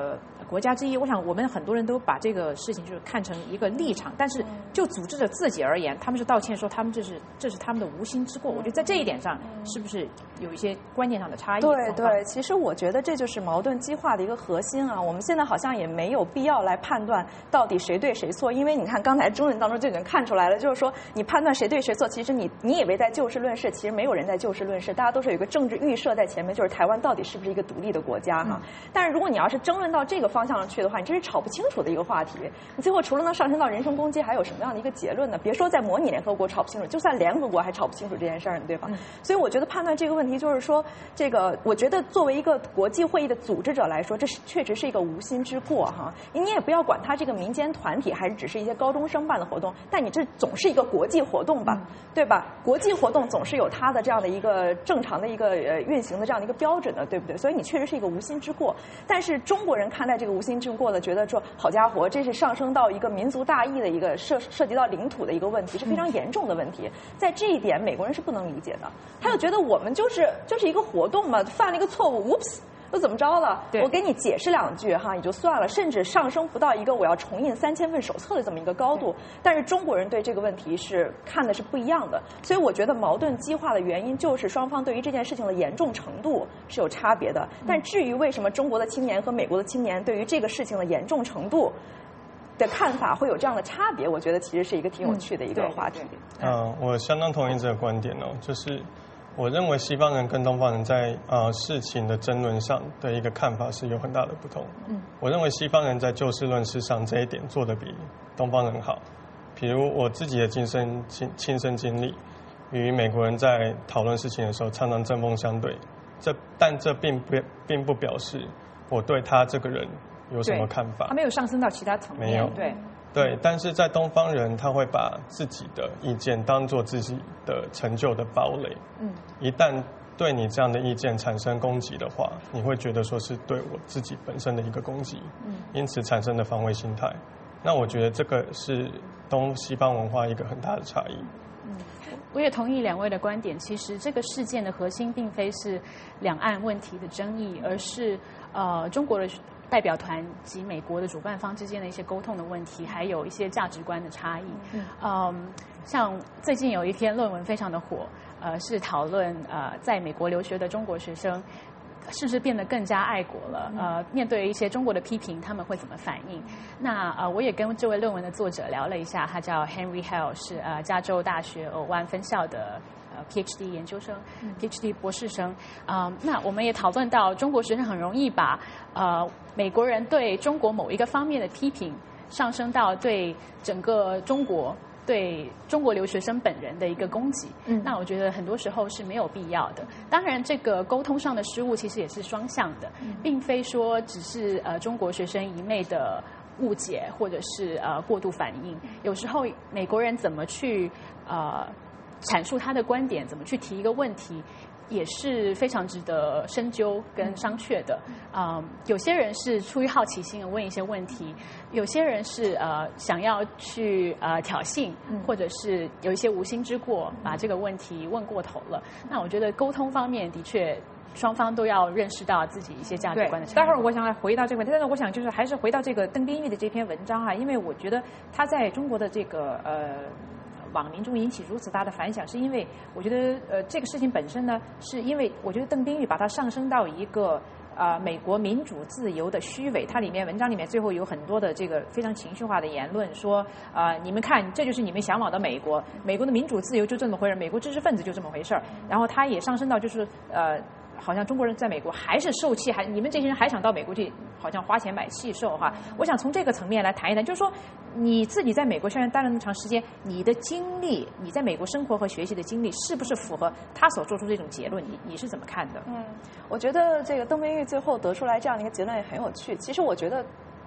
国家之一，我想我们很多人都把这个事情就是看成一个立场，但是就组织者自己而言，他们是道歉说他们这是他们的无心之过。我觉得在这一点上，是不是有一些观念上的差异？ 对，其实我觉得这就是矛盾激化的一个核心啊。我们现在好像也没有必要来判断到底谁对谁错，因为你看刚才争论当中就已经看出来了，就是说你判断谁对谁错，其实你以为在就事论事，其实没有人在就事论事，大家都是有一个政治预设在前面，就是台湾到底是不是一个独立的国家哈。但是如果你要是争论到这个方向上去的话，你这是吵不清楚的一个话题。你最后除了能上升到人身攻击，还有什么样的一个结论呢？别说在模拟联合国吵不清楚，就算联合国还吵不清楚这件事儿呢，对吧？所以我觉得判断这个问题，就是说这个，我觉得作为一个国际会议的组织者来说，这确实是一个无心之过哈。你也不要管它这个民间团体还是只是一些高中生办的活动，但你这总是一个国际活动吧，对吧？国际活动总是有它的这样的一个正常的一个运行的这样的一个标准的，对不对？所以你确实是一个无心之过。但是中国人看待这个无心之过的，觉得说好家伙，这是上升到一个民族大义的一个涉及到领土的一个问题，是非常严重的问题。在这一点，美国人是不能理解的。他就觉得我们就是一个活动嘛，犯了一个错误 ，oops。又怎么着了？我给你解释两句哈，也就算了，甚至上升不到一个我要重印3000份手册的这么一个高度。但是中国人对这个问题是看的是不一样的，所以我觉得矛盾激化的原因就是双方对于这件事情的严重程度是有差别的。但至于为什么中国的青年和美国的青年对于这个事情的严重程度的看法会有这样的差别，我觉得其实是一个挺有趣的一个话题。 我相当同意这个观点哦，就是我认为西方人跟东方人在事情的争论上的一个看法是有很大的不同。我认为西方人在就事论事上这一点做得比东方人好。比如我自己的亲身经历，与美国人在讨论事情的时候常常针锋相对，但这并不表示我对他这个人有什么看法。 他没有上升到其他层面。 没有。对，但是在东方人，他会把自己的意见当作自己的成就的堡垒。一旦对你这样的意见产生攻击的话，你会觉得说是对我自己本身的一个攻击，因此产生的防卫心态。那我觉得这个是东西方文化一个很大的差异。 我也同意两位的观点。其实这个事件的核心并非是两岸问题的争议，而是中国的代表团及美国的主办方之间的一些沟通的问题，还有一些价值观的差异。像最近有一篇论文非常的火，是讨论在美国留学的中国学生是不是变得更加爱国了？面对一些中国的批评，他们会怎么反应？那我也跟这位论文的作者聊了一下，他叫 Henry Hale， 是加州大学尔湾分校的PhD 研究生、PhD 博士生。那我们也讨论到，中国学生很容易把美国人对中国某一个方面的批评上升到对整个中国、对中国留学生本人的一个攻击。那我觉得很多时候是没有必要的。当然，这个沟通上的失误其实也是双向的，并非说只是中国学生一昧的误解或者是过度反应。有时候美国人怎么去阐述他的观点，怎么去提一个问题，也是非常值得深究跟商榷的。有些人是出于好奇心问一些问题，有些人是想要去挑衅，或者是有一些无心之过，把这个问题问过头了。那我觉得沟通方面的确双方都要认识到自己一些价值观的差异。 待会儿我想来回到这个问题，但是我想就是还是回到这个邓彬玉的这篇文章因为我觉得他在中国的这个网民中引起如此大的反响，是因为我觉得这个事情本身呢，是因为我觉得邓彬玉把它上升到一个美国民主自由的虚伪。它里面文章里面最后有很多的这个非常情绪化的言论，说你们看，这就是你们向往的美国，美国的民主自由就这么回事，美国知识分子就这么回事。然后他也上升到就是好像中国人在美国还是受气，你们这些人还想到美国去，好像花钱买气受我想从这个层面来谈一谈，就是说你自己在美国虽然待了那么长时间，你的经历，你在美国生活和学习的经历，是不是符合他所做出这种结论？你是怎么看的？ 我觉得这个邓彬玉最后得出来这样的一个结论也很有趣。其实我觉得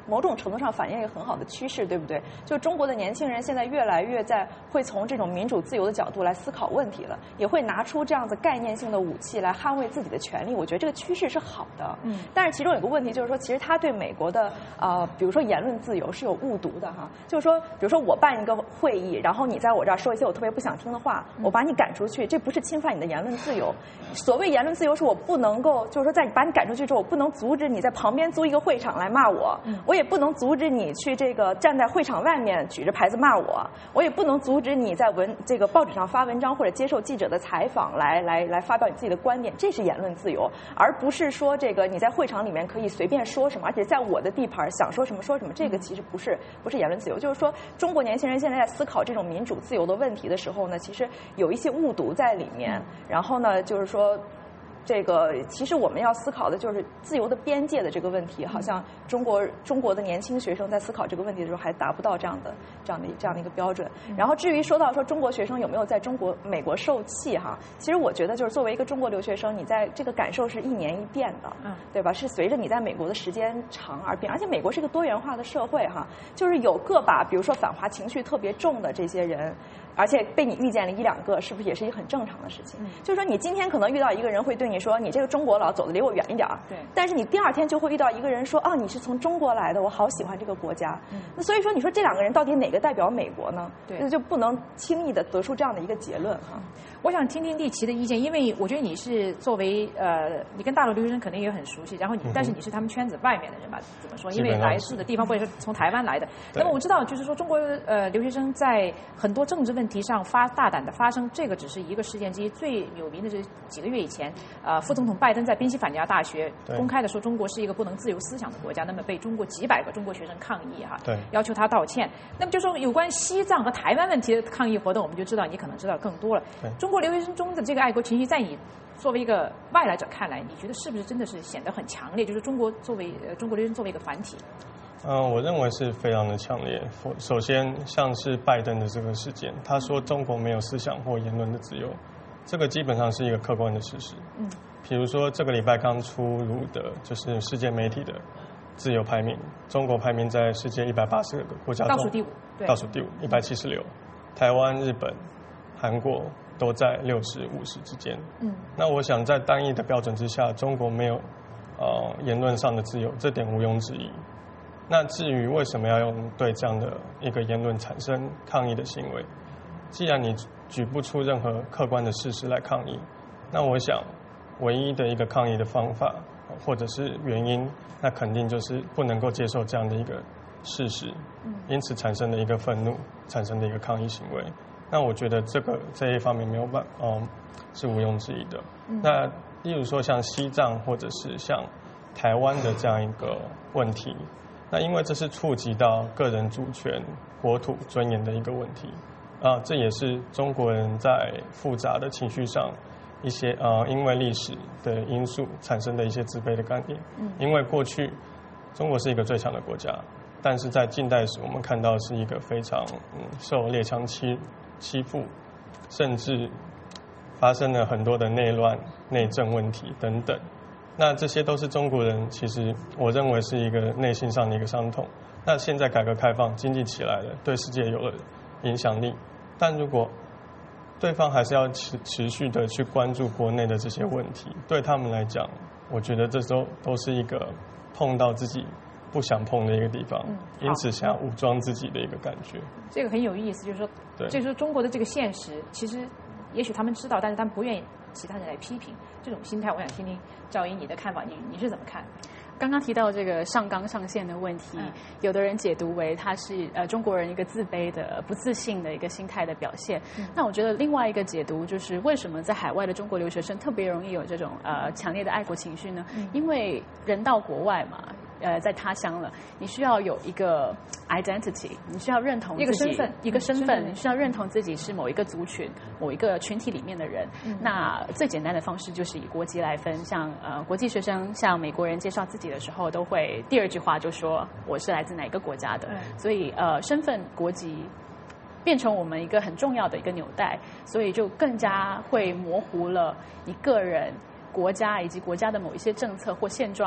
某种程度上反映一个很好的趋势，对不对？就中国的年轻人现在越来越会从这种民主自由的角度来思考问题了，也会拿出这样子概念性的武器来捍卫自己的权利。我觉得这个趋势是好的。但是其中有个问题就是说，其实他对美国的比如说言论自由是有误读的哈。就是说，比如说我办一个会议，然后你在我这儿说一些我特别不想听的话，我把你赶出去，这不是侵犯你的言论自由。所谓言论自由是我不能够，就是说在把你赶出去之后，我不能阻止你在旁边租一个会场来骂我，我也不能阻止你去这个站在会场外面举着牌子骂我，我也不能阻止你在这个报纸上发文章或者接受记者的采访来发表你自己的观点，这是言论自由，而不是说这个你在会场里面可以随便说什么，而且在我的地盘想说什么说什么，这个其实不是言论自由。就是说，中国年轻人现在在思考这种民主自由的问题的时候呢，其实有一些误读在里面，然后呢，就是说。这个其实我们要思考的就是自由的边界的这个问题，好像中国的年轻学生在思考这个问题的时候还达不到这样的一个标准。然后至于说到中国学生有没有在美国受气哈，其实我觉得就是作为一个中国留学生，你在这个感受是一年一变的，对吧？是随着你在美国的时间长而变，而且美国是一个多元化的社会哈，就是有个把比如说反华情绪特别重的这些人。而且被你遇见了一两个，是不是也是一个很正常的事情？就是说，你今天可能遇到一个人会对你说：“你这个中国佬走得离我远一点。”对。但是你第二天就会遇到一个人说：“哦，你是从中国来的，我好喜欢这个国家。”那所以说，你说这两个人到底哪个代表美国呢？对。那就不能轻易的得出这样的一个结论哈。 我想听听丽琪的意见，因为我觉得你是作为你跟大陆留学生肯定也很熟悉，然后但是你是他们圈子外面的人吧？怎么说？因为来自的地方或者是从台湾来的。那么我知道，就是说中国留学生在很多政治问题上大胆的发声，这个只是一个事件之一。最有名的是几个月以前，副总统拜登在宾夕法尼亚大学公开的说中国是一个不能自由思想的国家，那么被几百个中国学生抗议哈，要求他道歉。那么就说有关西藏和台湾问题的抗议活动，我们就知道你可能知道更多了。中国留学生中的这个爱国情绪，在你作为一个外来者看来，你觉得是不是真的是显得很强烈？就是中国留学生作为一个团体。 我认为是非常的强烈。首先，像是拜登的这个事件，他说中国没有思想或言论的自由，这个基本上是一个客观的事实。比如说这个礼拜刚出炉的就是世界媒体的自由排名，中国排名在世界180个国家中倒数第5， 倒数第5，176。台湾、日本、韩国都在60、50之间。那我想在单一的标准之下，中国没有言论上的自由，这点毋庸置疑。那至于为什么要用对这样的一个言论产生抗议的行为，既然你举不出任何客观的事实来抗议，那我想唯一的一个抗议的方法或者是原因，那肯定就是不能够接受这样的一个事实，因此产生的一个愤怒，产生的一个抗议行为。那我觉得这一方面没有是毋庸置疑的。那例如说像西藏或者是像台湾的这样一个问题，那因为这是触及到个人主权、国土尊严的一个问题这也是中国人在复杂的情绪上一些因为历史的因素产生的一些自卑的概念。因为过去中国是一个最强的国家，但是在近代史我们看到是一个非常受列强欺负，甚至发生了很多的内乱、内政问题等等。那这些都是中国人其实我认为是一个内心上的一个伤痛。那现在改革开放，经济起来了，对世界有了影响力，但如果对方还是要持续的去关注国内的这些问题，对他们来讲，我觉得这都是一个碰到自己不想碰的一个地方，因此想要武装自己的一个感觉。 这个很有意思，就是说，就是说中国的这个现实，其实也许他们知道，但是他们不愿意其他人来批评这种心态。我想听听赵英你的看法，你是怎么看？ 刚刚提到这个上纲上线的问题，有的人解读为它是中国人一个自卑的、不自信的一个心态的表现。那我觉得另外一个解读就是为什么在海外的中国留学生特别容易有这种强烈的爱国情绪呢？因为人到国外嘛。在他乡了，你需要有一个 identity， 你需要认同自己一个身份，你需要认同自己是某一个族群、某一个群体里面的人。那最简单的方式就是以国籍来分，像国际学生向美国人介绍自己的时候，都会第二句话就说我是来自哪个国家的。所以身份、国籍变成我们一个很重要的一个纽带，所以就更加会模糊了你个人、国家以及国家的某一些政策或现状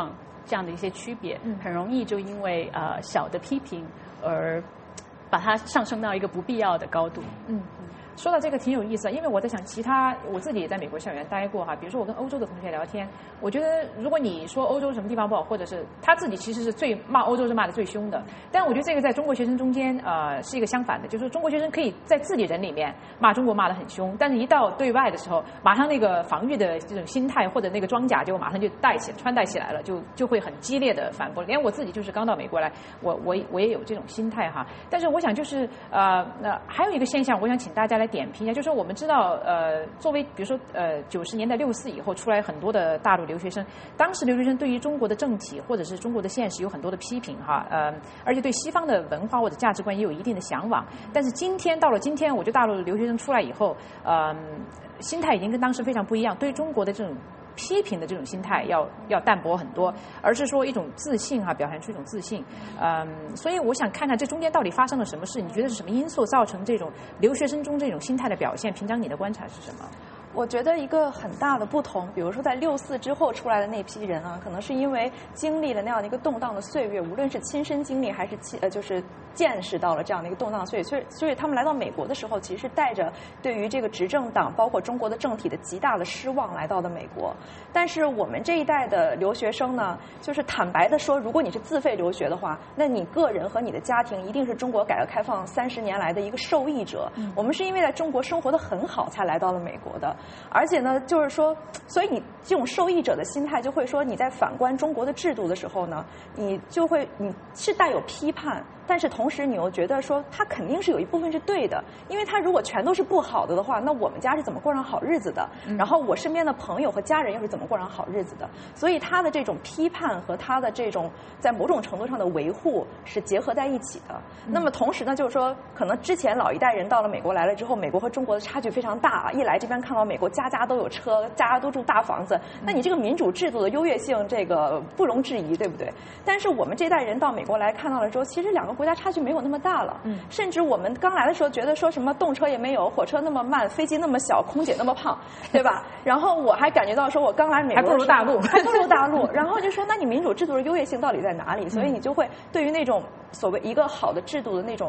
这样的一些区别，很容易就因为小的批评而把它上升到一个不必要的高度。 说到这个挺有意思的，因为我在想，我自己也在美国校园待过哈。比如说我跟欧洲的同学聊天，我觉得如果你说欧洲什么地方不好，或者是他自己其实是骂欧洲是骂的最凶的，但我觉得这个在中国学生中间是一个相反的，就是说中国学生可以在自己人里面骂中国骂得很凶，但是一到对外的时候，马上那个防御的这种心态或者那个装甲就马上就穿戴起来了，就会很激烈的反驳。连我自己就是刚到美国来，我也有这种心态哈。但是我想就是还有一个现象，我想请大家来点评一下，就是说我们知道作为比如说90年代64以后出来很多的大陆留学生，当时留学生对于中国的政体或者是中国的现实有很多的批评哈，而且对西方的文化或者价值观也有一定的向往。但是到了今天，我觉得大陆留学生出来以后，心态已经跟当时非常不一样，对于中国的这种批评的这种心态要淡薄很多，而是说一种自信哈，表现出一种自信。所以我想看看这中间到底发生了什么事？你觉得是什么因素造成这种留学生中这种心态的表现？平常你的观察是什么？ 我觉得一个很大的不同，比如说在64之后出来的那批人啊，可能是因为经历了那样的一个动荡的岁月，无论是亲身经历还是就是见识到了这样的一个动荡的岁月，所以他们来到美国的时候，其实是带着对于这个执政党包括中国的政体的极大的失望来到的美国。但是我们这一代的留学生呢，就是坦白的说，如果你是自费留学的话，那你个人和你的家庭一定是中国改革开放30年来的一个受益者。我们是因为在中国生活得很好才来到了美国的。而且呢，就是说，所以你这种受益者的心态，就会说你在反观中国的制度的时候呢，你是带有批判，但是同时你又觉得说它肯定是有一部分是对的，因为它如果全都是不好的话，那我们家是怎么过上好日子的？然后我身边的朋友和家人又是怎么过上好日子的？所以他的这种批判和他的这种在某种程度上的维护是结合在一起的。那么同时呢，就是说，可能之前老一代人到了美国来了之后，美国和中国的差距非常大，一来这边看到美国家家都有车，家家都住大房子，那你这个民主制度的优越性，这个不容置疑，对不对？但是我们这代人到美国来看到了之后，其实两个国家差距没有那么大了。甚至我们刚来的时候觉得说什么动车也没有，火车那么慢，飞机那么小，空姐那么胖，对吧？然后我还感觉到说我刚来美国还不如大陆， 还不如大陆。然后就说那你民主制度的优越性到底在哪里？所以你就会对于那种所谓一个好的制度的那种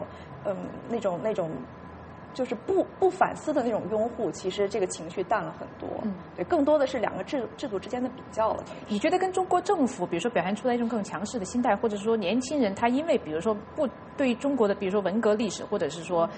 就是不反思的那种拥护，其实这个情绪淡了很多。对，更多的是两个制度之间的比较了。 你觉得跟中国政府，比如说表现出来一种更强势的心态，或者说年轻人他因为比如说不对中国的，比如说文革历史，或者是说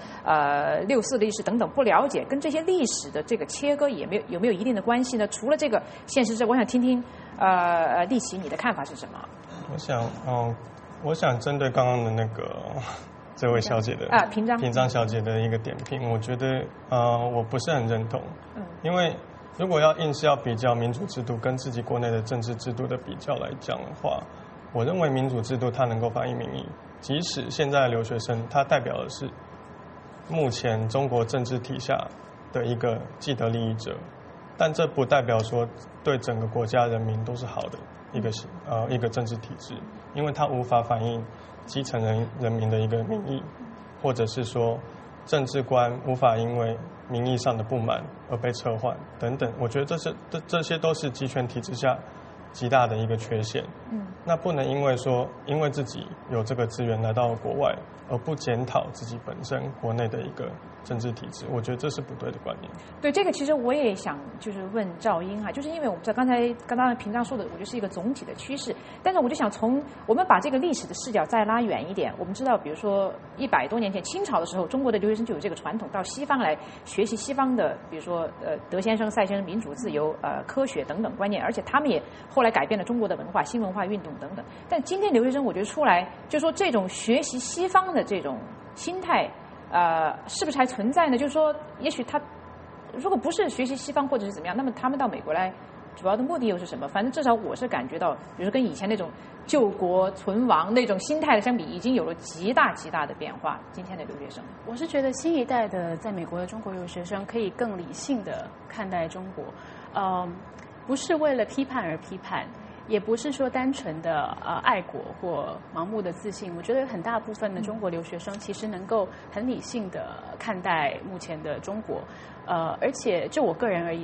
64历史等等不了解，跟这些历史的这个切割有没有一定的关系呢？除了这个现实之外，我想听听立奇你的看法是什么？ 我想针对刚刚的那个。这位小姐的平章小姐的一个点评，我觉得我不是很认同。因为如果硬是要比较民主制度跟自己国内的政治制度的比较来讲的话，我认为民主制度它能够反映民意，即使现在的留学生他代表的是目前中国政治体下的一个既得利益者，但这不代表说对整个国家人民都是好的一个政治体制，因为它无法反映基层人民的一个民意，或者是说政治观无法因为民意上的不满而被撤换等等，我觉得这些都是集权体制下极大的一个缺陷。那不能因为自己有这个资源来到国外，而不检讨自己本身国内的一个政治体制，我觉得这是不对的观念。 对，这个其实我也想就是问赵英哈，就是因为我们在刚刚平常说的，我觉得是一个总体的趋势，但是我就想从我们把这个历史的视角再拉远一点，我们知道比如说100多年前清朝的时候，中国的留学生就有这个传统，到西方来学习西方的，比如说德先生、赛先生民主自由、科学等等观念，而且他们也后来改变了中国的文化、新文化运动等等。但今天留学生我觉得出来就说这种学习西方的这种心态是不是还存在呢？就是说也许他如果不是学习西方或者是怎么样，那么他们到美国来主要的目的又是什么？反正至少我是感觉到，比如说跟以前那种救国存亡那种心态的相比，已经有了极大的变化。今天的留学生， 我是觉得新一代的在美国的中国留学生可以更理性的看待中国，不是为了批判而批判，也不是说单纯的爱国或盲目的自信。我觉得很大部分的中国留学生其实能够很理性的看待目前的中国，而且就我个人而言，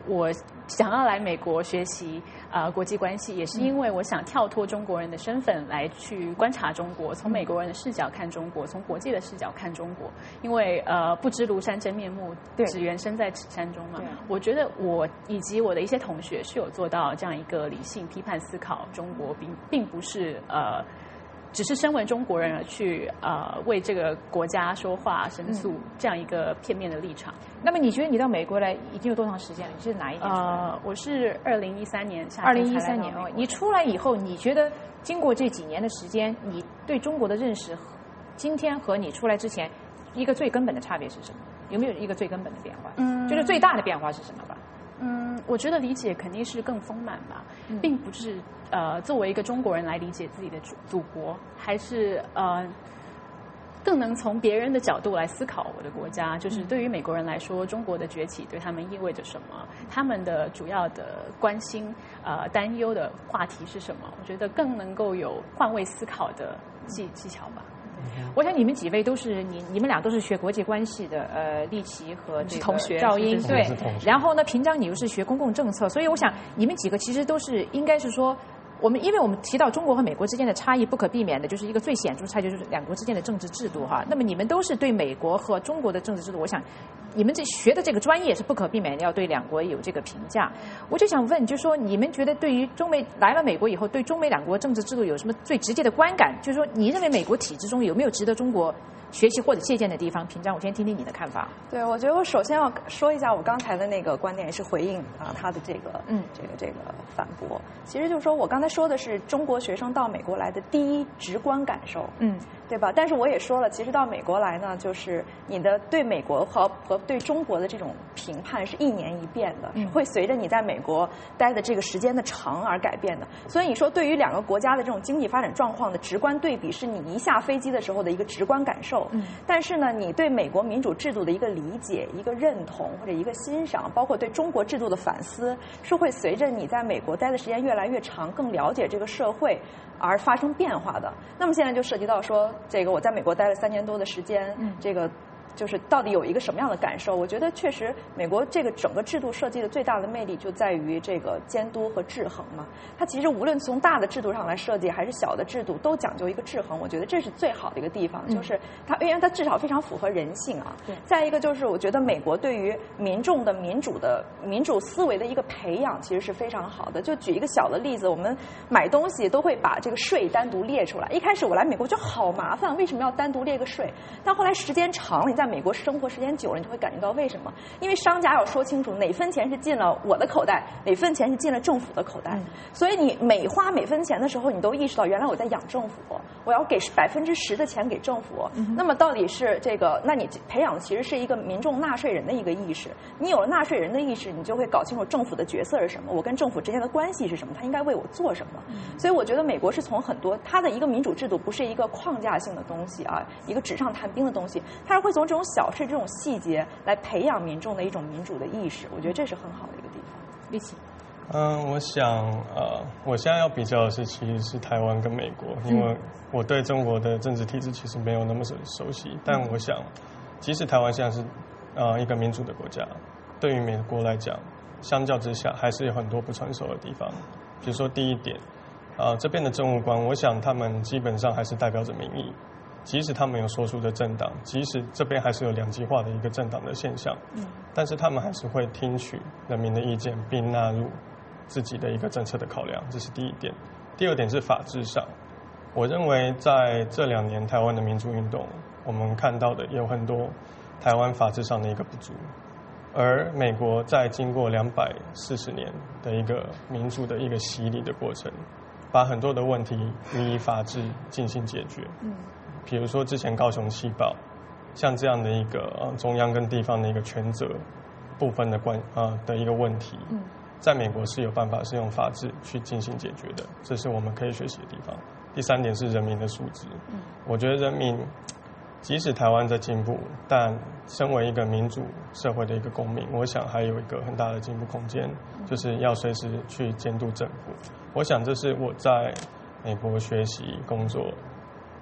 我想要来美国学习国际关系，也是因为我想跳脱中国人的身份来去观察中国，从美国人的视角看中国，从国际的视角看中国。因为不知庐山真面目，只缘身在此山中嘛。我觉得我以及我的一些同学是有做到这样一个理性批判思考中国，并不是只是身为中国人而去为这个国家说话申诉这样一个片面的立场。 那么你觉得你到美国来已经有多长时间了？你是哪一年出来？ 我是2013年夏天才来到美国。 2013年你出来以后，你觉得经过这几年的时间，你对中国的认识，今天和你出来之前一个最根本的差别是什么？有没有一个最根本的变化？就是最大的变化是什么吧？ 我觉得理解肯定是更丰满吧，并不是作为一个中国人来理解自己的祖国，还是更能从别人的角度来思考我的国家。就是对于美国人来说，中国的崛起对他们意味着什么？他们的主要的关心、担忧的话题是什么？我觉得更能够有换位思考的技巧吧。 我想你们几位都是你们俩都是学国际关系的，立奇和这个同学赵英对，然后呢，平章你又是学公共政策，所以我想你们几个其实都是应该是说。因为我们提到中国和美国之间的差异，不可避免的就是一个最显著差异，就是两国之间的政治制度哈。那么你们都是对美国和中国的政治制度，我想你们学的这个专业是不可避免的要对两国有这个评价。我就想问，就是说你们觉得对于中美来了美国以后，对中美两国政治制度有什么最直接的观感？就是说你认为美国体制中有没有值得中国学习或者借鉴的地方？平章，我先听听你的看法。 对，我觉得我首先要说一下我刚才的那个观点，也是回应他的这个反驳。其实就是说我刚才说的是中国学生到美国来的第一直观感受，对吧？但是我也说了，其实到美国来呢，就是你的对美国和对中国的这种评判是一年一变的，会随着你在美国待的这个时间的长而改变的。所以你说对于两个国家的这种经济发展状况的直观对比，是你一下飞机的时候的一个直观感受。但是呢，你对美国民主制度的一个理解、一个认同或者一个欣赏，包括对中国制度的反思，是会随着你在美国待的时间越来越长，更了解这个社会而发生变化的。那么现在就涉及到说，这个我在美国待了3年多的时间，这个就是到底有一个什么样的感受？我觉得确实，美国这个整个制度设计的最大的魅力就在于这个监督和制衡嘛。它其实无论从大的制度上来设计，还是小的制度，都讲究一个制衡。我觉得这是最好的一个地方，就是它，因为它至少非常符合人性啊。再一个就是，我觉得美国对于民众的民主思维的一个培养，其实是非常好的。就举一个小的例子，我们买东西都会把这个税单独列出来。一开始我来美国就好麻烦，为什么要单独列个税？但后来时间长了，你在美国生活时间久了，你就会感觉到为什么？因为商家要说清楚哪分钱是进了我的口袋，哪分钱是进了政府的口袋。所以你每花每分钱的时候，你都意识到原来我在养政府，我要给10%的钱给政府。那么到底是这个？那你培养的其实是一个民众纳税人的一个意识。你有了纳税人的意识，你就会搞清楚政府的角色是什么，我跟政府之间的关系是什么，他应该为我做什么。所以我觉得美国是从很多它的一个民主制度不是一个框架性的东西啊，一个纸上谈兵的东西，它是会从这种小事、这种细节来培养民众的一种民主的意识。我觉得这是很好的一个地方。 立奇。 我想我现在要比较的是其实是台湾跟美国，因为我对中国的政治体制其实没有那么熟悉，但我想即使台湾现在是一个民主的国家，对于美国来讲相较之下还是有很多不成熟的地方。比如说第一点这边的政务官，我想他们基本上还是代表着民意，即使他们有所属的政党，即使这边还是有两极化的一个政党的现象，但是他们还是会听取人民的意见并纳入自己的一个政策的考量，这是第一点。第二点是法制上，我认为在这2年台湾的民主运动，我们看到的也有很多台湾法制上的一个不足，而美国在经过240年的一个民主的一个洗礼的过程，把很多的问题依法制进行解决。比如说之前高雄气爆，像这样的一个中央跟地方的一个权责部分的一个问题，在美国是有办法是用法治去进行解决的，这是我们可以学习的地方。第3点是人民的素质，我觉得人民即使台湾在进步，但身为一个民主社会的一个公民，我想还有一个很大的进步空间，就是要随时去监督政府。我想这是我在美国学习工作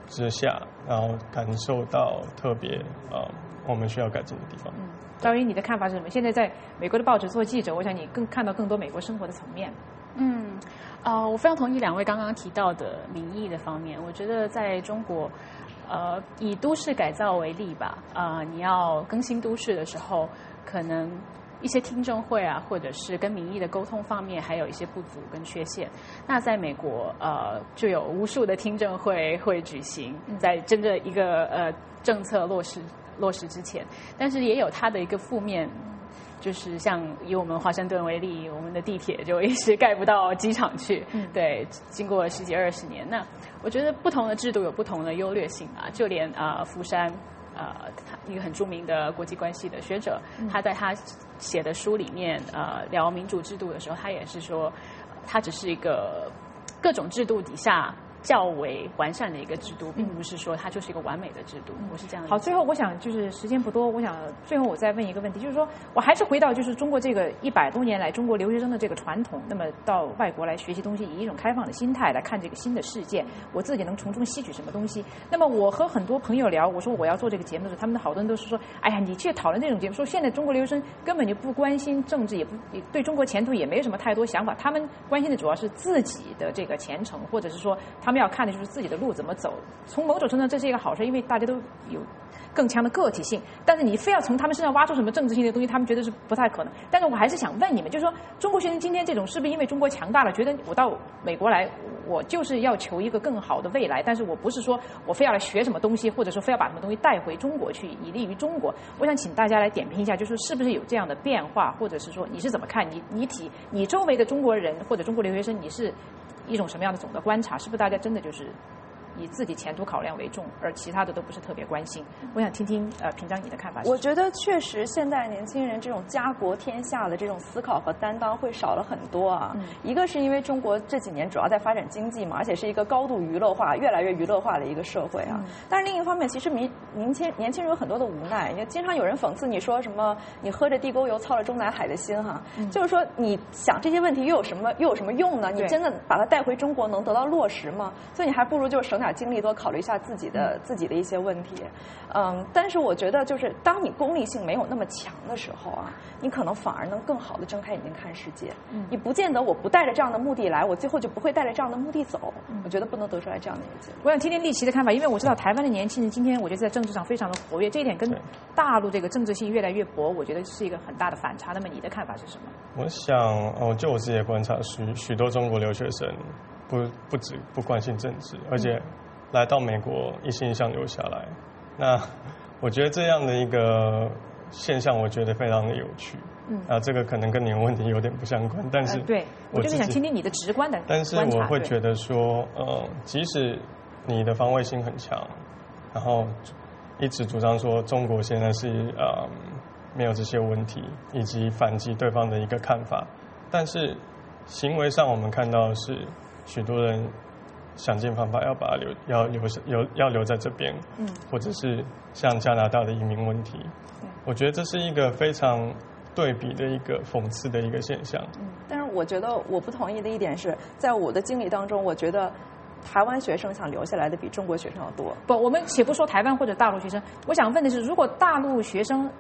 之下，然后感受到特别我们需要改进的地方。 赵英，你的看法是什么？现在在美国的报纸做记者，我想你看到更多美国生活的层面。 我非常同意两位刚刚提到的民意的方面。我觉得在中国，以都市改造为例吧，你要更新都市的时候，可能一些听证会啊，或者是跟民意的沟通方面，还有一些不足跟缺陷。那在美国，就有无数的听证会会举行，在真正一个政策落实之前，但是也有它的一个负面。就是像以我们华盛顿为例，我们的地铁就一直盖不到机场去。对，经过10几20年，那我觉得不同的制度有不同的优劣性啊。就连福山一个很著名的国际关系的学者，他在他写的书里面聊民主制度的时候，他也是说，它只是一个各种制度底下较为完善的一个制度，并不是说它就是一个完美的制度。我是这样的。 好，最后我想就是时间不多，我想最后我再问一个问题，就是说我还是回到就是中国这个100多年来中国留学生的这个传统，那么到外国来学习东西，以一种开放的心态来看这个新的世界，我自己能从中吸取什么东西？那么我和很多朋友聊，我说我要做这个节目的时候，他们好多人都是说，哎呀，你去讨论这种节目，说现在中国留学生根本就不关心政治，也对中国前途也没有什么太多想法，他们关心的主要是自己的这个前程，或者是说他们要看的就是自己的路怎么走。从某种程度上，这是一个好事，因为大家都有更强的个体性。但是你非要从他们身上挖出什么政治性的东西，他们觉得是不太可能。但是我还是想问你们，就是说中国学生今天这种是不是因为中国强大了，觉得我到美国来，我就是要求一个更好的未来，但是我不是说我非要来学什么东西，或者说非要把什么东西带回中国去，以利于中国。我想请大家来点评一下，就是是不是有这样的变化，或者是说你是怎么看？你周围的中国人或者中国留学生，你是一种什么样的总的观察？是不是大家真的就是以自己前途考量为重，而其他的都不是特别关心？我想听听平章你的看法。 我觉得确实现在年轻人这种家国天下的这种思考和担当会少了很多啊。一个是因为中国这几年主要在发展经济嘛，而且是一个高度娱乐化、越来越娱乐化的一个社会啊。但是另一方面，其实年轻人有很多的无奈，也经常有人讽刺你说什么你喝着地沟油操了中南海的心哈，就是说你想这些问题又有什么用呢？你真的把它带回中国能得到落实吗？所以你还不如就省点精力多考虑一下自己的一些问题。但是我觉得就是当你功利性没有那么强的时候啊，你可能反而能更好的睁开眼睛看世界。你不见得我不带着这样的目的来，我最后就不会带着这样的目的走。我觉得不能得出来这样的一个结论。 我想听听丽琪的看法，因为我知道台湾的年轻人今天我觉得在政治上非常的活跃，这一点跟大陆这个政治性越来越薄，我觉得是一个很大的反差。那么你的看法是什么？ 我想就我自己的观察，许多中国留学生不止不关心政治，而且来到美国一心一想留下来。那我觉得这样的一个现象，我觉得非常的有趣。这个可能跟你的问题有点不相关，但是对，我就是想听听你的直观的观察。 但是我会觉得说，即使你的防卫心很强，然后一直主张说中国现在是没有这些问题，以及反击对方的一个看法，但是行为上我们看到的是许多人想尽方法要把它留在这边，或者是像加拿大的移民问题，我觉得这是一个非常对比的一个讽刺的一个现象。 但是我觉得我不同意的一点是，在我的经历当中，我觉得台湾学生想留下来的比中国学生要多。 不，我们且不说台湾或者大陆学生，我想问的是，如果大陆学生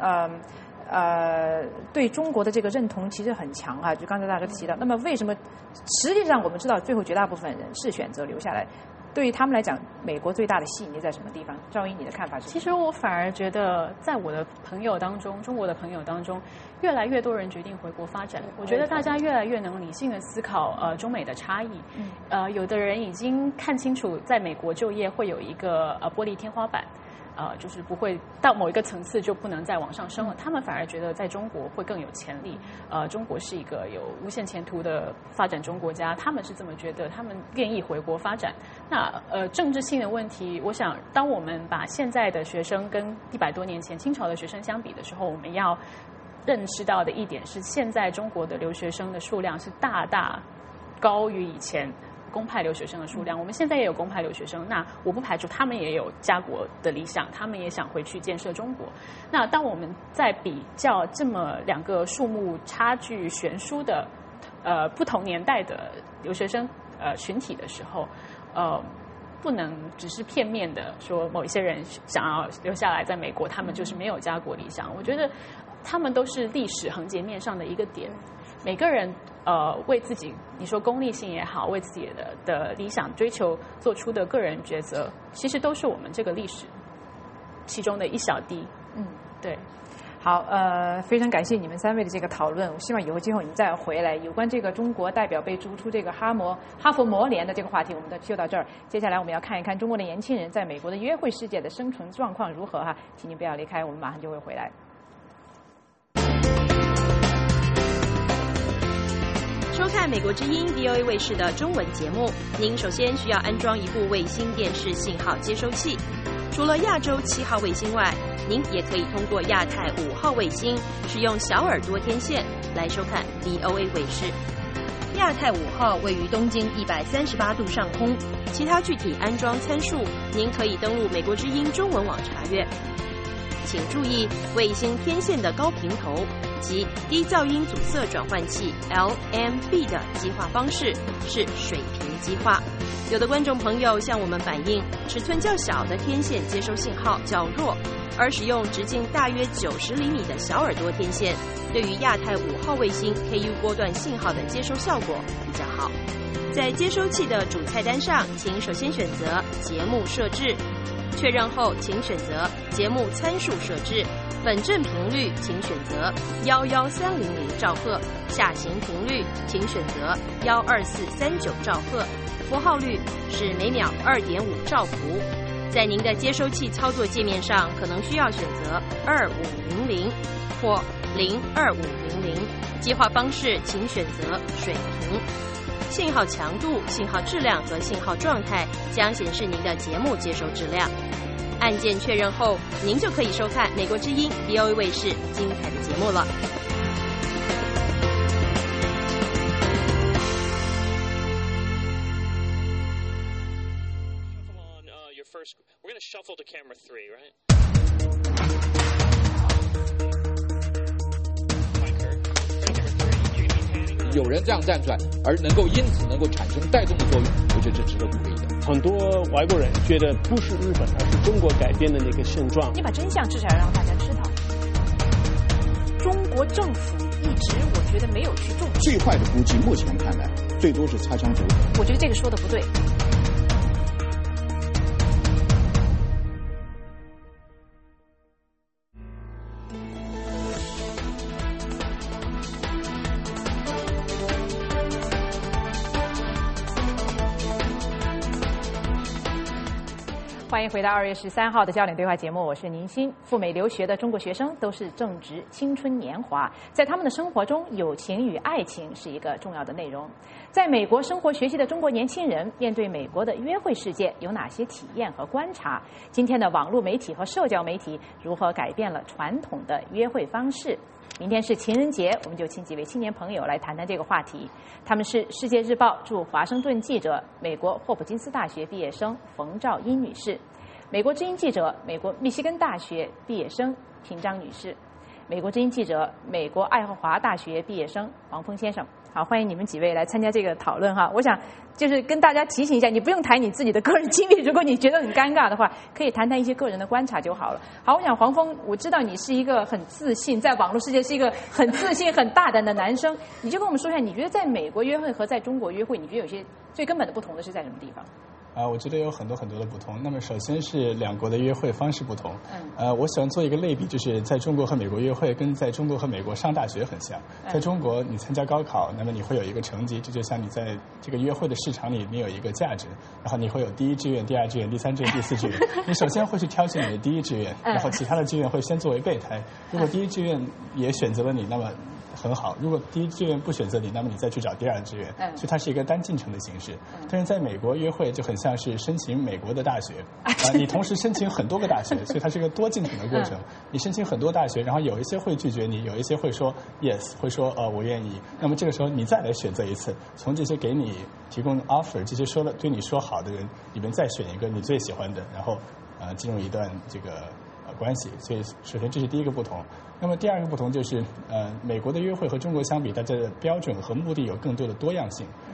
对中国的这个认同其实很强啊，就刚才大家提到，那么为什么实际上我们知道最后绝大部分人是选择留下来？对于他们来讲，美国最大的吸引力在什么地方？赵英，你的看法是？ 其实我反而觉得，在我的朋友当中，中国的朋友当中，越来越多人决定回国发展。我觉得大家越来越能理性的思考中美的差异。有的人已经看清楚，在美国就业会有一个玻璃天花板。就是不会到某一个层次就不能再往上升了。他们反而觉得在中国会更有潜力。中国是一个有无限前途的发展中国家，他们是这么觉得，他们愿意回国发展。那政治性的问题，我想当我们把现在的学生跟100多年前清朝的学生相比的时候，我们要认识到的一点是，现在中国的留学生的数量是大大高于以前公派留学生的数量。我们现在也有公派留学生，那我不排除他们也有家国的理想，他们也想回去建设中国。那当我们在比较这么两个数目差距悬殊的不同年代的留学生群体的时候， 不能只是片面的说某一些人想要留下来在美国，他们就是没有家国理想。我觉得他们都是历史横截面上的一个点，每个人为自己你说功利性也好，为自己的理想追求做出的个人抉择，其实都是我们这个历史其中的一小滴。对。 好，非常感谢你们3位的这个讨论。我希望以后今后你们再回来，有关这个中国代表被逐出这个哈佛模联的这个话题，我们就到这儿。接下来我们要看一看中国的年轻人在美国的约会世界的生存状况如何哈，请您不要离开，我们马上就会回来。 收看美国之音 VOA 卫视的中文节目，您首先需要安装一部卫星电视信号接收器。除了亚洲7号卫星外，您也可以通过亚太5号卫星使用小耳朵天线来收看 VOA 卫视。亚太5号位于东经138度上空，其他具体安装参数您可以登录美国之音中文网查阅。请注意，卫星天线的高频头及低噪音阻塞转换器 LMB 的激化方式是水平激化。有的观众朋友向我们反映，尺寸较小的天线接收信号较弱，而使用直径大约90厘米的小耳朵天线，对于亚太5号卫星 KU 波段信号的接收效果比较好。在接收器的主菜单上，请首先选择节目设置，确认后请选择节目参数设置，本振频率请选择11300兆赫，下行频率请选择12439兆赫，符号率是每秒2.5兆伏。在您的接收器操作界面上，可能需要选择2500或02500，激化方式请选择水平。信号强度、信号质量和信号状态将显示您的节目接收质量。按键确认后，您就可以收看美国之音 VOA 卫视精彩的节目了。 有人这样站出来，而能够因此能够产生带动的作用，我觉得这值得鼓励的。 很多外国人觉得不是日本，而是中国改变的那个现状。 你把真相至少要让大家知道。中国政府一直我觉得没有去重视。 最坏的估计，目前看来最多是擦枪走火。 我觉得这个说的不对。欢迎回到2月13号的焦点对话节目，我是宁欣。赴美留学的中国学生都是正值青春年华，在他们的生活中，友情与爱情是一个重要的内容。在美国生活学习的中国年轻人，面对美国的约会世界有哪些体验和观察？今天的网络媒体和社交媒体如何改变了传统的约会方式？明天是情人节，我们就请几位青年朋友来谈谈这个话题。他们是《世界日报》驻华盛顿记者、美国霍普金斯大学毕业生冯兆英女士，美国之音记者、美国密西根大学毕业生平章女士，美国之音记者、美国爱荷华大学毕业生黄峰先生。好，欢迎你们几位来参加这个讨论哈。我想就是跟大家提醒一下，你不用谈你自己的个人经历，如果你觉得很尴尬的话，可以谈谈一些个人的观察就好了。好，我想黄峰，我知道你是一个很自信，在网络世界是一个很自信、很大胆的男生，你就跟我们说一下，你觉得在美国约会和在中国约会，你觉得有些最根本的不同的是在什么地方？ 我觉得有很多的不同。那么首先是两国的约会方式不同。我喜欢做一个类比，就是在中国和美国约会跟在中国和美国上大学很像。在中国你参加高考，那么你会有一个成绩，这就像你在这个约会的市场里你有一个价值，然后你会有第一志愿、第二志愿、第三志愿、第四志愿。你首先会去挑选你的第一志愿，然后其他的志愿会先作为备胎。如果第一志愿也选择了你，那么很好。如果第一志愿不选择你，那么你再去找第二志愿。所以它是一个单进程的形式。但是在美国约会就很像是申请美国的大学你同时申请很多个大学，所以它是一个多进程的过程。你申请很多大学，然后有一些会拒绝你，有一些会说 yes， 会说我愿意。那么这个时候你再来选择一次，从这些给你提供 offer 这些说的对你说好的人里面再选一个你最喜欢的，然后进入一段这个关系。所以首先这是第一个不同。那么第二个不同就是美国的约会和中国相比，大家的标准和目的有更多的多样性。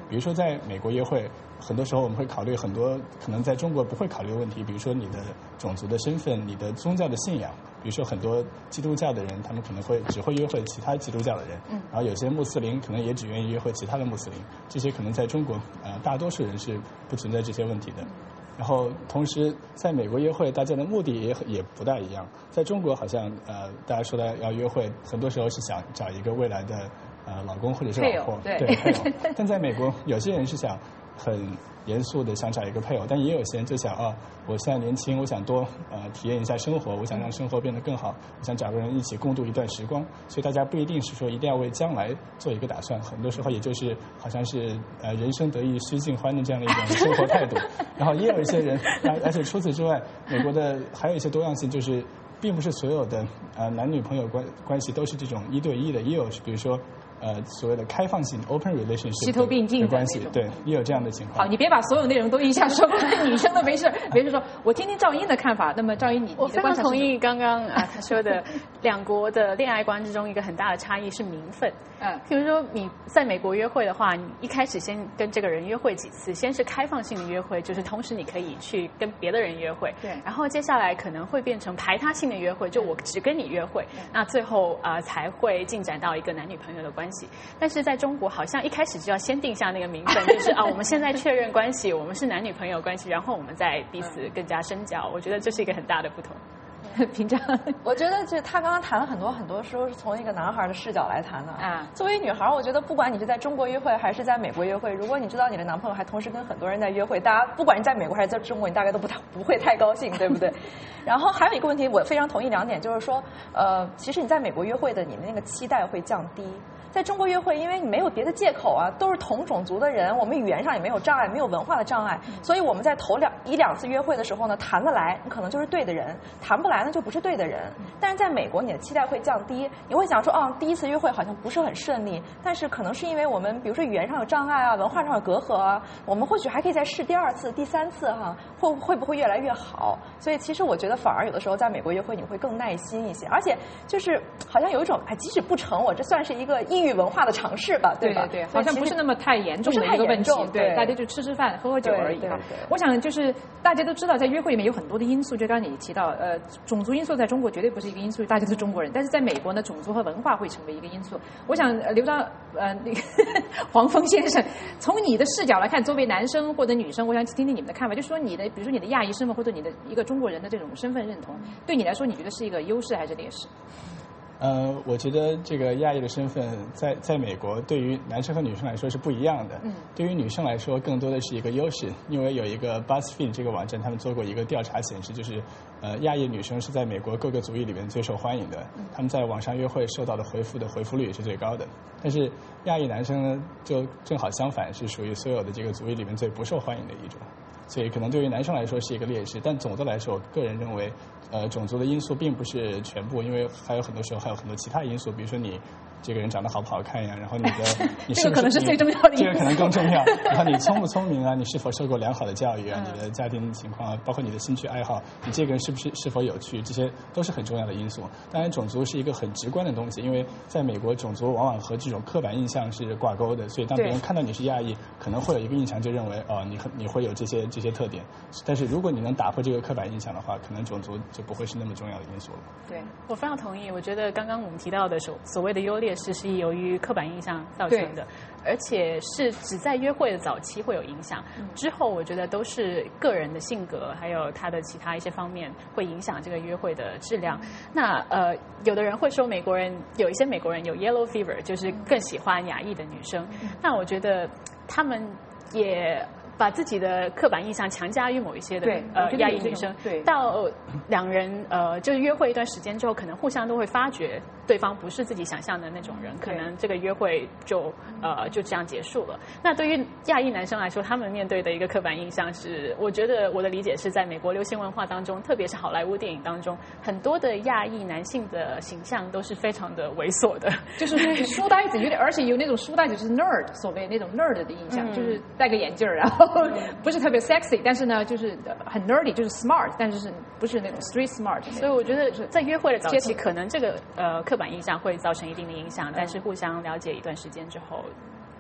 比如说在美国约会，很多时候我们会考虑很多可能在中国不会考虑的问题，比如说你的种族的身份、你的宗教的信仰。比如说很多基督教的人，他们可能只会约会其他基督教的人，然后有些穆斯林可能也只愿意约会其他的穆斯林，这些可能在中国大多数人是不存在这些问题的。然后同时在美国约会，大家的目的也不大一样。在中国好像大家说的要约会，很多时候是想找一个未来的老公或者是老婆，对配偶。但在美国，有些人是想很严肃的想找一个配偶，但也有些人就想我现在年轻，我想多体验一下生活，我想让生活变得更好，我想找个人一起共度一段时光。所以大家不一定是说一定要为将来做一个打算，很多时候也就是好像是人生得意须尽欢的这样的一种生活态度。然后也有一些人，而且除此之外，美国的还有一些多样性，就是并不是所有的男女朋友关系都是这种1对1的，也有比如说。所谓的开放性 （open relationship） 齐头并进的关系，对，也有这样的情况。 好，你别把所有内容都一下说，女生的没事，别人说我听听赵英的看法。那么赵英，你我非常同意刚刚他说的，两国的恋爱观之中一个很大的差异是名分。譬如说你在美国约会的话，你一开始先跟这个人约会几次，先是开放性的约会，就是同时你可以去跟别的人约会，对，然后接下来可能会变成排他性的约会，就我只跟你约会，那最后才会进展到一个男女朋友的关系。但是在中国好像一开始就要先定下那个名分，就是我们现在确认关系，我们是男女朋友关系，然后我们再彼此更加深交。我觉得这是一个很大的不同。 平常我觉得就他刚刚谈了很多时候是从一个男孩的视角来谈的作为女孩，我觉得不管你是在中国约会还是在美国约会，如果你知道你的男朋友还同时跟很多人在约会，大家不管你在美国还是在中国，你大概都不会太高兴，对不对？然后还有一个问题，我非常同意2点，就是说其实你在美国约会的你的那个期待会降低。在中国约会，因为你没有别的借口都是同种族的人，我们语言上也没有障碍，没有文化的障碍，所以我们在头1、2次约会的时候呢，谈得来，你可能就是对的人；谈不来呢，就不是对的人。但是在美国，你的期待会降低，你会想说，第一次约会好像不是很顺利，但是可能是因为我们比如说语言上有障碍文化上有隔阂我们或许还可以再试第2次、第3次会不会越来越好？所以其实我觉得反而有的时候在美国约会你会更耐心一些，而且就是好像有一种即使不成，我这算是一个异域文化的尝试吧，对吧？ 对，好像不是那么太严重的一个问题，对，大家就吃饭、喝酒而已我想就是大家都知道，在约会里面有很多的因素，就刚刚你提到，种族因素在中国绝对不是一个因素，大家都是中国人，但是在美国呢，种族和文化会成为一个因素。我想刘章那个黄峰先生，从你的视角来看，作为男生或者女生，我想听听你们的看法，就是说比如说你的亚裔身份或者你的一个中国人的这种身份认同，对你来说，你觉得是一个优势还是劣势？ 我觉得这个亚裔的身份在美国对于男生和女生来说是不一样的。对于女生来说，更多的是一个优势，因为有一个 BuzzFeed 这个网站，他们做过一个调查显示，就是亚裔女生是在美国各个族裔里面最受欢迎的，他们在网上约会受到的回复率也是最高的。但是亚裔男生呢，就正好相反，是属于所有的这个族裔里面最不受欢迎的一种。所以可能对于男生来说是一个劣势，但总的来说，我个人认为，种族的因素并不是全部，因为还有很多时候还有很多其他因素，比如说你这个人长得好不好看呀，然后你这个可能是最重要的因素， 这个可能更重要。然后你聪不聪明啊，你是否受过良好的教育啊，你的家庭情况啊，包括你的兴趣爱好，你这个人是否有趣，这些都是很重要的因素。当然，种族是一个很直观的东西，因为在美国，种族往往和这种刻板印象是挂钩的，所以当别人看到你是亚裔，可能会有一个印象，就认为你会有这些特点。但是如果你能打破这个刻板印象的话，可能种族就不会是那么重要的因素了。 对，我非常同意。我觉得刚刚我们提到的所谓的优劣势是由于刻板印象造成的，而且是只在约会的早期会有影响，之后我觉得都是个人的性格还有他的其他一些方面会影响这个约会的质量。那有的人会说有一些美国人有 yellow fever， 就是更喜欢亚裔的女生。那我觉得他们也把自己的刻板印象强加于某一些的亚裔女生，到两人就是约会一段时间之后，可能互相都会发觉对方不是自己想象的那种人，可能这个约会就这样结束了。那对于亚裔男生来说，他们面对的一个刻板印象是，我觉得我的理解是在美国流行文化当中，特别是好莱坞电影当中，很多的亚裔男性的形象都是非常的猥琐的， 就是书呆子，而且有那种书呆子就是 nerd， 所谓那种 nerd 的印象，就是戴个眼镜然后不是特别 sexy， 但是呢就是很 nerdy， 就是 smart， 但是不是那种 street smart。 所以我觉得在约会的早期，可能这个刻板印象会造成一定的影响，但是互相了解一段时间之后，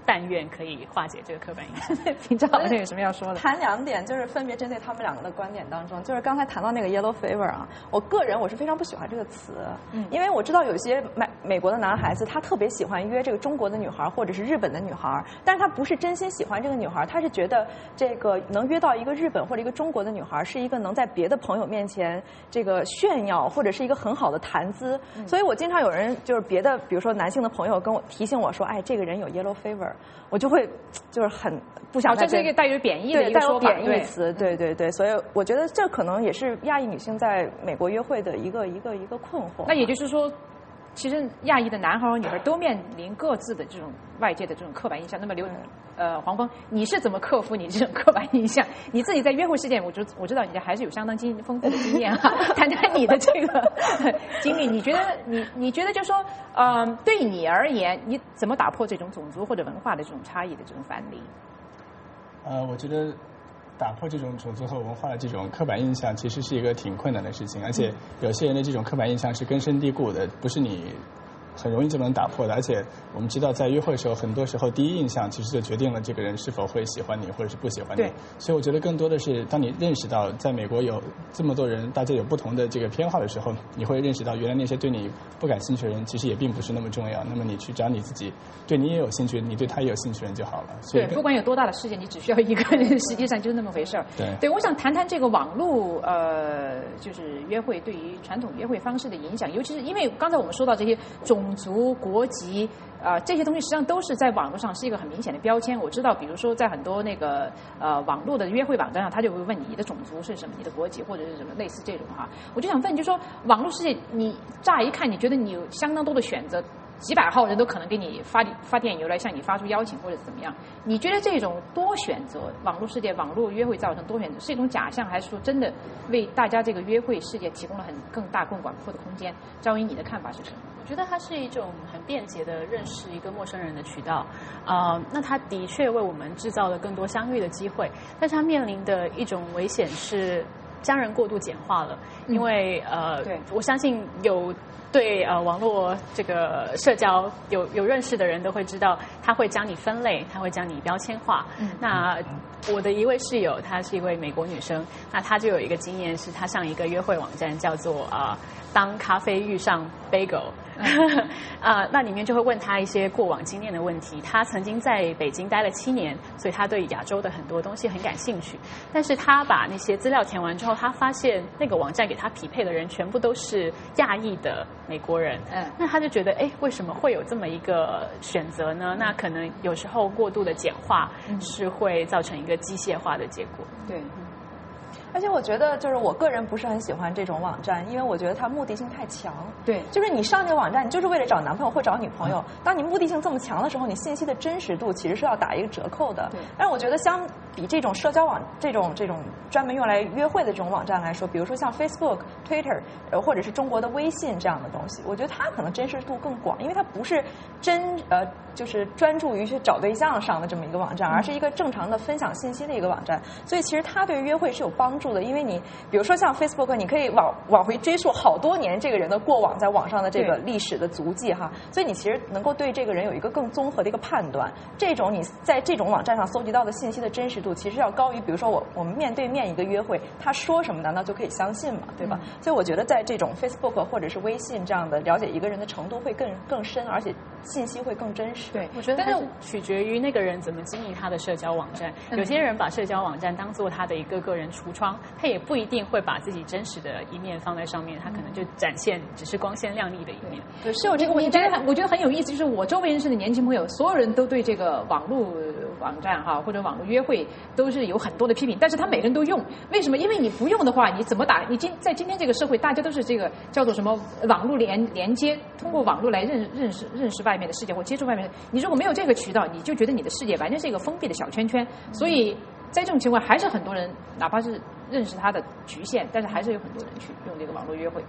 但愿可以化解这个刻板印象。 听着好像有什么要说的？ 谈2点，就是分别针对他们2个的观点当中，就是刚才谈到那个 yellow fever 啊，我个人是非常不喜欢这个词，因为我知道有些美国的男孩子他特别喜欢约这个中国的女孩或者是日本的女孩，但是他不是真心喜欢这个女孩，他是觉得这个能约到一个日本或者一个中国的女孩是一个能在别的朋友面前这个炫耀或者是一个很好的谈资，所以我经常有人就是别的比如说男性的朋友跟我提醒我说，哎，这个人有 yellow fever， 我就会就是很不想再。 这是一个带有贬义的一个说法， 带有贬义词，对，所以我觉得这可能也是亚裔女性在美国约会的一个困惑。 那也就是说，其实亚裔的男孩和女孩都面临各自的这种外界的这种刻板印象。那么黄蜂，你是怎么克服你这种刻板印象？你自己在约会事件，我知道你还是有相当丰富的经验哈。谈谈你的这个经历，你觉得就是说，对你而言，你怎么打破这种种族或者文化的这种差异的这种藩篱？ 我觉得打破这种种族和文化的这种刻板印象，其实是一个挺困难的事情，而且有些人的这种刻板印象是根深蒂固的，不是你很容易就能打破的。而且我们知道，在约会的时候，很多时候第一印象其实就决定了这个人是否会喜欢你或者是不喜欢你。对。所以我觉得更多的是，当你认识到在美国有这么多人，大家有不同的这个偏好的时候，你会认识到原来那些对你不感兴趣的人，其实也并不是那么重要。那么你去找你自己对你也有兴趣，你对他也有兴趣的人就好了。所以对，不管有多大的事件，你只需要一个人，实际上就是那么回事儿。对，我想谈谈这个网络就是约会对于传统约会方式的影响，尤其是因为刚才我们说到这些种族、国籍这些东西，实际上都是在网络上是一个很明显的标签。我知道，比如说在很多那个网络的约会网站上，他就会问你的种族是什么，你的国籍或者是什么类似这种哈。我就想问，就说网络世界，你乍一看，你觉得你有相当多的选择。几百号人都可能给你发电邮来向你发出邀请或者怎么样？你觉得这种多选择网络世界、网络约会造成多选择是一种假象，还是说真的为大家这个约会世界提供了更大、更广阔的空间？赵英，你的看法是什么？ 我觉得它是一种很便捷的认识一个陌生人的渠道，那它的确为我们制造了更多相遇的机会，但是它面临的一种危险是将人过度简化了，因为对，我相信对网络这个社交有认识的人都会知道，他会将你分类，他会将你标签化。那我的一位室友，她是一位美国女生，那她就有一个经验，是她上一个约会网站叫做当咖啡遇上 bagel。那里面就会问他一些过往经验的问题。他曾经在北京待了7年，所以他对亚洲的很多东西很感兴趣。但是他把那些资料填完之后，他发现那个网站给他匹配的人全部都是亚裔的美国人。那他就觉得，为什么会有这么一个选择呢？那可能有时候过度的简化是会造成一个机械化的结果。 对。而且我觉得，就是我个人不是很喜欢这种网站，因为我觉得它目的性太强。 对， 就是你上这个网站，你就是为了找男朋友或找女朋友。当你目的性这么强的时候，你信息的真实度其实是要打一个折扣的。但是我觉得，相比这种社交网、这种专门用来约会的这种网站来说，比如说像 Facebook、Twitter， 或者是中国的微信这样的东西，我觉得它可能真实度更广，因为它不是就是专注于去找对象上的这么一个网站，而是一个正常的分享信息的一个网站。所以其实它对于约会是有帮助的，因为你比如说像 Facebook， 你可以往回追溯好多年这个人的过往在网上的这个历史的足迹哈，所以你其实能够对这个人有一个更综合的一个判断。这种你在这种网站上搜集到的信息的真实度，其实要高于比如说我们面对面一个约会，他说什么难道就可以相信吗？对吧？所以我觉得在这种 Facebook 或者是微信这样的了解一个人的程度会更深，而且信息会更真实。 对，我觉得它是取决于那个人怎么经营他的社交网站。有些人把社交网站当做他的一个个人橱窗，他也不一定会把自己真实的一面放在上面，他可能就展现只是光鲜亮丽的一面。 对，是有这个问题。我觉得很有意思，就是我周围认识的年轻朋友，所有人都对这个网络网站哈或者网络约会都是有很多的批评，但是他每个人都用。为什么？因为你不用的话，你怎么打？在今天这个社会，大家都是这个叫做什么网络连接，通过网络来认识外面的世界或接触外面的。你如果没有这个渠道，你就觉得你的世界完全是一个封闭的小圈圈。所以在这种情况，还是很多人哪怕是认识他的局限，但是还是有很多人去用这个网络约会。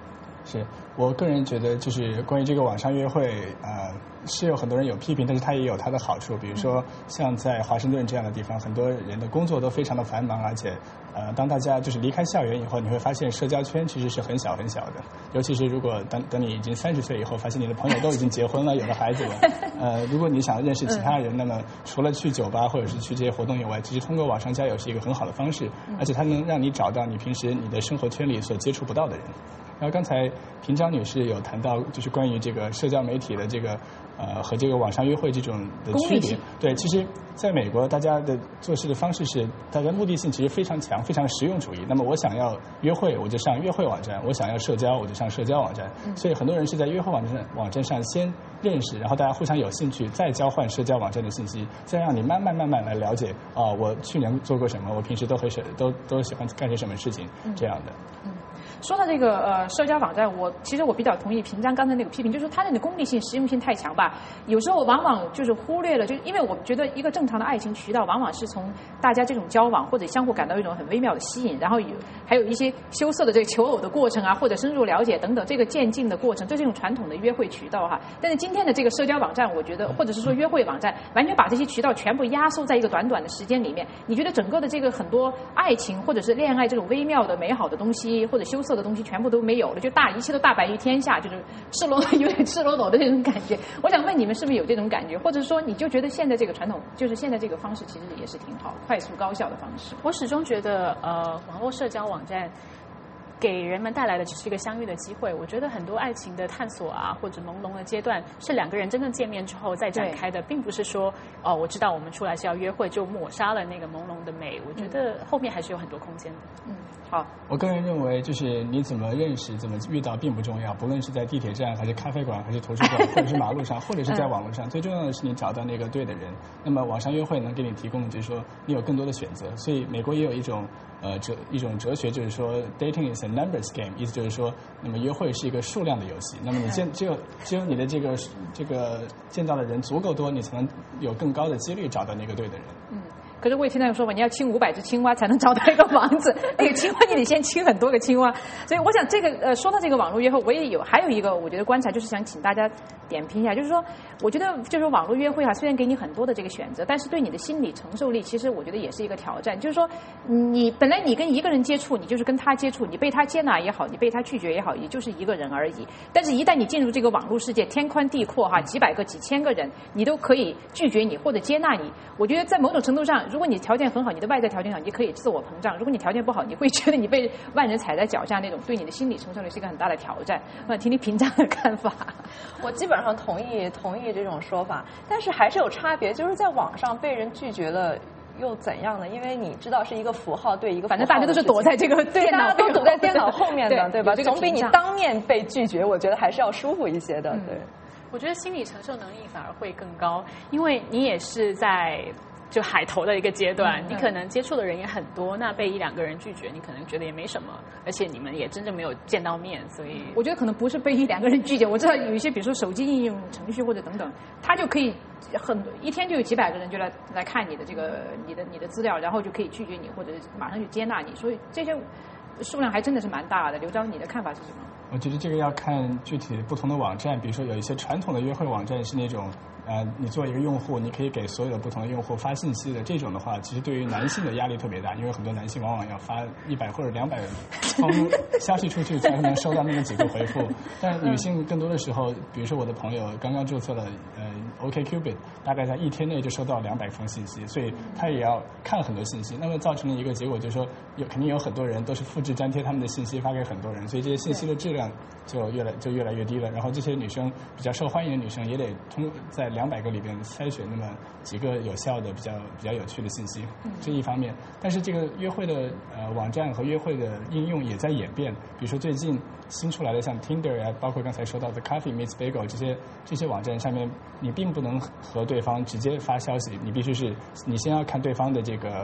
是我个人觉得，就是关于这个网上约会，是有很多人有批评，但是它也有它的好处。比如说，像在华盛顿这样的地方，很多人的工作都非常的繁忙，而且，当大家就是离开校园以后，你会发现社交圈其实是很小很小的。尤其是如果等你已经30岁以后，发现你的朋友都已经结婚了，有了孩子了，如果你想认识其他人，那么除了去酒吧或者是去这些活动以外，其实通过网上交友是一个很好的方式，而且它能让你找到你平时你的生活圈里所接触不到的人。然后刚才平章女士有谈到，就是关于这个社交媒体的这个和这个网上约会这种的区别。对，其实在美国大家的做事的方式是，大家目的性其实非常强，非常的实用主义。那么我想要约会，我就上约会网站；我想要社交，我就上社交网站。所以很多人是在约会网站上先认识，然后大家互相有兴趣，再交换社交网站的信息，再让你慢慢来了解我去年做过什么，我平时都喜欢干些什么事情，这样的。 说到这个社交网站，其实我比较同意平章刚才那个批评，就是说它的功利性、实用性太强吧。有时候往往就是忽略了，就因为我觉得一个正常的爱情渠道，往往是从大家这种交往或者相互感到一种很微妙的吸引，然后还有一些羞涩的这个求偶的过程啊，或者深入了解等等这个渐进的过程，这是一种传统的约会渠道哈。但是今天的这个社交网站，我觉得或者是说约会网站，完全把这些渠道全部压缩在一个短短的时间里面。你觉得整个的这个很多爱情或者是恋爱这种微妙的美好的东西，或者羞涩的东西全部都没有了，就一切都大白于天下，就是有点赤裸裸的这种感觉。我想问你们是不是有这种感觉，或者说你就觉得现在这个传统，就是现在这个方式其实也是挺好，快速高效的方式？ 我始终觉得网络社交网站给人们带来的只是一个相遇的机会。我觉得很多爱情的探索啊，或者朦胧的阶段，是两个人真正见面之后再展开的，并不是说我知道我们出来是要约会，就抹杀了那个朦胧的美。我觉得后面还是有很多空间的。 好，我个人认为，就是你怎么认识、怎么遇到并不重要，不论是在地铁站，还是咖啡馆，还是图书馆，或者是马路上，或者是在网络上，最重要的是你找到那个对的人。那么网上约会能给你提供的就是说你有更多的选择。所以美国也有一种哲学，就是说 dating is a numbers game， 意思就是说，那么约会是一个数量的游戏。那么你只有你的这个见到的人足够多，你才能有更高的几率找到那个对的人。 可是我也听到有说嘛，你要亲500只青蛙才能找到一个王子，那个青蛙你得先亲很多个青蛙。所以我想这个说到这个网络约会，还有一个我觉得观察，就是想请大家点评一下，就是说我觉得就是网络约会虽然给你很多的这个选择，但是对你的心理承受力其实我觉得也是一个挑战。就是说你本来你跟一个人接触，你就是跟他接触，你被他接纳也好，你被他拒绝也好，也就是一个人而已。但是一旦你进入这个网络世界，天宽地阔几百个几千个人，你都可以拒绝你或者接纳你。我觉得在某种程度上，如果你条件很好，你的外在条件好，你可以自我膨胀；如果你条件不好，你会觉得你被万人踩在脚下，那种对你的心理承受力是一个很大的挑战。听听平章的看法。 我基本上同意这种说法，但是还是有差别，就是在网上被人拒绝了又怎样呢？因为你知道是一个符号对一个符号， 反正大家都是躲在这个电脑， 大家都躲在电脑后面的，对吧？总比你当面被拒绝，我觉得还是要舒服一些的。对， 我觉得心理承受能力反而会更高，因为你也是在就海投的一个阶段，你可能接触的人也很多，那被1-2个人拒绝，你可能觉得也没什么，而且你们也真正没有见到面，所以我觉得可能不是被1-2个人拒绝。我知道有一些，比如说手机应用程序或者等等，它就可以一天就有几百个人就来看你的这个你的资料，然后就可以拒绝你，或者马上就接纳你，所以这些数量还真的是蛮大的。刘钊，你的看法是什么？ 我觉得这个要看具体不同的网站，比如说有一些传统的约会网站是那种你作为一个用户，你可以给所有的不同的用户发信息的，这种的话，其实对于男性的压力特别大，因为很多男性往往要发100或者200封消息出去才能收到那么几个回复。但女性更多的时候，比如说我的朋友刚刚注册了OkCupid， 大概在1天内就收到200封信息，所以他也要看很多信息，那么造成了一个结果，就是说肯定有很多人都是复制粘贴他们的信息发给很多人，所以这些信息的质量就越来越低了。然后这些女生比较受欢迎的女生也得在200个里边筛选那么几个有效的比较有趣的信息，这一方面。但是这个约会的网站和约会的应用也在演变，比如说最近新出来的像 Tinder 啊，包括刚才说到的 Coffee Meets Bagel 这些网站上面，你并不能和对方直接发消息，你必须是你先要看对方的这个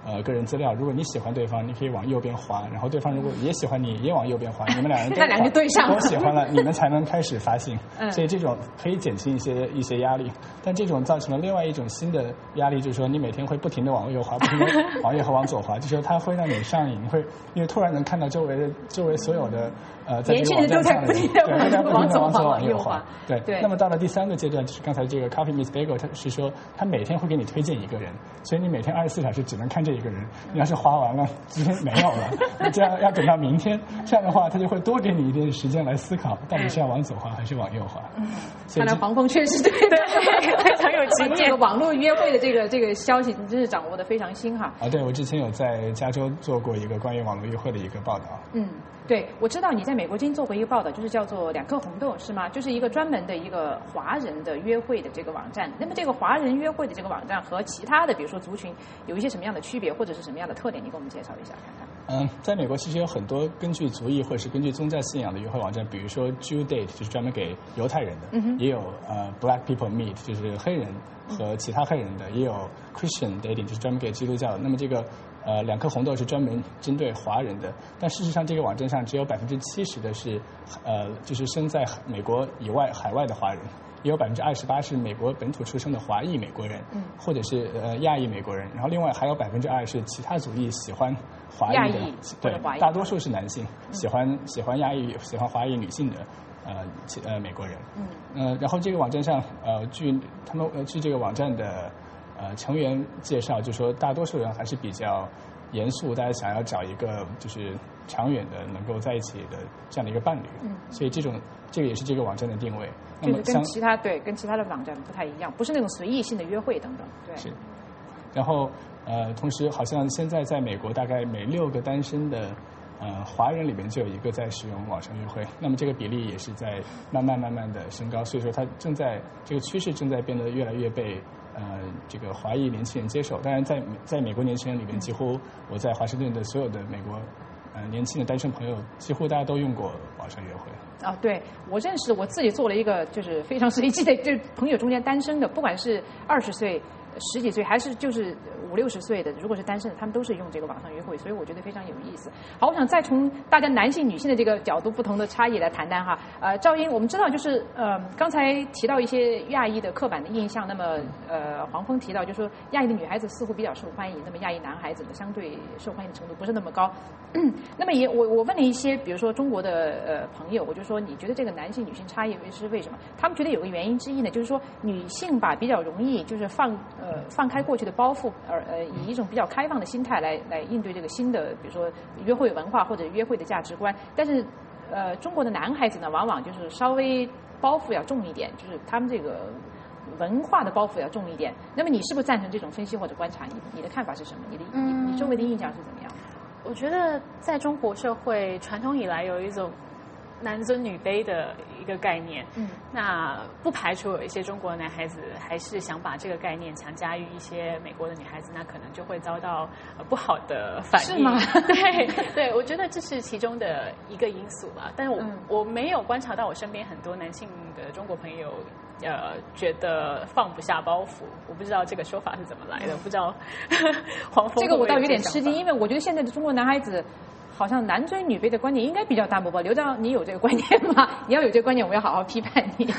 个人资料。如果你喜欢对方，你可以往右边滑，然后对方如果也喜欢你，也往右边滑，你们两人就对上了， 都喜欢了，你们才能开始发信。所以这种可以减轻一些压力，但这种造成了另外一种新的压力，就是说你每天会不停的往右滑，不停的往右和往左滑，就是说它会让你上瘾，你会因为突然能看到周围所有的在这个网站上的人，对，往左滑往右滑，对。那么到了第3个阶段，就是刚才这个 Coffee Miss Bagel， 他是说他每天会给你推荐一个人，所以你每天24小时只能看这一个人。你要是滑完了，今天没有了，你这样要等到明天，这样的话他就会多给你一点时间来思考，到底是要往左滑还是往右滑。 看来黄蜂确实对非常有经验。这个网络约会的这个消息，你真是掌握的非常新哈。 对，我之前有在加州做过一个关于网络约会的一个报道。 对，我知道你在美国经做过一个报道，就是叫做2颗红豆是吗？就是一个专门的一个华人的约会的这个网站。那么这个华人约会的这个网站和其他的比如说族群有一些什么样的区别，或者是什么样的特点？你给我们介绍一下看看。 在美国其实有很多根据族裔或者是根据宗教信仰的约会网站，比如说 Jew Date 就是专门给犹太人的，也有Black People Meet 就是黑人和其他黑人的，也有 Christian Dating 就是专门给基督教的。那么这个2颗红豆是专门针对华人的，但事实上这个网站上只有70%的是就是生在美国以外海外的华人，也有28%是美国本土出生的华裔美国人，或者是亚裔美国人，然后另外还有2%是其他族裔喜欢华裔的，对，大多数是男性喜欢亚裔喜欢华裔女性的美国人。然后这个网站上据这个网站的成员介绍，就说大多数人还是比较严肃，大家想要找一个就是长远的能够在一起的这样的一个伴侣。所以这个也是这个网站的定位。 就是跟其他的网站不太一样，不是那种随意性的约会等等。对。 是。然后同时好像现在在美国大概每6个单身的华人里面就有1个在使用网上约会，那么这个比例也是在慢慢的升高，所以说它这个趋势正在变得越来越被这个华裔年轻人接受。当然在美国年轻人里面，几乎我在华盛顿的所有的美国年轻的单身朋友，几乎大家都用过网上约会。 对，我认识我自己做了一个就是非常随机的，就是朋友中间单身的，不管是20岁、10几岁，还是就是50、60岁的，如果是单身的，他们都是用这个网上约会，所以我觉得非常有意思。好，我想再从大家男性、女性的这个角度不同的差异来谈谈哈。赵英，我们知道就是刚才提到一些亚裔的刻板的印象，那么黄蜂提到就是说亚裔的女孩子似乎比较受欢迎，那么亚裔男孩子呢相对受欢迎程度不是那么高。那么我问了一些比如说中国的朋友，我就说你觉得这个男性女性差异是为什么？他们觉得有个原因之一呢，就是说女性吧比较容易就是放开过去的包袱，以一种比较开放的心态来应对这个新的比如说约会文化或者约会的价值观。但是中国的男孩子呢，往往就是稍微包袱要重一点，就是他们这个文化的包袱要重一点。那么你是不是赞成这种分析或者观察？你的看法是什么？你周围的印象是怎么样？ 我觉得在中国社会传统以来有一种男尊女卑的一个概念，那不排除有一些中国的男孩子还是想把这个概念强加于一些美国的女孩子，那可能就会遭到不好的反应。是吗？对，我觉得这是其中的一个因素吧。但是我没有观察到我身边很多男性的中国朋友觉得放不下包袱，我不知道这个说法是怎么来的，不知道黄蜂。 这个我倒有点吃惊，因为我觉得现在的中国男孩子好像男尊女卑的观念应该比较淡薄吧？刘章，你有这个观念吗？你要有这个观念，我要好好批判你。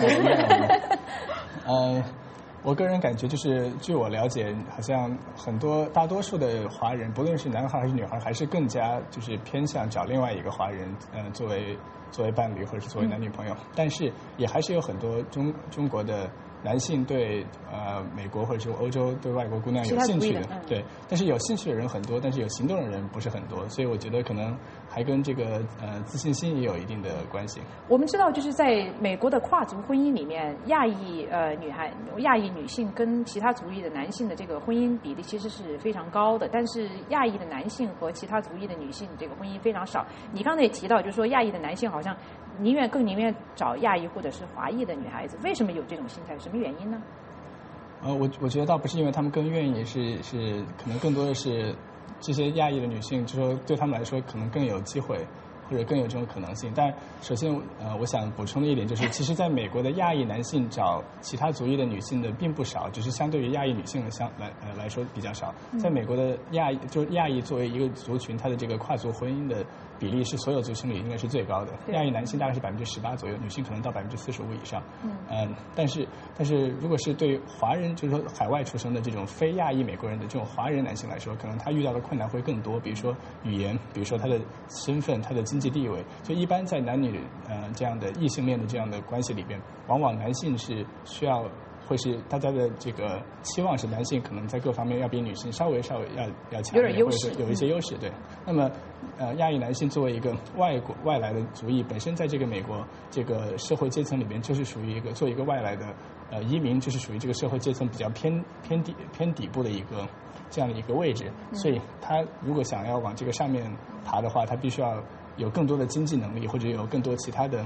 我个人感觉就是，据我了解，好像大多数的华人，不论是男孩还是女孩，还是更加就是偏向找另外一个华人，作为伴侣或者是作为男女朋友。但是也还是有很多中国的男性对美国或者是欧洲对外国姑娘有兴趣的，对，但是有兴趣的人很多，但是有行动的人不是很多，所以我觉得可能还跟这个自信心也有一定的关系。 我们知道，就是在美国的跨族婚姻里面，亚裔女性跟其他族裔的男性的这个婚姻比例其实是非常高的，但是亚裔的男性和其他族裔的女性这个婚姻非常少。你刚才也提到，就是说亚裔的男性好像更宁愿找亚裔或者是华裔的女孩子，为什么有这种心态？什么原因呢？ 我觉得倒不是因为他们更愿意，是可能更多的是这些亚裔的女性，就说对他们来说可能更有机会， 或者更有这种可能性。但首先我想补充的一点就是，其实在美国的亚裔男性找其他族裔的女性的并不少，只是相对于亚裔女性的来说比较少。在美国的亚裔作为一个族群，它的这个跨族婚姻的比例是所有族群里应该是最高的。亚裔男性大概是18%左右，女性可能到45%以上。但是如果是对华人，就是说海外出生的这种非亚裔美国人的这种华人男性来说，可能他遇到的困难会更多，比如说语言，比如说他的身份、他的经济地位。就一般在男女这样的异性恋的这样的关系里边，往往男性是需要。会是大家的这个期望是男性可能在各方面要比女性稍微要强一点， 有点优势， 有一些优势。对，那么亚裔男性作为一个外来的族裔，本身在这个美国这个社会阶层里边，就是属于一个做一个外来的移民，就是属于这个社会阶层比较偏底部的一个这样的一个位置。所以他如果想要往这个上面爬的话，他必须要有更多的经济能力，或者有更多其他的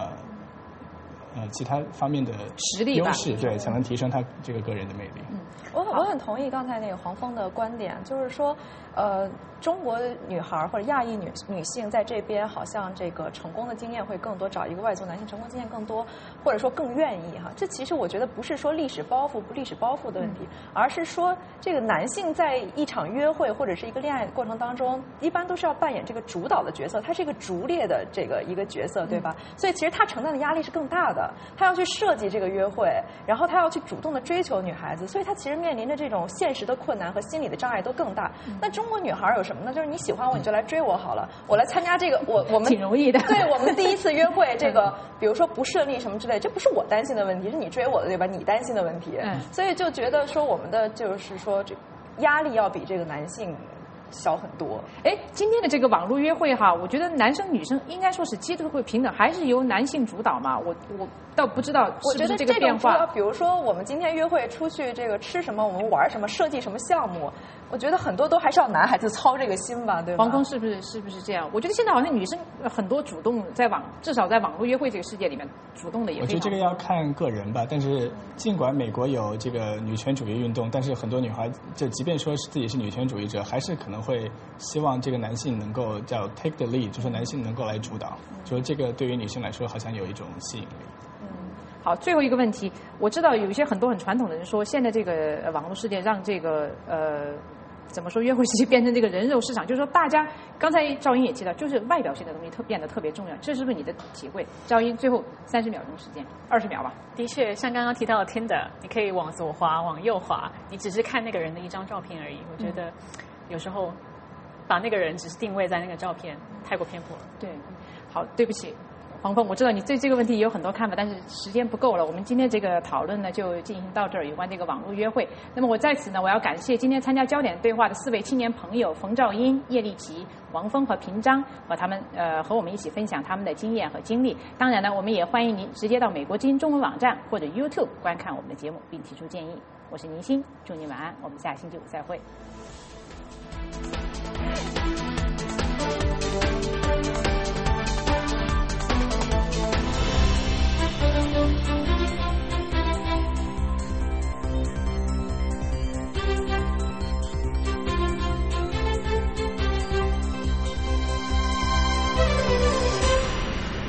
其他方面的实力优势，对，才能提升他这个个人的魅力。 我很同意刚才那个黄峰的观点，就是说，中国女孩或者亚裔女性在这边好像这个成功的经验会更多，找一个外族男性成功经验更多，或者说更愿意哈。这其实我觉得不是说历史包袱不历史包袱的问题，而是说这个男性在一场约会或者是一个恋爱过程当中，一般都是要扮演这个主导的角色，他是一个逐猎的这个一个角色，对吧？所以其实他承担的压力是更大的，他要去设计这个约会，然后他要去主动的追求女孩子，所以他其实面临着这种现实的困难和心理的障碍都更大。那中国女孩有什么呢？就是你喜欢我，你就来追我好了，我来参加这个，我们挺容易的。 对，我们第一次约会，这个比如说不顺利什么之类，这不是我担心的问题，是你追我的，对吧？你担心的问题。所以就觉得说我们的就是说这压力要比这个男性小很多。 今天的这个网络约会哈，我觉得男生女生应该说是机会平等，还是由男性主导嘛？我倒不知道是不是这个变化。 比如说我们今天约会出去这个吃什么，我们玩什么，设计什么项目，我觉得很多都还是要男孩子操这个心吧，对吧？ 黄峰是不是这样？我觉得现在好像女生很多主动至少在网络约会这个世界里面主动的也非常多。 我觉得这个要看个人吧，但是尽管美国有这个女权主义运动，但是很多女孩就即便说自己是女权主义者，还是可能会希望这个男性能够叫 take the lead， 就是男性能够来主导，就是这个对于女性来说好像有一种吸引力。 好，最后一个问题，我知道有一些很多很传统的人说，现在这个网络世界让这个怎么说约会世界变成这个人肉市场，就是说大家刚才赵英也提到，就是外表性的东西变得特别重要，这是不是你的体会？赵英，最后30秒钟时间，20秒吧。 的确，像刚刚提到的 Tinder， 你可以往左滑，往右滑，你只是看那个人的一张照片而已。我觉得有时候把那个人只是定位在那个照片，太过偏颇了。 对，好，对不起。黄峰，我知道你对这个问题也有很多看法，但是时间不够了。我们今天这个讨论呢，就进行到这儿，有关这个网络约会。那么我在此呢，我要感谢今天参加焦点对话的4位青年朋友：冯兆英、叶丽琪、王峰和平章，和他们和我们一起分享他们的经验和经历。当然呢，我们也欢迎您直接到美国之音中文网站或者 YouTube 观看我们的节目，并提出建议。我是宁欣，祝您晚安，我们下星期五再会。